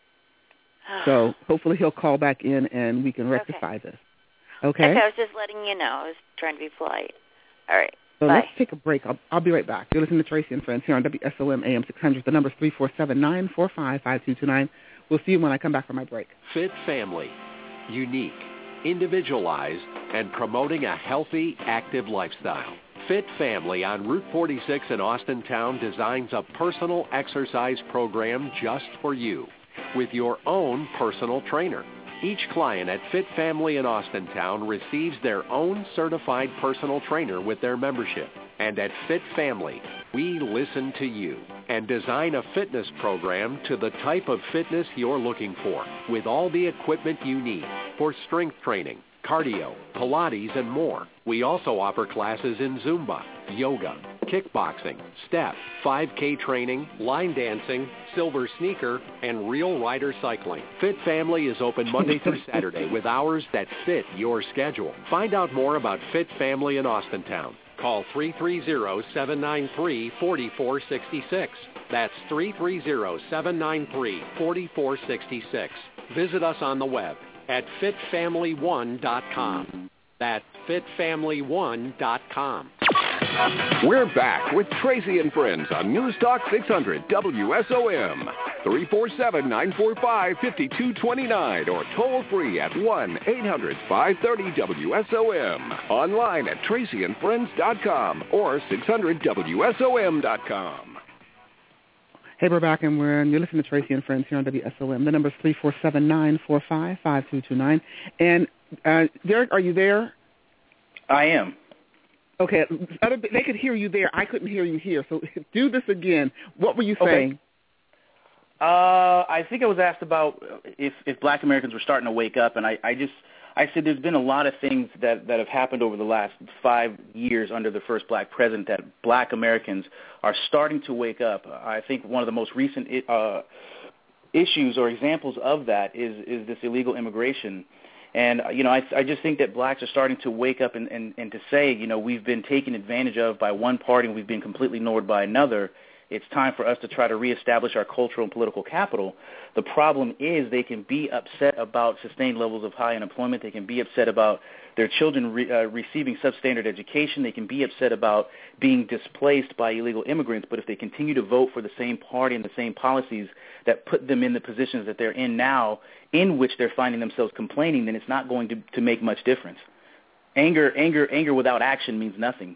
So hopefully he'll call back in and we can rectify this. Okay? Okay, I was just letting you know. I was trying to be polite. All right. So Bye. let's take a break. I'll, I'll be right back. You're listening to Tracy and Friends here on W S O M A M six hundred. The number is three four seven, nine four five, five two two nine. We'll see you when I come back from my break. Fit Family. Unique, individualized, and promoting a healthy, active lifestyle. Fit Family on Route forty-six in Austintown designs a personal exercise program just for you with your own personal trainer. Each client at Fit Family in Austintown receives their own certified personal trainer with their membership. And at Fit Family, we listen to you and design a fitness program to the type of fitness you're looking for, with all the equipment you need for strength training, cardio, Pilates, and more. We also offer classes in Zumba, yoga, kickboxing, step, five K training, line dancing, silver sneaker, and real rider cycling. Fit Family is open Monday through Saturday with hours that fit your schedule. Find out more about Fit Family in Austintown. Call three three zero, seven nine three, four four six six. That's three three zero, seven nine three, four four six six. Visit us on the web at fit family one dot com. That's fit family one dot com. We're back with Tracy and Friends on News Talk six hundred W S O M. three four seven, nine four five, five two two nine or toll free at one eight hundred, five three zero, W S O M. Online at tracy and friends dot com or six hundred W S O M dot com. Hey, we're back, and we're you're listening to Tracy and Friends here on W S O M. The number is three four seven, nine four five, five two two nine. And, uh, Derek, are you there? I am. Okay, other, they could hear you there. I couldn't hear you here. So do this again. What were you saying? Okay. Uh, I think I was asked about if, if black Americans were starting to wake up, and I, I just I said there's been a lot of things that, that have happened over the last five years under the first black president that black Americans are starting to wake up. I think one of the most recent uh, issues or examples of that is, is this illegal immigration. And, you know, I, I just think that blacks are starting to wake up and, and, and to say, you know, we've been taken advantage of by one party and we've been completely ignored by another. It's time for us to try to reestablish our cultural and political capital. The problem is they can be upset about sustained levels of high unemployment. They can be upset about their children re, uh, receiving substandard education. They can be upset about being displaced by illegal immigrants. But if they continue to vote for the same party and the same policies that put them in the positions that they're in now, in which they're finding themselves complaining, then it's not going to, to make much difference. Anger, anger, anger without action means nothing.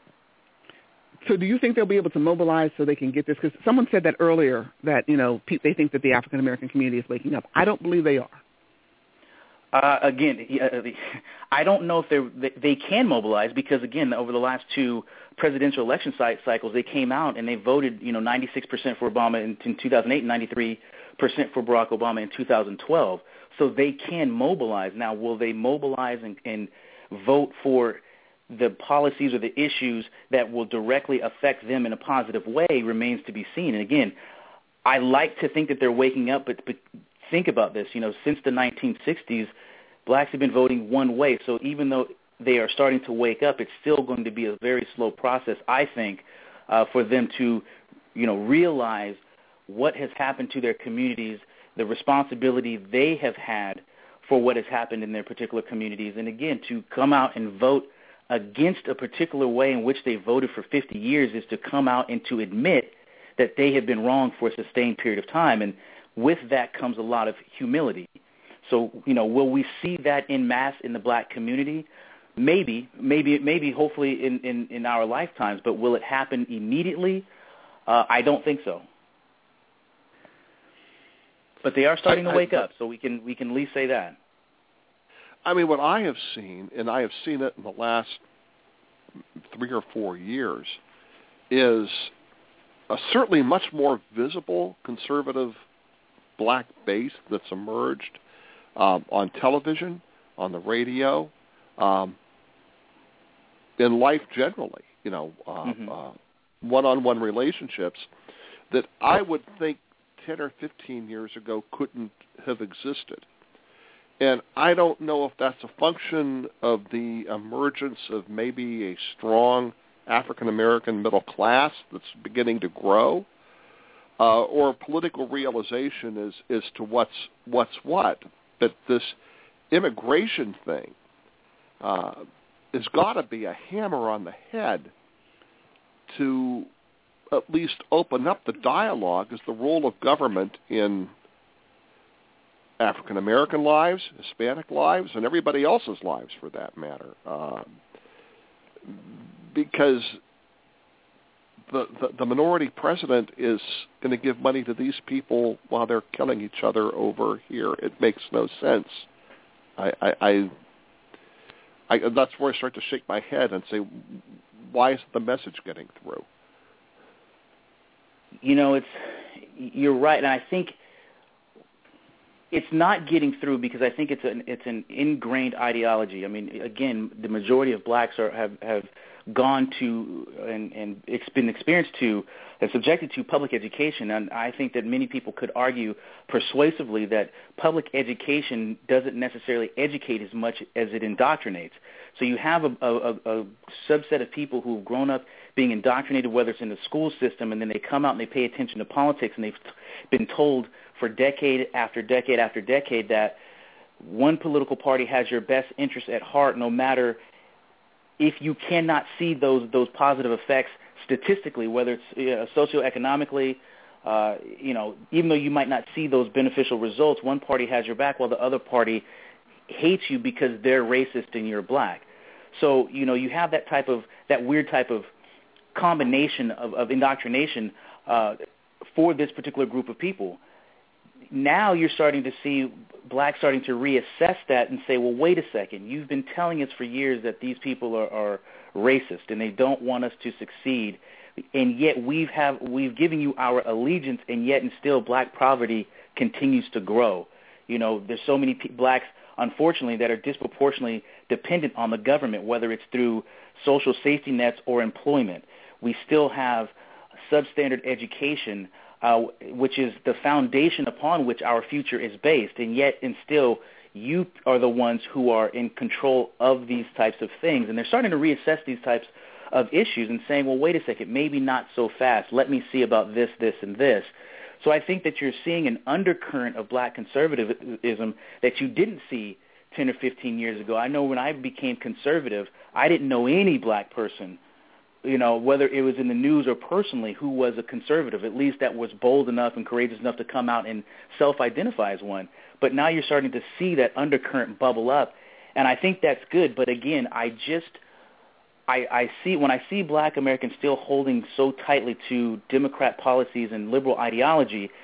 So do you think they'll be able to mobilize so they can get this? Because someone said that earlier, that, you know, pe- they think that the African-American community is waking up. I don't believe they are. Uh, again, I don't know if they they can mobilize because, again, over the last two presidential election cycles, they came out and they voted, you know, ninety-six percent for Obama in, in two thousand eight and ninety-three percent for Barack Obama in two thousand twelve. So they can mobilize. Now, will they mobilize and, and vote for the policies or the issues that will directly affect them in a positive way remains to be seen. And, again, I like to think that they're waking up, but, but think about this. You know, since the nineteen sixties, blacks have been voting one way. So even though they are starting to wake up, it's still going to be a very slow process, I think, uh, for them to, you know, realize what has happened to their communities, the responsibility they have had for what has happened in their particular communities, and, again, to come out and vote against a particular way in which they voted for fifty years is to come out and to admit that they have been wrong for a sustained period of time. And with that comes a lot of humility. So, you know, will we see that en masse in the black community? Maybe, maybe, maybe hopefully in, in, in our lifetimes, but will it happen immediately? Uh, I don't think so. But they are starting I, to wake I, up, so we can we can at least say that. I mean, what I have seen, and I have seen it in the last three or four years, is a certainly much more visible conservative black base that's emerged um, on television, on the radio, um, in life generally, you know, uh, mm-hmm. uh, one-on-one relationships that I would think ten or fifteen years ago couldn't have existed. And I don't know if that's a function of the emergence of maybe a strong African-American middle class that's beginning to grow, uh, or political realization as, as to what's what's what. But this immigration thing uh, has got to be a hammer on the head to at least open up the dialogue as the role of government in African-American lives, Hispanic lives, and everybody else's lives for that matter. Uh, because the, the, the minority president is going to give money to these people while they're killing each other over here. It makes no sense. I, I, I, I that's where I start to shake my head and say, why isn't the message getting through? You know, it's you're right, and I think it's not getting through because I think it's an it's an ingrained ideology. I mean, again, the majority of blacks are have, have gone to and and it's been experienced to and subjected to public education, and I think that many people could argue persuasively that public education doesn't necessarily educate as much as it indoctrinates. So you have a, a, a subset of people who've grown up being indoctrinated, whether it's in the school system, and then they come out and they pay attention to politics, and they've been told for decade after decade after decade that one political party has your best interests at heart, no matter if you cannot see those those positive effects statistically, whether it's you know, socioeconomically, uh, you know, even though you might not see those beneficial results, one party has your back while the other party hates you because they're racist and you're black. So, you know, you have that type of, that weird type of combination of, of indoctrination uh, for this particular group of people. Now you're starting to see blacks starting to reassess that and say, well, wait a second, you've been telling us for years that these people are, are racist and they don't want us to succeed, and yet we've have we've given you our allegiance, and yet and still black poverty continues to grow. You know, there's so many p- blacks, unfortunately, that are disproportionately dependent on the government, whether it's through social safety nets or employment. We still have substandard education, uh, which is the foundation upon which our future is based, and yet and still you are the ones who are in control of these types of things. And they're starting to reassess these types of issues and saying, well, wait a second, maybe not so fast. Let me see about this, this, and this. So I think that you're seeing an undercurrent of black conservatism that you didn't see ten or fifteen years ago. I know when I became conservative, I didn't know any black person, you know, whether it was in the news or personally, who was a conservative, at least that was bold enough and courageous enough to come out and self-identify as one. But now you're starting to see that undercurrent bubble up, and I think that's good. But again, I just I, I see when I see black Americans still holding so tightly to Democrat policies and liberal ideology,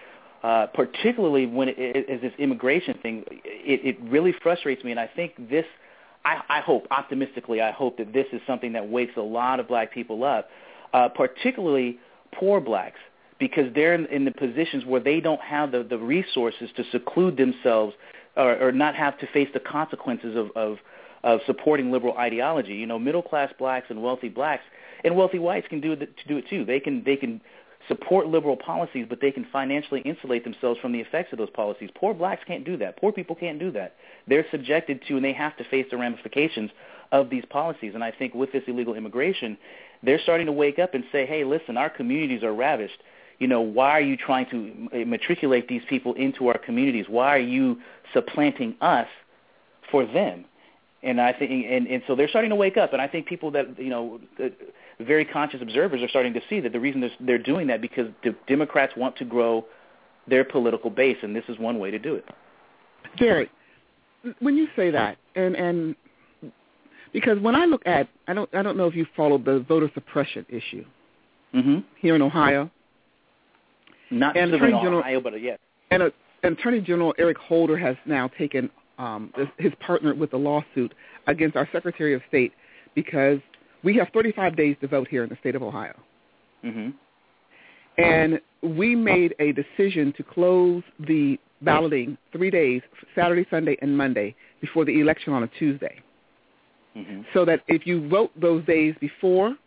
uh, particularly when it is this immigration thing. It, it really frustrates me, and I think this. I, I hope, optimistically, I hope that this is something that wakes a lot of black people up, uh, particularly poor blacks, because they're in, in the positions where they don't have the, the resources to seclude themselves or, or not have to face the consequences of, of, of supporting liberal ideology. You know, middle-class blacks and wealthy blacks and wealthy whites can do it, to do it too. They can they can support liberal policies, but they can financially insulate themselves from the effects of those policies. Poor blacks can't do that. Poor people can't do that. They're subjected to, and they have to face the ramifications of these policies. And I think with this illegal immigration, they're starting to wake up and say, hey, listen, our communities are ravished. You know, why are you trying to matriculate these people into our communities? Why are you supplanting us for them? And I think, and, and so they're starting to wake up. And I think people that, you know, very conscious observers are starting to see that the reason they're, they're doing that because the Democrats want to grow their political base, and this is one way to do it. Derek, when you say that, and, and because when I look at, I don't, I don't know if you followed the voter suppression issue mm-hmm. here in Ohio. Not and in Attorney General, Ohio, but uh, yes. And uh, Attorney General Eric Holder has now taken um, his partner with a lawsuit against our Secretary of State because we have thirty-five days to vote here in the state of Ohio. Mm-hmm. And we made a decision to close the balloting three days, Saturday, Sunday, and Monday, before the election on a Tuesday. Mm-hmm. So that if you vote those days before,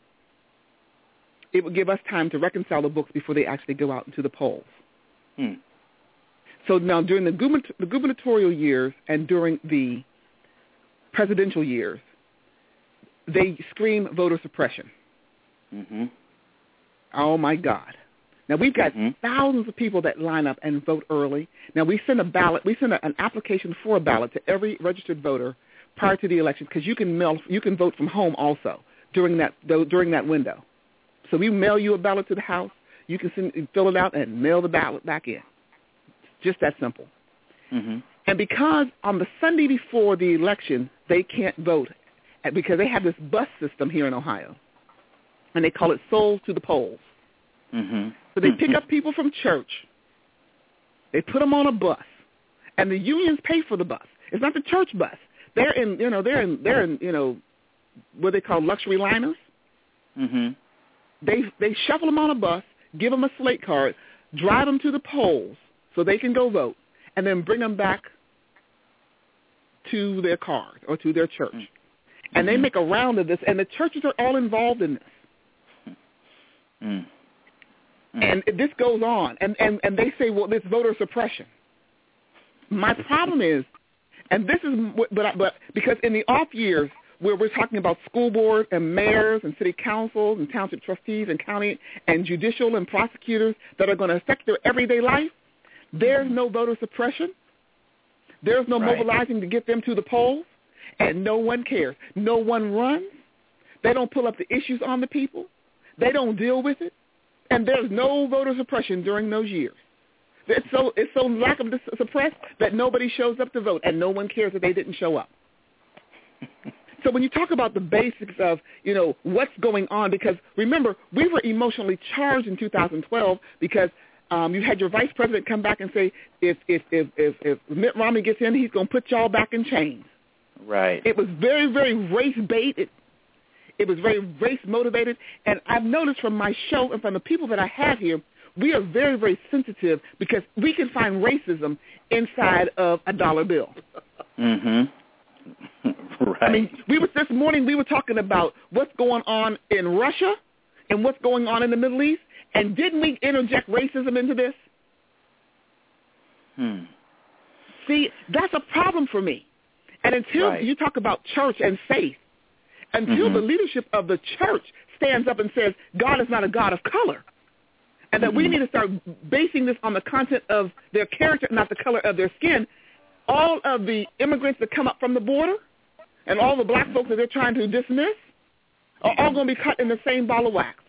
it would give us time to reconcile the books before they actually go out into the polls. Hmm. So now during the, gubern- the gubernatorial years and during the presidential years, they scream voter suppression. Mm-hmm. Oh, my God. Now, we've got mm-hmm. thousands of people that line up and vote early. Now, we send a ballot. We send a, an application for a ballot to every registered voter prior to the election because you can mail, you can vote from home also during that during that window. So we mail you a ballot to the house. You can send, fill it out and mail the ballot back in. Just that simple. Mm-hmm. And because on the Sunday before the election, they can't vote because they have this bus system here in Ohio, and they call it Souls to the Polls. Mm-hmm. So they pick up people from church, they put them on a bus, and the unions pay for the bus. It's not the church bus. They're in, you know, they're in, they're in, you know, what they call luxury liners. Mm-hmm. They they shuffle them on a bus, give them a slate card, drive them to the polls so they can go vote, and then bring them back to their car or to their church. Mm-hmm. And they make a round of this, and the churches are all involved in this. Mm. Mm. And this goes on, and, and, and they say, well, this voter suppression. My problem is, and this is, what, but, I, but because in the off years where we're talking about school boards and mayors and city councils and township trustees and county and judicial and prosecutors that are going to affect their everyday life, there's no voter suppression. There's no right. mobilizing to get them to the polls, and no one cares. No one runs. They don't pull up the issues on the people. They don't deal with it. And there's no voter suppression during those years. It's so it's so lack of suppressed that nobody shows up to vote, and no one cares that they didn't show up. So when you talk about the basics of, you know, what's going on, because remember, we were emotionally charged in two thousand twelve because um, you had your vice president come back and say, if if if if, if Mitt Romney gets in, he's going to put y'all back in chains. Right. It was very, very race-baited. It was very race-motivated. And I've noticed from my show and from the people that I have here, we are very, very sensitive because we can find racism inside of a dollar bill. Mm-hmm. Right. I mean, we was this morning we were talking about what's going on in Russia and what's going on in the Middle East, and didn't we interject racism into this? Hmm. See, that's a problem for me. And until right. you talk about church and faith, until mm-hmm. the leadership of the church stands up and says God is not a God of color, and that mm-hmm. we need to start basing this on the content of their character, not the color of their skin, all of the immigrants that come up from the border and all the black folks that they're trying to dismiss are all going to be cut in the same ball of wax.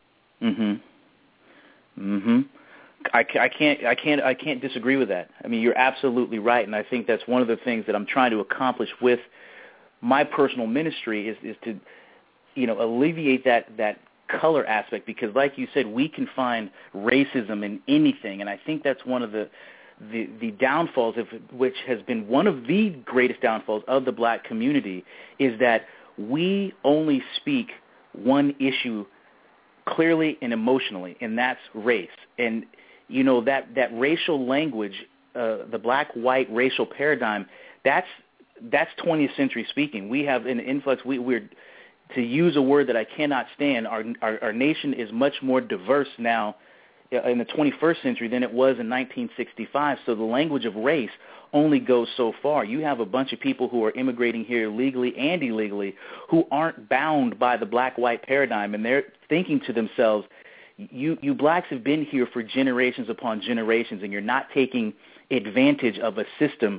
Mm-hmm. Mm-hmm. I, I can't I can't I can't disagree with that. I mean, you're absolutely right, and I think that's one of the things that I'm trying to accomplish with my personal ministry is is to, you know, alleviate that that color aspect, because like you said, we can find racism in anything, and I think that's one of the the, the downfalls of which has been one of the greatest downfalls of the black community, is that we only speak one issue clearly and emotionally, and that's race. And you know, that that racial language, uh, the black-white racial paradigm, that's that's twentieth century speaking. We have an influx. We, we're to use a word that I cannot stand. Our, our our nation is much more diverse now in the twenty-first century than it was in nineteen sixty-five. So the language of race only goes so far. You have a bunch of people who are immigrating here legally and illegally who aren't bound by the black-white paradigm, and they're thinking to themselves, you, you blacks have been here for generations upon generations, and you're not taking advantage of a system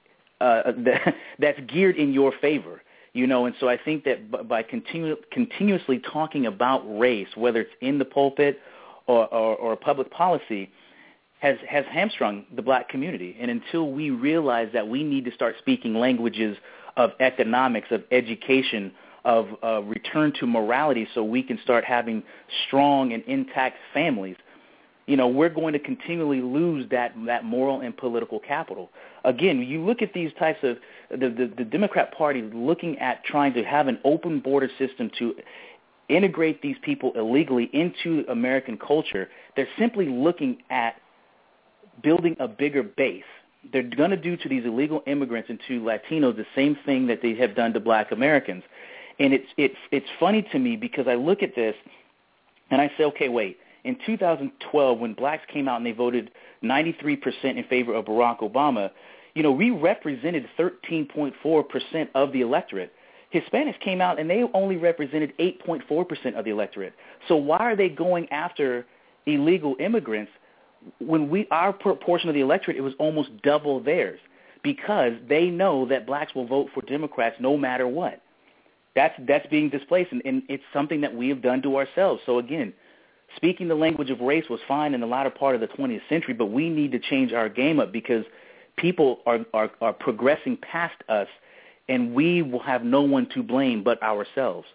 uh, that, that's geared in your favor. You know, and so I think that by continu- continuously talking about race, whether it's in the pulpit or, or, or public policy, has, has hamstrung the black community. And until we realize that we need to start speaking languages of economics, of education, of uh, return to morality so we can start having strong and intact families, you know, we're going to continually lose that, that moral and political capital. Again, you look at these types of the, the, the Democrat Party looking at trying to have an open border system to integrate these people illegally into American culture. They're simply looking at building a bigger base. They're going to do to these illegal immigrants and to Latinos the same thing that they have done to black Americans. And it's it's it's funny to me because I look at this and I say, okay, wait. In two thousand twelve, when blacks came out and they voted ninety-three percent in favor of Barack Obama, you know, we represented thirteen point four percent of the electorate. Hispanics came out and they only represented eight point four percent of the electorate. So why are they going after illegal immigrants when we our portion of the electorate, it was almost double theirs? Because they know that blacks will vote for Democrats no matter what. That's that's being displaced, and, and it's something that we have done to ourselves. So again, speaking the language of race was fine in the latter part of the twentieth century, but we need to change our game up because people are, are, are progressing past us, and we will have no one to blame but ourselves.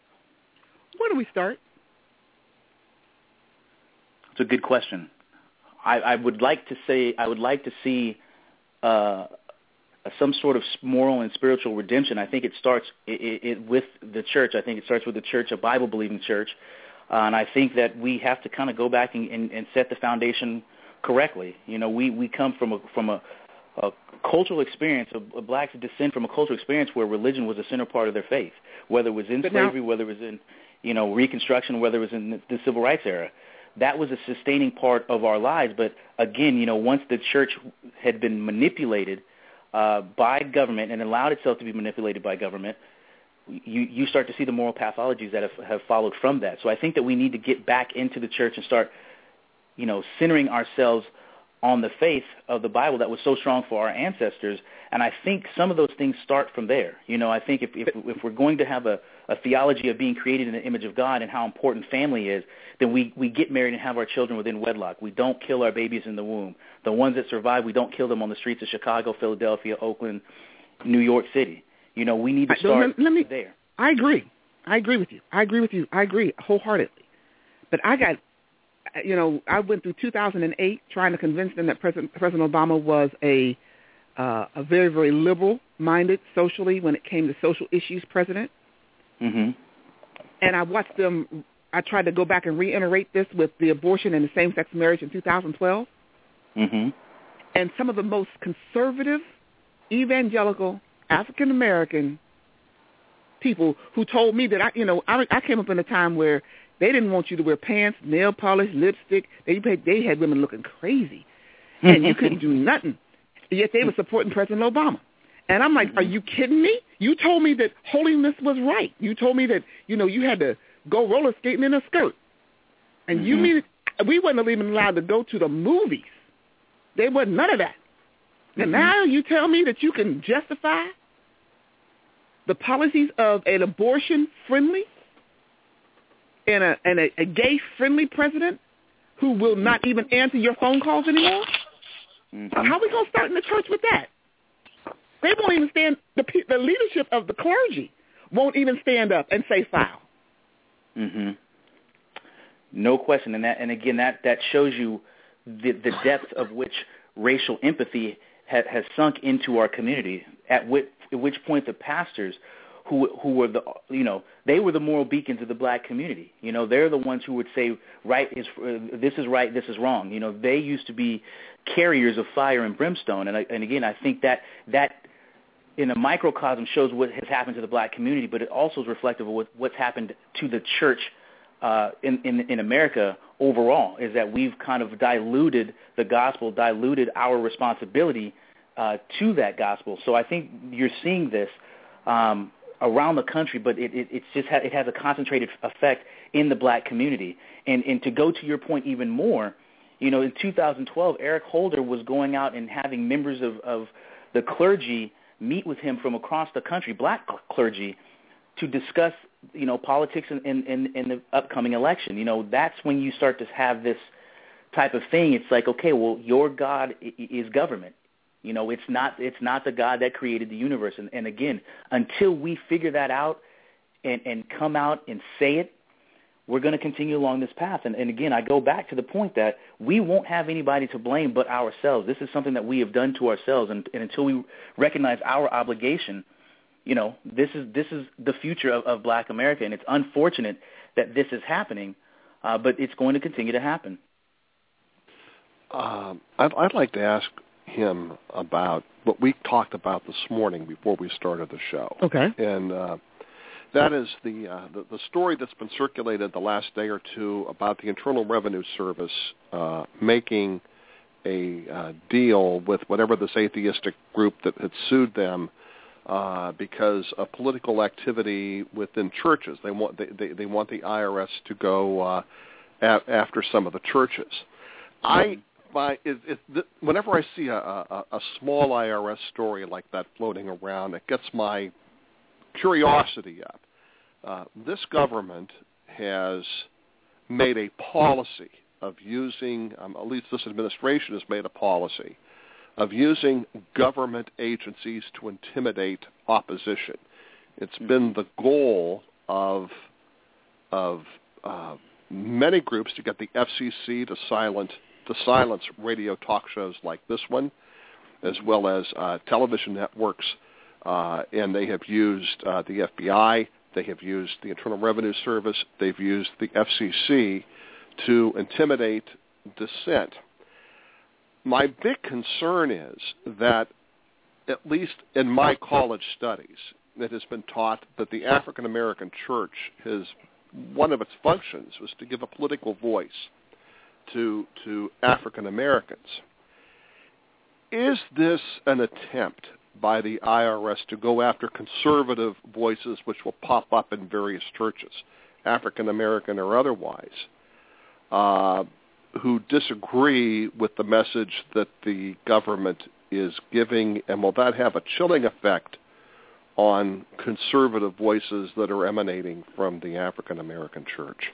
Where do we start? It's a good question. I, I would like to say I would like to see uh, some sort of moral and spiritual redemption. I think it starts it, it, with the church. I think it starts with the church, a Bible-believing church. Uh, and I think that we have to kind of go back and, and, and set the foundation correctly. You know, we, we come from a from a, a cultural experience. A, a blacks descend from a cultural experience where religion was a center part of their faith, whether it was in but slavery, now, whether it was in, you know, Reconstruction, whether it was in the, the Civil Rights era. That was a sustaining part of our lives. But again, you know, once the church had been manipulated uh, by government and allowed itself to be manipulated by government, You, you start to see the moral pathologies that have, have followed from that. So I think that we need to get back into the church and start, you know, centering ourselves on the faith of the Bible that was so strong for our ancestors. And I think some of those things start from there. You know, I think if if, if we're going to have a, a theology of being created in the image of God and how important family is, then we, we get married and have our children within wedlock. We don't kill our babies in the womb. The ones that survive, we don't kill them on the streets of Chicago, Philadelphia, Oakland, New York City. You know, we need to start let, let me, there. I agree. I agree with you. I agree with you. I agree wholeheartedly. But I got, you know, I went through two thousand eight trying to convince them that President, President Obama was a uh, a very, very liberal-minded socially when it came to social issues president. Mm-hmm. And I watched them. I tried to go back and reiterate this with the abortion and the same-sex marriage in two thousand twelve. Mm-hmm. And some of the most conservative, evangelical, African-American people who told me that, I, you know, I, I came up in a time where they didn't want you to wear pants, nail polish, lipstick. They they had women looking crazy, and you couldn't do nothing. Yet they were supporting President Obama. And I'm like, are you kidding me? You told me that holiness was right. You told me that, you know, you had to go roller skating in a skirt. And mm-hmm. you mean we wasn't even allowed to go to the movies. There wasn't none of that. And mm-hmm. now you tell me that you can justify the policies of an abortion-friendly and a, and a, a gay-friendly president who will not even answer your phone calls anymore? Mm-hmm. How are we going to start in the church with that? They won't even stand, the, the leadership of the clergy won't even stand up and say foul. Mm-hmm. no question. And that, and again, that, that shows you the, the depth of which racial empathy ha, has sunk into our community. At which, at which point the pastors, who who were the you know they were the moral beacons of the black community. You know, they're the ones who would say right is uh, this is right, this is wrong. You know, they used to be carriers of fire and brimstone. And I, and again, I think that that in a microcosm shows what has happened to the black community, but it also is reflective of what, what's happened to the church uh, in, in in America overall. Is that we've kind of diluted the gospel, diluted our responsibility uh, to that gospel. So I think you're seeing this Um, around the country, but it, it, it's just ha- it has a concentrated effect in the black community. And, and to go to your point even more, you know, in two thousand twelve, Eric Holder was going out and having members of, of the clergy meet with him from across the country, black clergy, to discuss, you know, politics in, in, in, in the upcoming election. You know, that's when you start to have this type of thing. It's like, okay, well, your God is government. You know, it's not it's not the God that created the universe. And, and again, until we figure that out and, and come out and say it, we're going to continue along this path. And, and again, I go back to the point that we won't have anybody to blame but ourselves. This is something that we have done to ourselves. And, and until we recognize our obligation, you know, this is this is the future of, of black America. And it's unfortunate that this is happening, uh, but it's going to continue to happen. Um, I'd, I'd like to ask him about what we talked about this morning before we started the show. Okay. And uh, that is the, uh, the the story that's been circulated the last day or two about the Internal Revenue Service uh, making a uh, deal with whatever this atheistic group that had sued them uh, because of political activity within churches. They want they, they, they want the I R S to go uh, a- after some of the churches. I My, it, it, whenever I see a, a, a small I R S story like that floating around, it gets my curiosity up. Uh, this government has made a policy of using, um, at least this administration has made a policy, of using government agencies to intimidate opposition. It's been the goal of, of uh, many groups to get the F C C to silent to silence radio talk shows like this one, as well as uh, television networks, uh, and they have used uh, the F B I, they have used the Internal Revenue Service, they've used the F C C to intimidate dissent. My big concern is that, at least in my college studies, it has been taught that the African American church has, one of its functions was to give a political voice to to African Americans. Is this an attempt by the I R S to go after conservative voices which will pop up in various churches, African American or otherwise, uh, who disagree with the message that the government is giving, and will that have a chilling effect on conservative voices that are emanating from the African American church?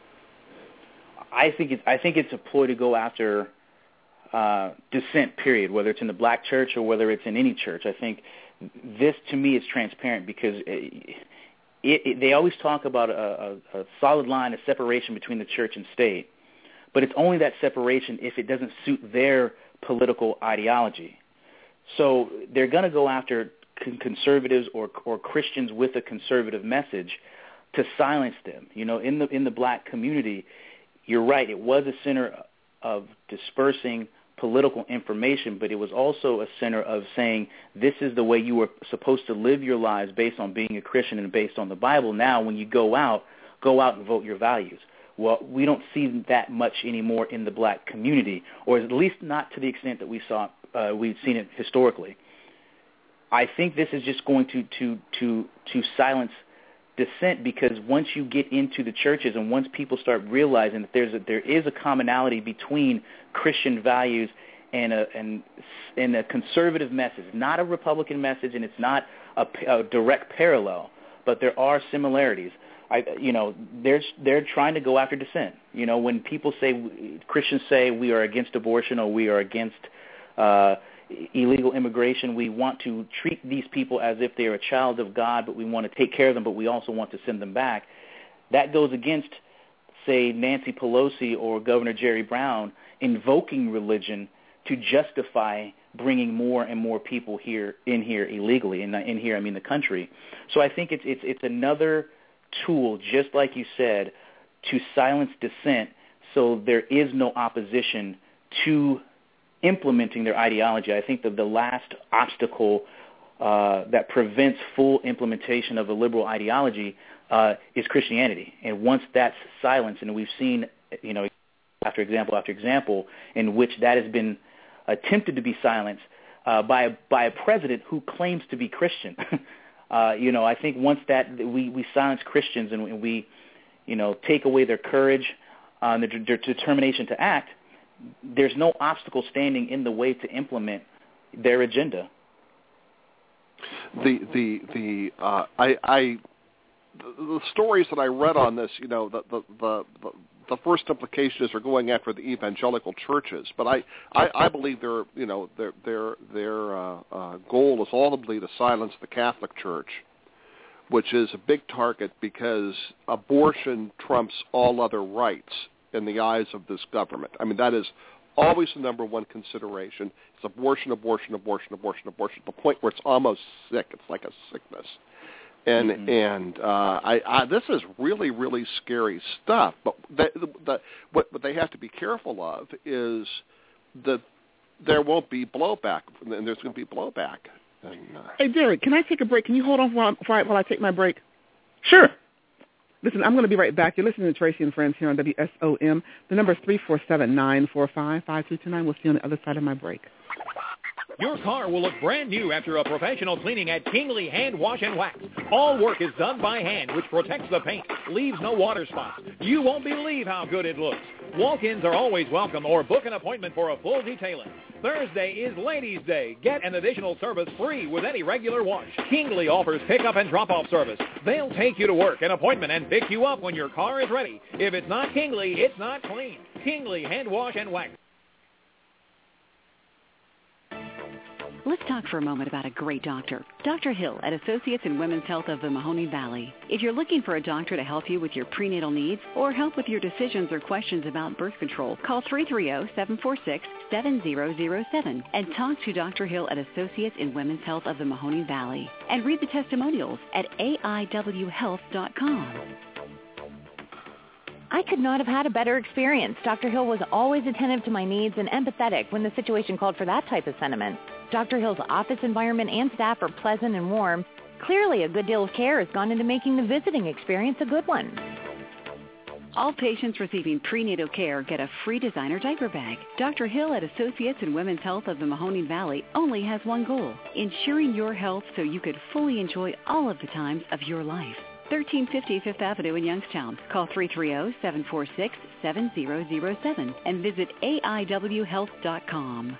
I think it's I think it's a ploy to go after uh, dissent, period, whether it's in the black church or whether it's in any church. I think this, to me, is transparent because it, it, it, they always talk about a, a, a solid line of separation between the church and state, but it's only that separation if it doesn't suit their political ideology. So they're going to go after con- conservatives or, or Christians with a conservative message to silence them. You know, in the in the black community, you're right, it was a center of dispersing political information, but it was also a center of saying this is the way you were supposed to live your lives based on being a Christian and based on the Bible. Now, when you go out, go out and vote your values. Well, we don't see that much anymore in the black community, or at least not to the extent that we saw, uh, we've seen it historically. I think this is just going to, to, to, to silence dissent, because once you get into the churches and once people start realizing that there's a, there is a commonality between Christian values and a and, and a conservative message, not a Republican message, and it's not a, a direct parallel, but there are similarities. I, you know, they're they're trying to go after dissent. You know, when people say, Christians say we are against abortion or we are against uh, illegal immigration, we want to treat these people as if they are a child of God, but we want to take care of them, but we also want to send them back. That goes against say, Nancy Pelosi or Governor Jerry Brown invoking religion to justify bringing more and more people here in here illegally, and in here I mean the country. So I think it's it's it's another tool, just like you said, to silence dissent, so there is no opposition to implementing their ideology. I think that the last obstacle uh, that prevents full implementation of a liberal ideology uh, is Christianity. And once that's silenced, and we've seen, you know, after example after example, in which that has been attempted to be silenced uh, by a, by a president who claims to be Christian. uh, you know, I think once that we, we silence Christians and we, you know, take away their courage, uh, their, their determination to act, there's no obstacle standing in the way to implement their agenda. The the the uh, I I the stories that I read on this, you know, the the the, the the first implication is they're going after the evangelical churches, but I, I, I believe their you know their their their uh, uh, goal is ultimately to silence the Catholic Church, which is a big target because abortion trumps all other rights in the eyes of this government. I mean, that is always the number one consideration. It's abortion, abortion, abortion, abortion, abortion, to the point where it's almost sick. It's like a sickness. And mm-hmm. and uh, I, I this is really really scary stuff. But the, the, the, what what they have to be careful of is that there won't be blowback, and there's going to be blowback. And, uh, hey, Derek, can I take a break? Can you hold on while, while I take my break? Sure. Listen, I'm going to be right back. You're listening to Tracy and Friends here on W S O M. The number is three four seven, nine four five, five two two nine. We'll see you on the other side of my break. Your car will look brand new after a professional cleaning at Kingley Hand Wash and Wax. All work is done by hand, which protects the paint, leaves no water spots. You won't believe how good it looks. Walk-ins are always welcome, or book an appointment for a full detailing. Thursday is Ladies' Day. Get an additional service free with any regular wash. Kingley offers pickup and drop-off service. They'll take you to work, an appointment, and pick you up when your car is ready. If it's not Kingley, it's not clean. Kingley Hand Wash and Wax. Let's talk for a moment about a great doctor. Doctor Hill at Associates in Women's Health of the Mahoning Valley. If you're looking for a doctor to help you with your prenatal needs or help with your decisions or questions about birth control, call three three zero, seven four six, seven zero zero seven and talk to Doctor Hill at Associates in Women's Health of the Mahoning Valley. And read the testimonials at A I W health dot com. I could not have had a better experience. Doctor Hill was always attentive to my needs and empathetic when the situation called for that type of sentiment. Doctor Hill's office environment and staff are pleasant and warm. Clearly, a good deal of care has gone into making the visiting experience a good one. All patients receiving prenatal care get a free designer diaper bag. Doctor Hill at Associates in Women's Health of the Mahoning Valley only has one goal, ensuring your health so you could fully enjoy all of the times of your life. thirteen fifty Fifth Avenue in Youngstown. Call three three zero, seven four six, seven zero zero seven and visit A I W health dot com.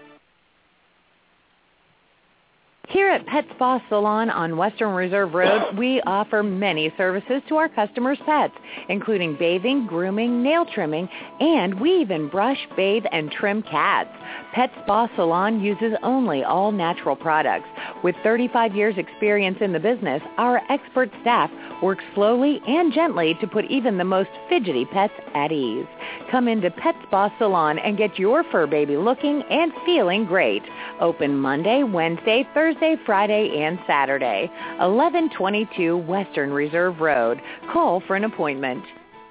Here at Pet Spa Salon on Western Reserve Road, we offer many services to our customers' pets, including bathing, grooming, nail trimming, and we even brush, bathe, and trim cats. Pet Spa Salon uses only all-natural products. With thirty-five years' experience in the business, our expert staff works slowly and gently to put even the most fidgety pets at ease. Come into Pet Spa Salon and get your fur baby looking and feeling great. Open Monday, Wednesday, Thursday, Friday, and Saturday. eleven twenty-two Western Reserve Road. Call for an appointment.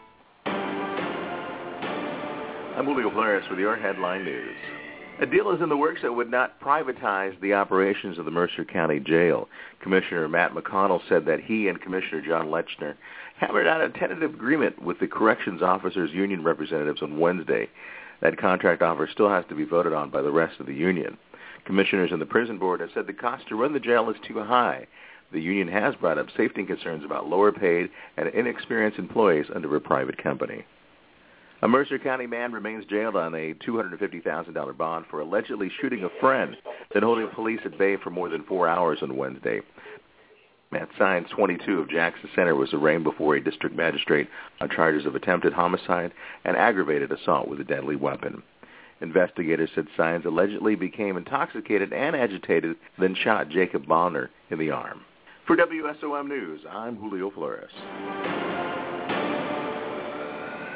I'm Julio Flores with your headline news. A deal is in the works that would not privatize the operations of the Mercer County Jail. Commissioner Matt McConnell said that he and Commissioner John Lechner hammered out a tentative agreement with the corrections officers' union representatives on Wednesday. That contract offer still has to be voted on by the rest of the union. Commissioners and the prison board have said the cost to run the jail is too high. The union has brought up safety concerns about lower paid and inexperienced employees under a private company. A Mercer County man remains jailed on a two hundred fifty thousand dollars bond for allegedly shooting a friend, then holding police at bay for more than four hours on Wednesday. Matt Sines, twenty-two, of Jackson Center, was arraigned before a district magistrate on charges of attempted homicide and aggravated assault with a deadly weapon. Investigators said Sines allegedly became intoxicated and agitated, then shot Jacob Bonner in the arm. For W S O M News, I'm Julio Flores.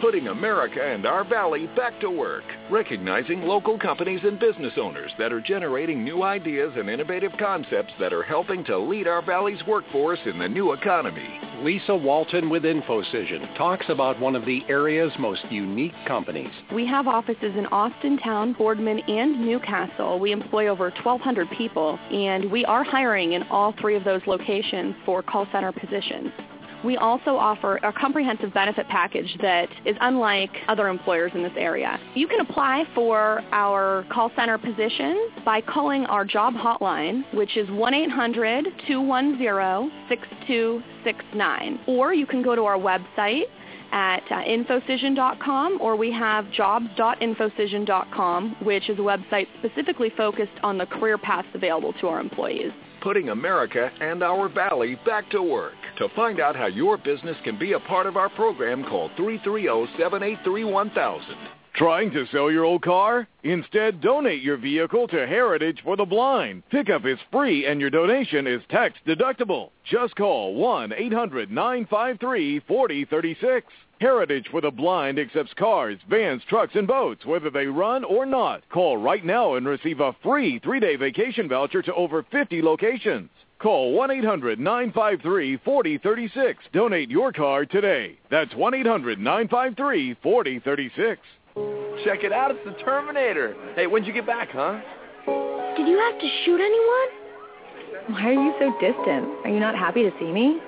Putting America and our valley back to work. Recognizing local companies and business owners that are generating new ideas and innovative concepts that are helping to lead our valley's workforce in the new economy. Lisa Walton with InfoCision talks about one of the area's most unique companies. We have offices in Austintown, Boardman, and Newcastle. We employ over twelve hundred people, and we are hiring in all three of those locations for call center positions. We also offer a comprehensive benefit package that is unlike other employers in this area. You can apply for our call center positions by calling our job hotline, which is one eight hundred, two one zero, six two six nine. Or you can go to our website at uh, infocision dot com, or we have jobs dot infocision dot com, which is a website specifically focused on the career paths available to our employees. Putting America and our valley back to work. To find out how your business can be a part of our program, call three three zero, seven eight three, one thousand. Trying to sell your old car? Instead, donate your vehicle to Heritage for the Blind. Pickup is free and your donation is tax deductible. Just call one eight hundred, nine five three, four zero three six. Heritage for the Blind accepts cars, vans, trucks, and boats, whether they run or not. Call right now and receive a free three-day vacation voucher to over fifty locations. Call one eight hundred, nine five three, four zero three six. Donate your car today. That's one eight hundred, nine five three, four zero three six. Check it out, it's the Terminator. Hey, when'd you get back, huh? Did you have to shoot anyone? Why are you so distant? Are you not happy to see me?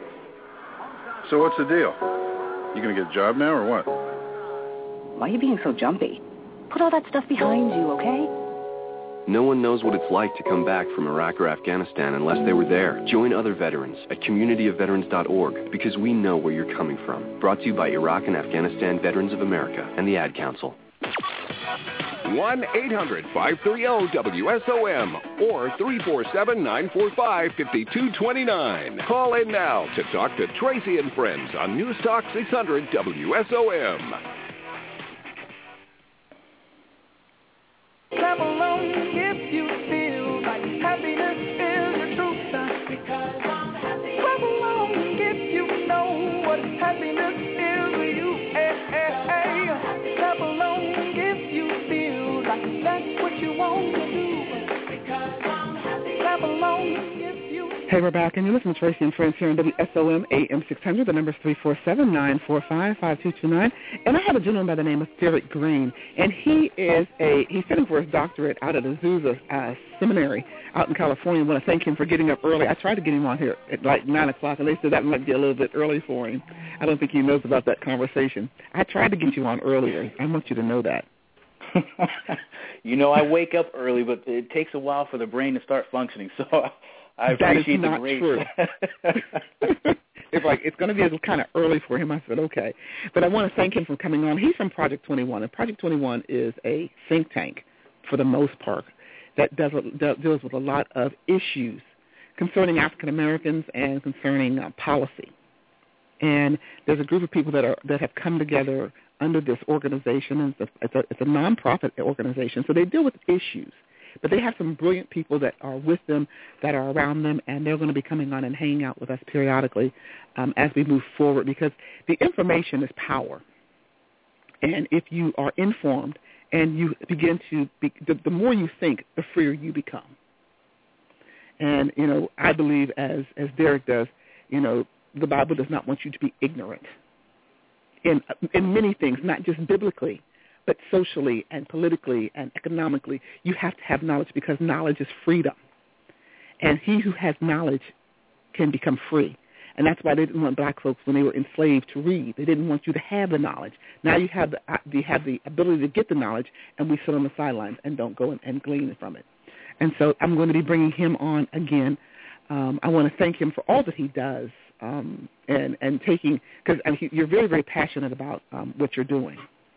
So what's the deal? You gonna get a job now or what? Why are you being so jumpy? Put all that stuff behind you, okay? No one knows what it's like to come back from Iraq or Afghanistan unless they were there. Join other veterans at community of veterans dot org because we know where you're coming from. Brought to you by Iraq and Afghanistan Veterans of America and the Ad Council. one eight hundred, five three zero, W S O M or three four seven, nine four five, five two two nine. Call in now to talk to Tracy and Friends on News Talk six hundred W S O M. Clap along if you feel like happiness is the truth. Because I'm happy. Clap along if you know what happiness is to you. Hey, hey, hey. Clap along if you feel like that's what you want to do. Because I'm happy. Clap along if you. Hey, we're back, and you're listening to Tracy and Friends here on W S O M A M six hundred. The number is three four seven, nine four five, five two two nine. And I have a gentleman by the name of Derek Green, and he is a, he's sitting for his doctorate out at Azusa uh, Seminary out in California. I want to thank him for getting up early. I tried to get him on here at like nine o'clock, and they said that might be a little bit early for him. I don't think he knows about that conversation. I tried to get you on earlier. I want you to know that. You know, I wake up early, but it takes a while for the brain to start functioning, so I appreciate that is not the grace. True. It's like, it's going to be kind of early for him. I said, okay. But I want to thank him for coming on. He's from Project twenty-one, and Project twenty-one is a think tank, for the most part, that does, that deals with a lot of issues concerning African Americans and concerning uh, policy. And there's a group of people that are that have come together under this organization. It's a, it's a, it's a nonprofit organization, so they deal with issues. But they have some brilliant people that are with them, that are around them, and they're going to be coming on and hanging out with us periodically um, as we move forward, because the information is power. And if you are informed and you begin to, be, the, the more you think, the freer you become. And, you know, I believe, as, as Derek does, you know, the Bible does not want you to be ignorant in, in many things, not just biblically, but socially and politically and economically. You have to have knowledge, because knowledge is freedom. And he who has knowledge can become free. And that's why they didn't want black folks, when they were enslaved, to read. They didn't want you to have the knowledge. Now you have the, you have the ability to get the knowledge, and we sit on the sidelines and don't go and, and glean from it. And so I'm going to be bringing him on again. Um, I want to thank him for all that he does, um, and, and taking, because you're very, very passionate about um, what you're doing.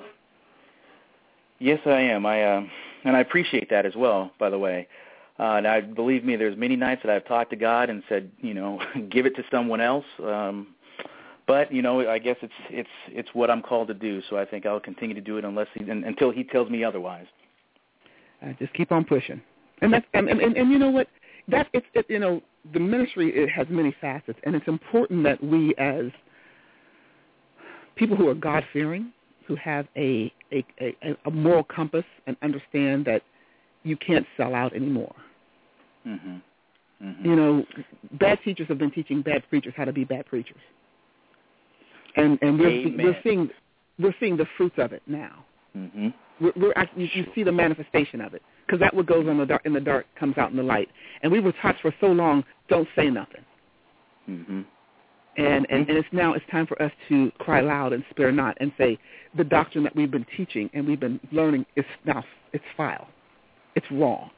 Yes, I am. I uh, and I appreciate that as well, by the way. Uh, and I believe me, there's many nights that I've talked to God and said, you know, give it to someone else. Um, but you know, I guess it's it's it's what I'm called to do. So I think I'll continue to do it unless he, until he tells me otherwise. Uh, just keep on pushing. And that's and, and, and, and you know what? That it's it, you know, the ministry, it has many facets, and it's important that we, as people who are God-fearing, who have a, a, a, a moral compass and understand that you can't sell out anymore. Mm-hmm. Mm-hmm. You know, bad teachers have been teaching bad preachers how to be bad preachers, and and we're Amen. we're seeing we're seeing the fruits of it now. Mm-hmm. We're, we're you, you see the manifestation of it, because that what goes on the dark in the dark comes out in the light, and we were taught for so long, don't say nothing. Mm-hmm. And, and and it's now it's time for us to cry loud and spare not and say the doctrine that we've been teaching and we've been learning is now it's foul, it's wrong.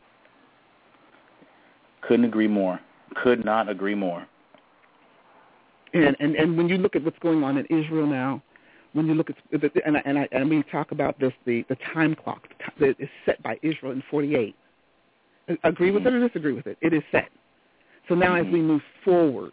Couldn't agree more. Could not agree more. And and and when you look at what's going on in Israel now, when you look at and I, and I, and we talk about this the the time clock that is set by Israel in forty-eight. Agree with mm-hmm. it or disagree with it? It is set. So now mm-hmm. as we move forward,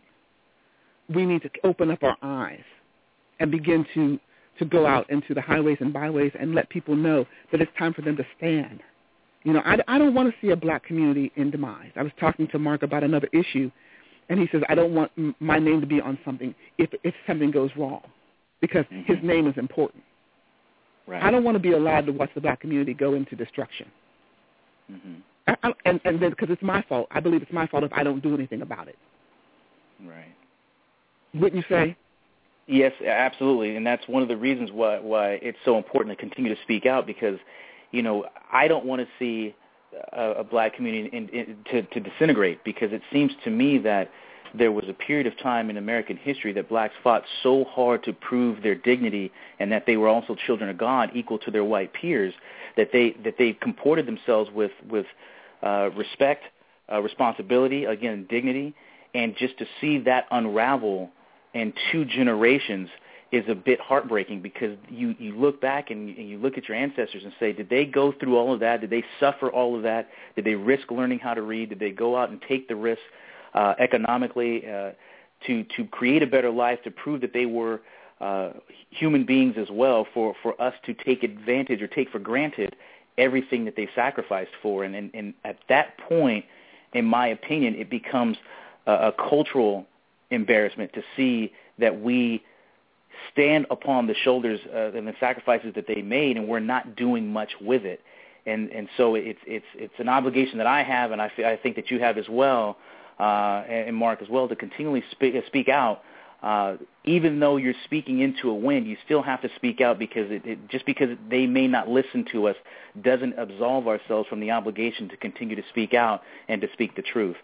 we need to open up our eyes and begin to, to go out into the highways and byways and let people know that it's time for them to stand. You know, I, I don't want to see a black community in demise. I was talking to Mark about another issue, and he says, I don't want m- my name to be on something if, if something goes wrong, because mm-hmm. his name is important. Right. I don't want to be allowed to watch the black community go into destruction. Mm-hmm. I, I, and and then because it's my fault. I believe it's my fault if I don't do anything about it. Right. Wouldn't you say? Yes, absolutely, and that's one of the reasons why why it's so important to continue to speak out, because, you know, I don't want to see a, a black community in, in, to, to disintegrate, because it seems to me that there was a period of time in American history that blacks fought so hard to prove their dignity and that they were also children of God, equal to their white peers, that they that they comported themselves with with uh, respect, uh, responsibility, again, dignity, and just to see that unravel in two generations is a bit heartbreaking, because you, you look back and you, and you look at your ancestors and say, did they go through all of that? Did they suffer all of that? Did they risk learning how to read? Did they go out and take the risk uh, economically uh, to to create a better life, to prove that they were uh, human beings as well, for, for us to take advantage or take for granted everything that they sacrificed for? And, and, and at that point, in my opinion, it becomes a, a cultural embarrassment to see that we stand upon the shoulders uh, and the sacrifices that they made, and we're not doing much with it. And and so it's it's it's an obligation that I have, and I, f- I think that you have as well, uh, and Mark as well, to continually speak speak out. Uh, even though you're speaking into a wind, you still have to speak out, because it, it, just because they may not listen to us doesn't absolve ourselves from the obligation to continue to speak out and to speak the truth.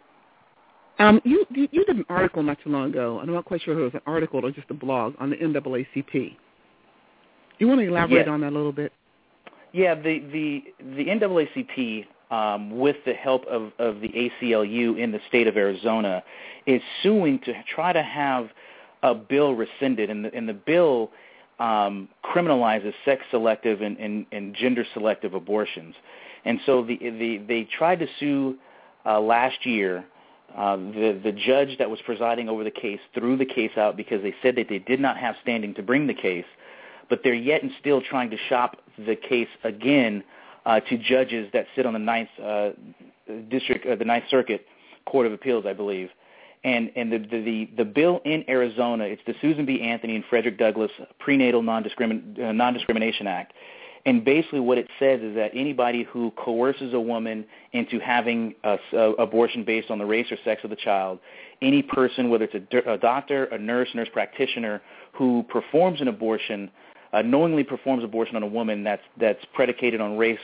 Um, you, you you did an article not too long ago. I'm not quite sure if it was an article or just a blog on the N double A C P. Do you want to elaborate yeah. on that a little bit? Yeah, the the, the N double A C P, um, with the help of, of the A C L U in the state of Arizona, is suing to try to have a bill rescinded, and the, and the bill um, criminalizes sex-selective and, and, and gender-selective abortions. And so the, the they tried to sue uh, last year. Uh, the, the judge that was presiding over the case threw the case out because they said that they did not have standing to bring the case, but they're yet and still trying to shop the case again uh, to judges that sit on the Ninth uh, District, uh, the Ninth Circuit Court of Appeals, I believe. And and the, the the the bill in Arizona, it's the Susan B. Anthony and Frederick Douglass Prenatal Non-Discrimin- uh, Non-Discrimination Act. And basically what it says is that anybody who coerces a woman into having a, a abortion based on the race or sex of the child, any person, whether it's a, a doctor, a nurse, nurse practitioner, who performs an abortion, uh, knowingly performs abortion on a woman that's that's predicated on race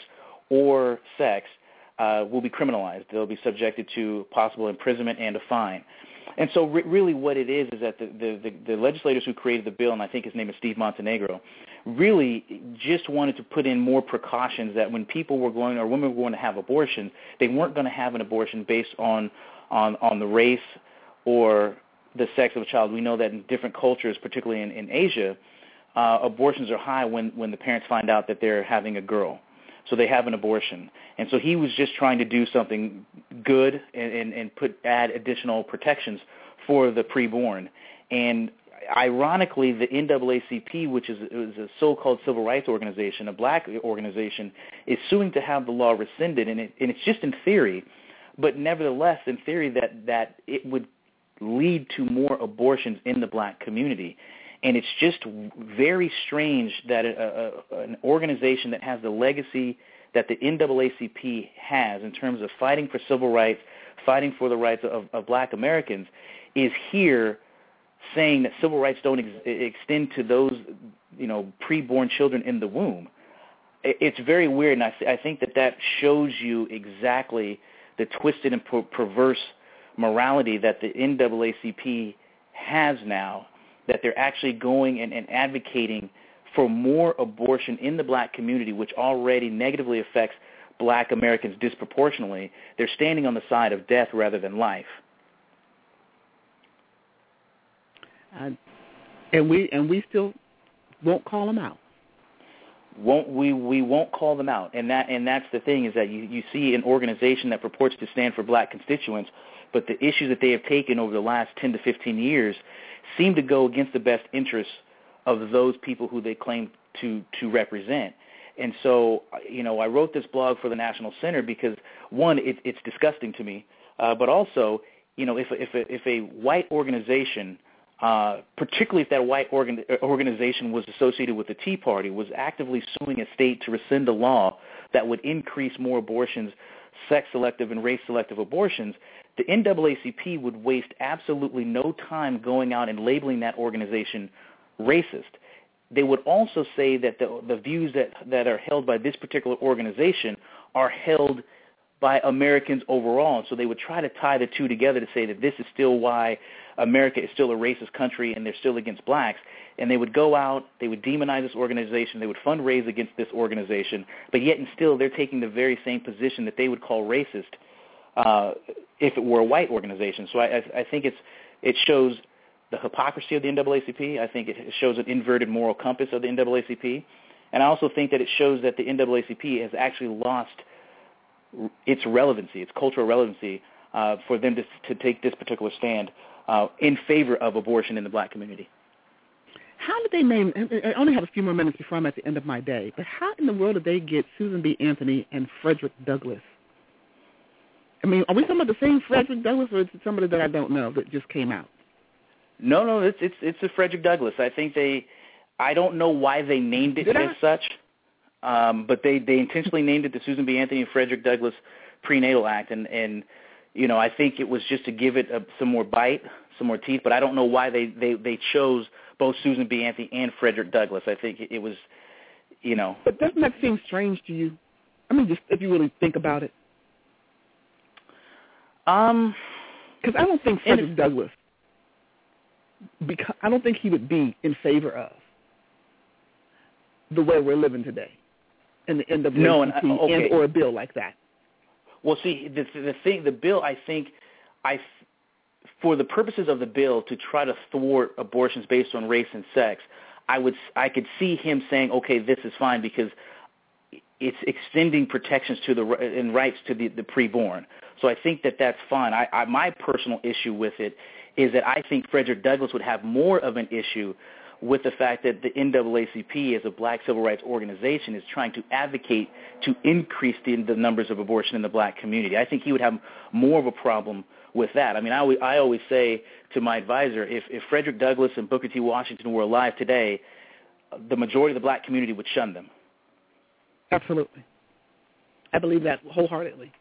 or sex, uh, will be criminalized. They'll be subjected to possible imprisonment and a fine. And so re- really what it is is that the, the, the, the legislators who created the bill, and I think his name is Steve Montenegro, really just wanted to put in more precautions that when people were going or women were going to have abortions, they weren't going to have an abortion based on, on, on the race or the sex of a child. We know that in different cultures, particularly in, in Asia, uh, abortions are high when, when the parents find out that they're having a girl. So they have an abortion. And so he was just trying to do something good and, and, and put add additional protections for the preborn. And ironically, the N double A C P, which is, is a so-called civil rights organization, a black organization, is suing to have the law rescinded. And, it, and it's just in theory, but nevertheless, in theory, that, that it would lead to more abortions in the black community. And it's just very strange that a, a, an organization that has the legacy that the N double A C P has in terms of fighting for civil rights, fighting for the rights of, of black Americans, is here saying that civil rights don't ex- extend to those, you know, preborn children in the womb. It's very weird, and I, th- I think that that shows you exactly the twisted and per- perverse morality that the N double A C P has now, that they're actually going and, and advocating for more abortion in the black community, which already negatively affects black Americans disproportionately. They're standing on the side of death rather than life. Uh, and we and we still won't call them out. Won't we? We won't call them out, and that and that's the thing, is that you, you see an organization that purports to stand for black constituents, but the issues that they have taken over the last ten to fifteen years seem to go against the best interests of those people who they claim to to represent. And so, you know, I wrote this blog for the National Center because, one, it, it's disgusting to me, uh, but also, you know, if if a, if a white organization, uh, particularly if that white organ, organization was associated with the Tea Party, was actively suing a state to rescind a law that would increase more abortions, sex-selective and race-selective abortions, the N double A C P would waste absolutely no time going out and labeling that organization racist. They would also say that the, the views that, that are held by this particular organization are held by Americans overall. And so they would try to tie the two together to say that this is still why America is still a racist country and they're still against blacks. And they would go out, they would demonize this organization, they would fundraise against this organization, but yet and still they're taking the very same position that they would call racist uh, if it were a white organization. So I, I, I think it's it shows the hypocrisy of the N double A C P. I think it shows an inverted moral compass of the N double A C P. And I also think that it shows that the N double A C P has actually lost its relevancy, its cultural relevancy, uh, for them to, to take this particular stand uh, in favor of abortion in the black community. How did they name, I only have a few more minutes before I'm at the end of my day, but how in the world did they get Susan B. Anthony and Frederick Douglass? I mean, are we talking about the same Frederick Douglass, or is it somebody that I don't know that just came out? No, no, it's it's it's a Frederick Douglass. I think they, I don't know why they named it Did as I? such, um, but they, they intentionally named it the Susan B. Anthony and Frederick Douglass Prenatal Act, and, and you know, I think it was just to give it a, some more bite, some more teeth, but I don't know why they, they, they chose both Susan B. Anthony and Frederick Douglass. I think it, it was, you know. But doesn't that seem strange to you? I mean, just if you really think about it. Um, because I don't think Frederick Douglass, because I don't think he would be in favor of the way we're living today in the N double A C P no, and, okay. and or a bill like that. Well, see, the, the thing, the bill, I think, I, for the purposes of the bill to try to thwart abortions based on race and sex, I would, I could see him saying, okay, this is fine because it's extending protections to the and rights to the, the preborn. So I think that that's fine. I, I, my personal issue with it is that I think Frederick Douglass would have more of an issue with the fact that the N double A C P, as a black civil rights organization, is trying to advocate to increase the, the numbers of abortion in the black community. I think he would have more of a problem with that. I mean, I always, I always say to my advisor, if, if Frederick Douglass and Booker T. Washington were alive today, the majority of the black community would shun them. Absolutely. I believe that wholeheartedly.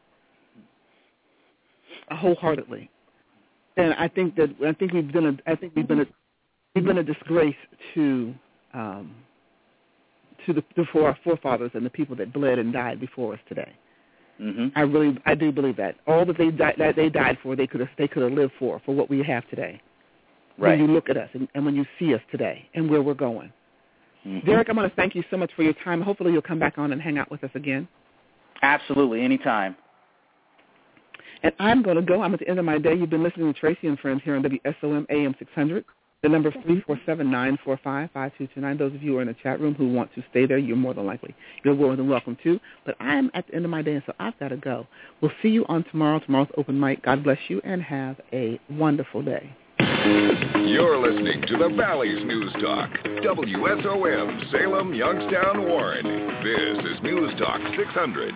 Wholeheartedly. And I think that I think we've been a I think we've been a we've been a disgrace to um, to the to our forefathers and the people that bled and died before us today. Mm-hmm. I really I do believe that all that they died that they died for, they could have they could have lived for for what we have today. Right. When you look at us and, and when you see us today and where we're going. Mm-hmm. Derek, I want to thank you so much for your time. Hopefully you'll come back on and hang out with us again. Absolutely, anytime. And I'm going to go. I'm at the end of my day. You've been listening to Tracy and Friends here on W S O M A M six hundred. The number is three four seven, nine four five, five two two nine. Those of you who are in the chat room who want to stay there, you're more than likely. You're more than welcome to. But I'm at the end of my day, and so I've got to go. We'll see you on tomorrow. Tomorrow's open mic. God bless you, and have a wonderful day. You're listening to the Valley's News Talk. W S O M, Salem, Youngstown, Warren. This is News Talk six hundred.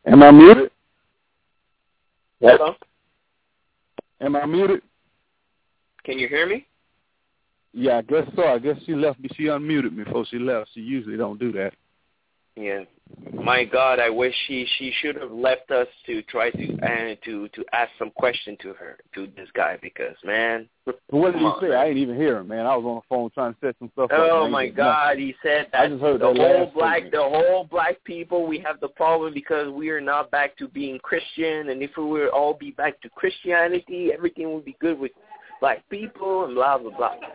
Am I muted? Hello? Am I muted? Can you hear me? Yeah, I guess so. I guess she left me. She unmuted me before she left. She usually don't do that. Yeah. My God, I wish she she should have left us to try to uh, to to ask some question to her to this guy because man. What did he on, say? man. I ain't even hear him, man. I was on the phone trying to set some stuff up. Oh my God, he said that I just heard the that whole last black statement. the whole black people we have the problem because we are not back to being Christian, and if we were all be back to Christianity, everything would be good with black people and blah blah blah.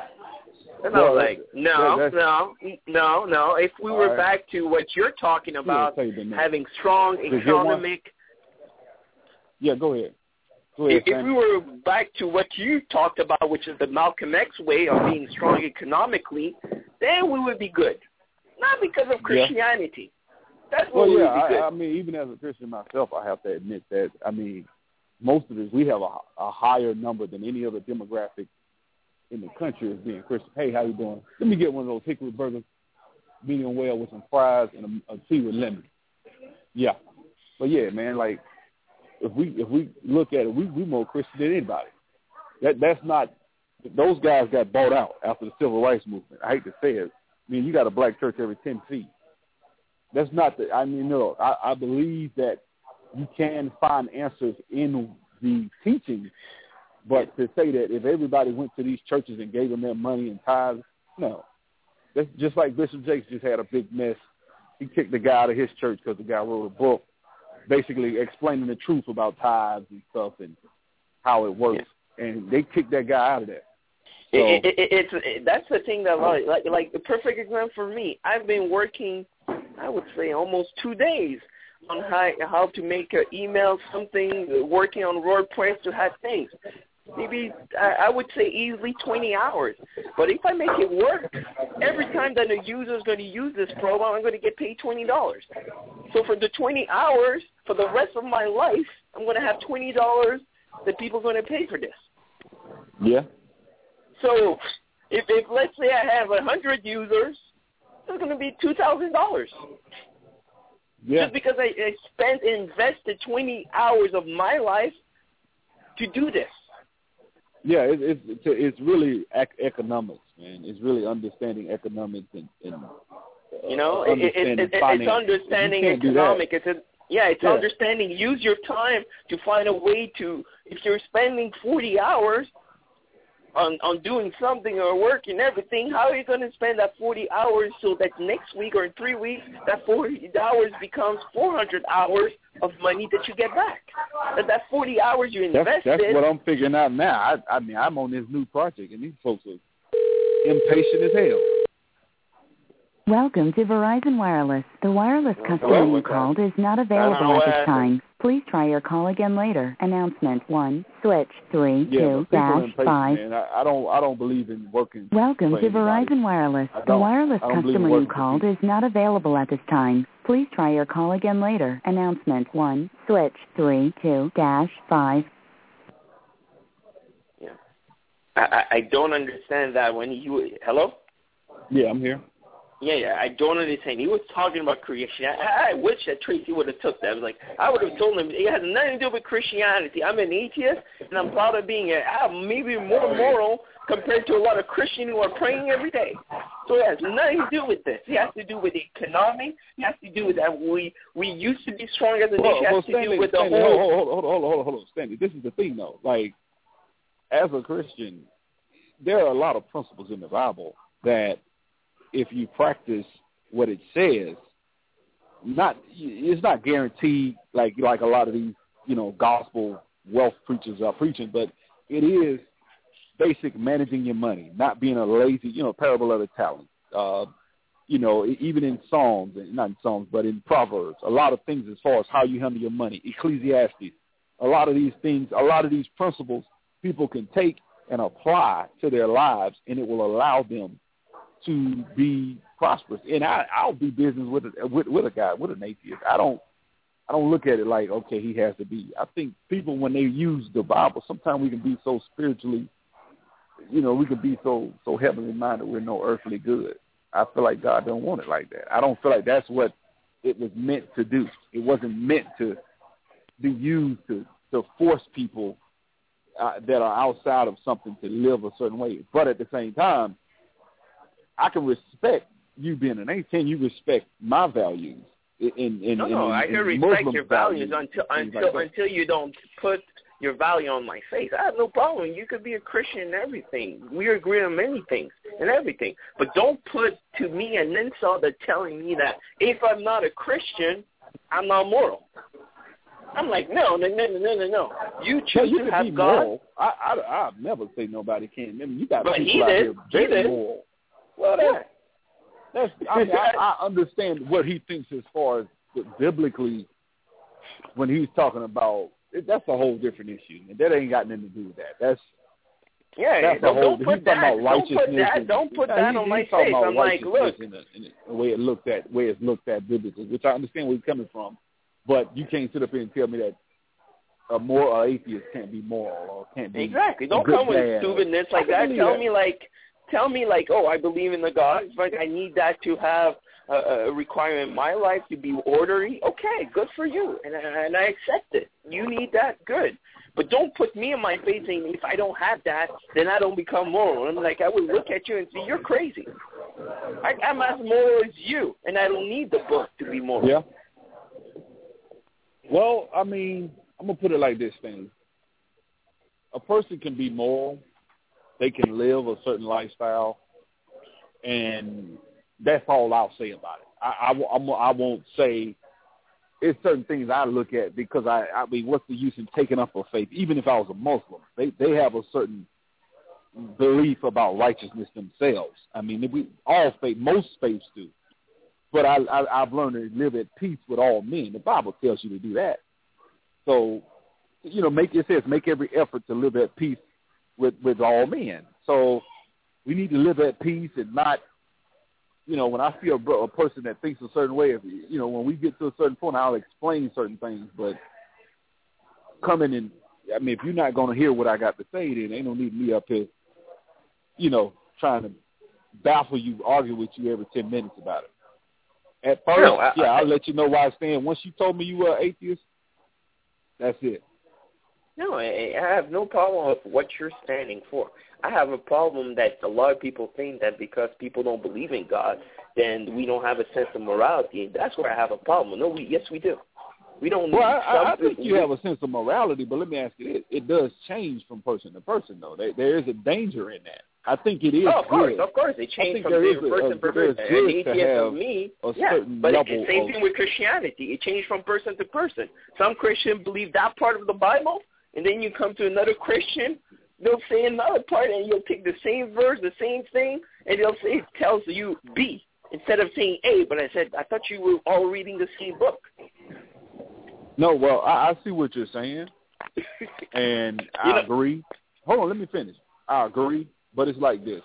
And I was Well, like, no, that- no, no, no. If we were right. back to what you're talking about, Yeah, say that, man. having strong Did you get one? economic, Yeah, go ahead. Go ahead, if, if Sam. we were back to what you talked about, which is the Malcolm X way of being strong economically, then we would be good. Not because of Christianity. That's what Well, we yeah, would be good. I, I mean, even as a Christian myself, I have to admit that, I mean, most of us, we have a, a higher number than any other demographic in the country as being Christian. Hey, how you doing? Let me get one of those hickory burgers, medium well with some fries and a, a tea with lemon. Yeah. But, yeah, man, like, if we if we look at it, we we more Christian than anybody. That That's not – those guys got bought out after the Civil Rights Movement. I hate to say it. I mean, you got a black church every ten feet. That's not the – I mean, no, I, I believe that you can find answers in the teaching, but to say that if everybody went to these churches and gave them their money and tithes, no. That's just like Bishop Jakes just had a big mess. He kicked the guy out of his church because the guy wrote a book basically explaining the truth about tithes and stuff and how it works, yeah. And they kicked that guy out of there. So, it, it, it, it's it, that's the thing that like, like like the perfect example for me. I've been working, I would say, almost two days on how how to make an email something, working on WordPress to have things. Maybe I, I would say easily twenty hours. But if I make it work, every time that a user is going to use this program, I'm going to get paid twenty dollars. So for the twenty hours, for the rest of my life, I'm going to have twenty dollars that people are going to pay for this. Yeah. So if, if let's say I have one hundred users, it's going to be two thousand dollars. Yeah. Just because I, I spent and invested twenty hours of my life to do this. Yeah, it, it's it's it's really ec- economics, man. It's really understanding economics and, and uh, you know, it, it, it, it, finance. it's understanding economic. It's a, yeah, it's yeah. understanding. Use your time to find a way to. If you're spending forty hours on on doing something or work and everything, how are you going to spend that forty hours so that next week or in three weeks that forty hours becomes four hundred hours of money that you get back? That that forty hours you invested. That's, that's what I'm figuring out now. I, I mean, I'm on this new project, and these folks are impatient as hell. Welcome to Verizon Wireless. The wireless customer you called is not available at this time. Please try your call again later. Announcement one, switch three, yeah, two, dash five. Man. I, I don't I don't believe in working. Welcome to Verizon Wireless. The wireless customer you called is not available at this time. Please try your call again later. Announcement one, switch three, two, dash five. Yeah. I, I don't understand that when you hello? Yeah, I'm here. Yeah, yeah, I don't understand. He was talking about creation. I, I wish that Tracy would have took that. I was like, I would have told him it has nothing to do with Christianity. I'm an atheist, and I'm proud of being a, I'm maybe more moral compared to a lot of Christians who are praying every day. So it has nothing to do with this. It has to do with economics. It has to do with that we we used to be strong as a nation. Well, It has well, to Stanley, do with the Stanley, whole. Hold, hold, hold, hold, hold, hold, hold, Stanley. This is the thing, though. Like, as a Christian, there are a lot of principles in the Bible that if you practice what it says, not it's not guaranteed like like a lot of these, you know, gospel wealth preachers are preaching, but it is basic managing your money, not being a lazy, you know, parable of the talents. Uh, you know, even in Psalms, not in Psalms, but in Proverbs, a lot of things as far as how you handle your money. Ecclesiastes, a lot of these things, a lot of these principles people can take and apply to their lives, and it will allow them to be prosperous. And I, I'll do business with a, with with a guy, with an atheist. I don't I don't look at it like, okay, he has to be. I think people, when they use the Bible, sometimes we can be so spiritually, you know, we can be so so heavenly minded we're no earthly good. I feel like God don't want it like that. I don't feel like that's what it was meant to do. It wasn't meant to be used to, to force people uh, that are outside of something to live a certain way. But at the same time, I can respect you being an eighteen. You respect my values. In, in, no, in, no, in, I can in respect Muslim your values, values until until like until you don't put your value on my face. I have no problem. You could be a Christian and everything. We agree on many things and everything. But don't put to me an insult that telling me that if I'm not a Christian, I'm not moral. I'm like, no, no, no, no, no, no. You choose well, you to can have be God. moral. I, I, I never say nobody can. I mean, you got But people he out did. here He very did. moral. Well, yeah. That's, I, mean, I, I understand what he thinks as far as biblically when he's talking about it, that's a whole different issue, and that ain't got nothing to do with that. That's yeah, that's don't, a whole. don't put he's that. talking about Don't put that. and, Don't put yeah, that he, on my he's talking face. about I'm like, look, in the, in the way it looked at, way it's looked at biblically, which I understand where he's coming from, but you can't sit up here and tell me that a moral atheist can't be moral or can't be exactly. Don't good come with dad. stupidness like that. Tell that. me like, tell me like, oh, I believe in the God. It's like I need that to have a, a requirement in my life to be orderly. Okay, good for you, and and I accept it. You need that, good. But don't put me in my face saying if I don't have that, then I don't become moral. I'm like, I would look at you and say, you're crazy. I, I'm as moral as you, and I don't need the book to be moral. Yeah. Well, I mean, I'm going to put it like this, thing. A person can be moral. They can live a certain lifestyle, and that's all I'll say about it. I, I, I won't say it's certain things I look at because, I, I mean, what's the use in taking up a faith? Even if I was a Muslim, they, they have a certain belief about righteousness themselves. I mean, we all faith, most faiths do. But I, I, I've learned to live at peace with all men. The Bible tells you to do that. So, you know, make it says make every effort to live at peace with, with all men. So we need to live at peace and not, you know, when I see a, a person that thinks a certain way, if, you know, when we get to a certain point, I'll explain certain things. But coming in, I mean, if you're not going to hear what I got to say, then ain't no need me up here, you know, trying to baffle you, argue with you every ten minutes about it. At first, no, I, yeah, I, I'll let you know where I stand. Once you told me you were an atheist, that's it. No, I have no problem with what you're standing for. I have a problem that a lot of people think that because people don't believe in God, then we don't have a sense of morality. That's where I have a problem. No, we yes, we do. We don't. Well, I, I think you have a sense of morality, but let me ask you this: it does change from person to person, though. There, there is a danger in that. I think it is. Oh, of course, good. of course, it changes from person to person. An atheist of me, yeah, but it's the same of, thing with Christianity. It changed from person to person. Some Christians believe that part of the Bible, and then you come to another Christian, they'll say another part, and you'll take the same verse, the same thing, and they'll say it tells you B instead of saying A. But I said, I thought you were all reading the same book. No, well, I, I see what you're saying, and I know, agree. Hold on, let me finish. I agree, but it's like this.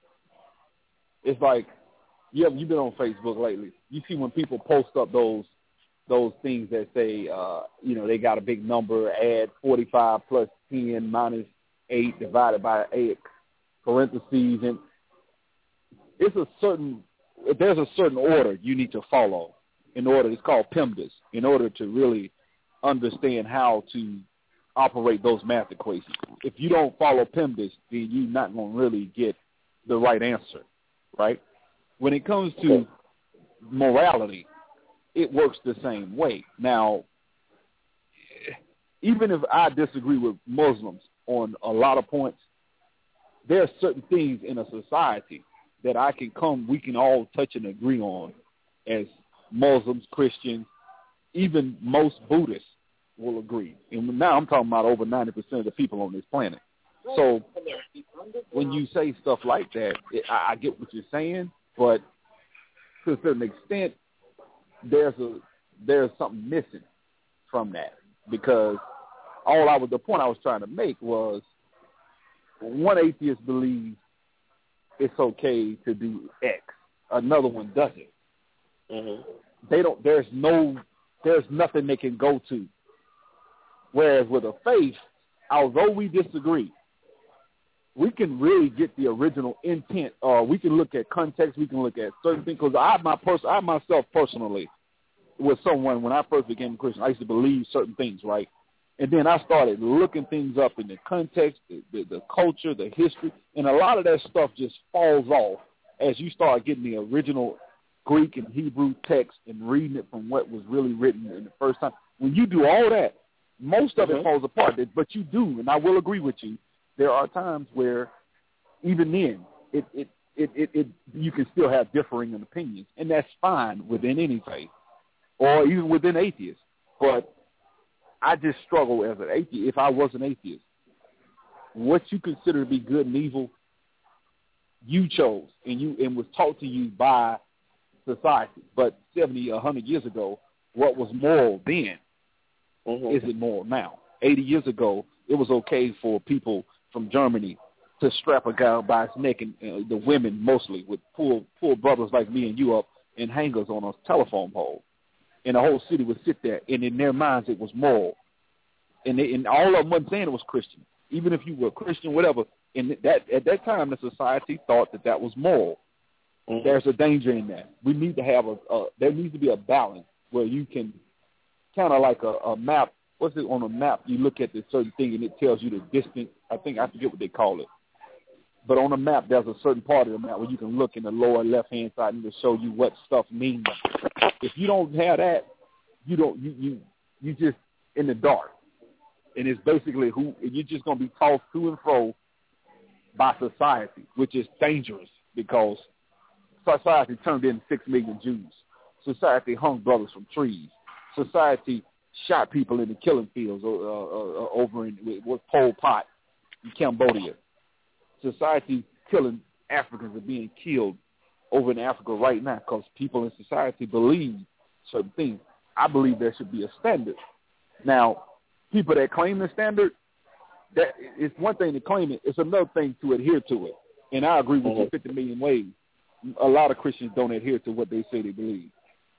It's like, yeah, you've been on Facebook lately. You see when people post up those those things that say, uh, you know, they got a big number, add forty-five plus ten minus eight divided by eight, parentheses, and it's a certain, there's a certain order you need to follow in order, it's called PEMDAS, in order to really understand how to operate those math equations. If you don't follow PEMDAS, then you're not going to really get the right answer, right? When it comes to morality, it works the same way. Now, even if I disagree with Muslims on a lot of points, there are certain things in a society that I can come, we can all touch and agree on as Muslims, Christians, even most Buddhists will agree. And now I'm talking about over ninety percent of the people on this planet. So when you say stuff like that, it, I, I get what you're saying, but to a certain extent, there's a there's something missing from that, because all I was the point I was trying to make was one atheist believes it's okay to do X, another one doesn't. Mm-hmm. They don't. There's no. There's nothing they can go to. Whereas with a faith, although we disagree, we can really get the original intent, or we can look at context, we can look at certain things. Because I, my pers- I myself personally with someone when I first became a Christian. I used to believe certain things, right? And then I started looking things up in the context, the, the, the culture, the history, and a lot of that stuff just falls off as you start getting the original Greek and Hebrew text and reading it from what was really written in the first time. When you do all that, most of mm-hmm. it falls apart. But you do, and I will agree with you, there are times where even then it, it, it, it, it you can still have differing opinions, and that's fine within any faith or even within atheists. But I just struggle as an atheist. If I was an atheist, what you consider to be good and evil, you chose, and you and was taught to you by society. But seventy, a hundred years ago, what was moral then mm-hmm. isn't moral now. Eighty years ago, it was okay for people from Germany to strap a guy by his neck, and uh, the women mostly would pull pull brothers like me and you up in hangers on a telephone pole. And the whole city would sit there, and in their minds it was moral. And, they, and all of them wasn't saying it was Christian. Even if you were Christian, whatever, and that at that time the society thought that that was moral. Mm-hmm. There's a danger in that. We need to have a, a – there needs to be a balance where you can kind of like a, a map. What's it on a map? You look at this certain thing, and it tells you the distance. I think I forget what they call it. But on the map, there's a certain part of the map where you can look in the lower left-hand side and it'll show you what stuff means. If you don't have that, you don't you you you just in the dark, and it's basically who you're just gonna be tossed to and fro by society, which is dangerous because society turned in six million Jews. Society hung brothers from trees. Society shot people in the killing fields uh, uh, over in with Pol Pot in Cambodia. Society killing Africans are being killed over in Africa right now because people in society believe certain things. I believe there should be a standard. Now, people that claim the standard, that it's one thing to claim it. It's another thing to adhere to it. And I agree with mm-hmm. you fifty million ways. A lot of Christians don't adhere to what they say they believe.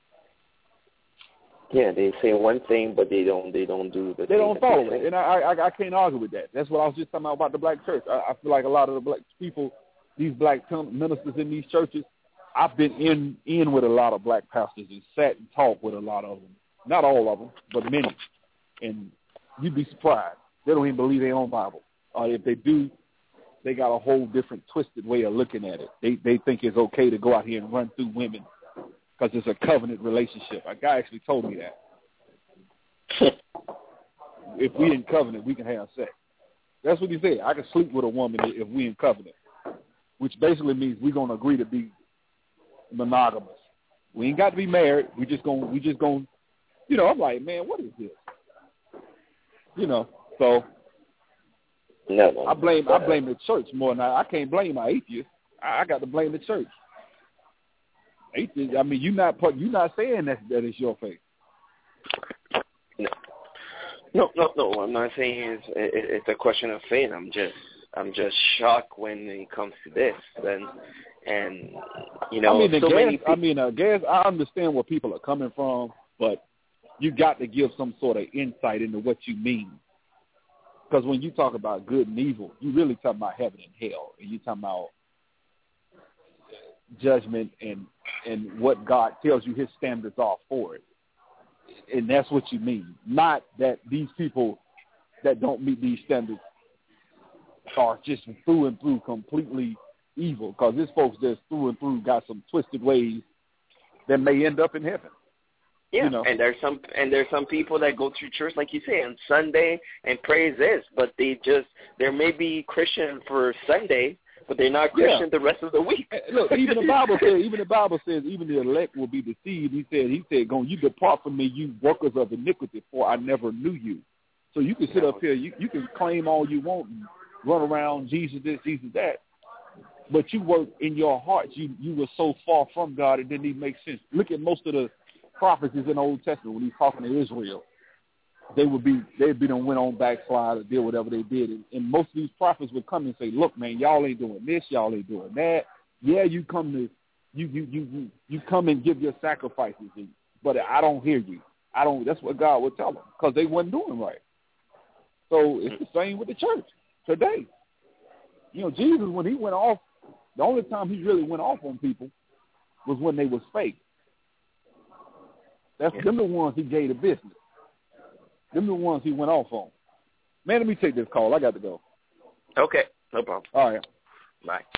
Yeah, they say one thing, but they don't. They don't do the. They don't follow it, and I, I, I can't argue with that. That's what I was just talking about, about the black church. I, I feel like a lot of the black people, these black ministers in these churches, I've been in in with a lot of black pastors and sat and talked with a lot of them. Not all of them, but many. And you'd be surprised. They don't even believe their own Bible. Or if they do, they got a whole different twisted way of looking at it. They they think it's okay to go out here and run through women because it's a covenant relationship. A guy actually told me that. If we in covenant, we can have sex. That's what he said. I can sleep with a woman if we in covenant, which basically means we're going to agree to be monogamous. We ain't got to be married. We just going we just going you know, I'm like, man, what is this? You know, so no, no, I blame I blame the church more than I, I can't blame my atheists. I, I got to blame the church. Atheists, I mean, you're not you're not saying that that is your faith. No, no, no, no. I'm not saying it's it's a question of faith. I'm just I'm just shocked when it comes to this, and and you know, I mean, so gas, many people, I mean, I guess I understand where people are coming from, but you got to give some sort of insight into what you mean. Because when you talk about good and evil, you really talking about heaven and hell, and you talking about judgment and and what God tells you His standards are for it, and that's what you mean. Not that these people that don't meet these standards are just through and through completely evil. Because this folks just through and through got some twisted ways that may end up in heaven. Yeah, you know. and there's some and there's some people that go to church, like you say, on Sunday and praise this, but they just they may be Christian for Sunday, but they're not Christian yeah. the rest of the week. Look, even the Bible says, even the Bible says, even the elect will be deceived. He said, he said, "Go, you depart from me, you workers of iniquity, for I never knew you." So you can sit up here, you you can claim all you want and run around Jesus this, Jesus that, but you work in your hearts. You you were so far from God, it didn't even make sense. Look at most of the prophecies in the Old Testament when he's talking to Israel. They would be they'd be done went on backslide or did whatever they did, and, and most of these prophets would come and say, "Look, man, y'all ain't doing this, y'all ain't doing that. Yeah, you come to you you you you, you come and give your sacrifices, and, but I don't hear you. I don't." That's what God would tell them because they wasn't doing right. So it's the same with the church today. You know, Jesus, when he went off, the only time he really went off on people was when they was fake. That's Yeah. them the ones he gave the business. Them the ones he went off on. Man, let me take this call. I got to go. Okay, no problem. All right. Bye.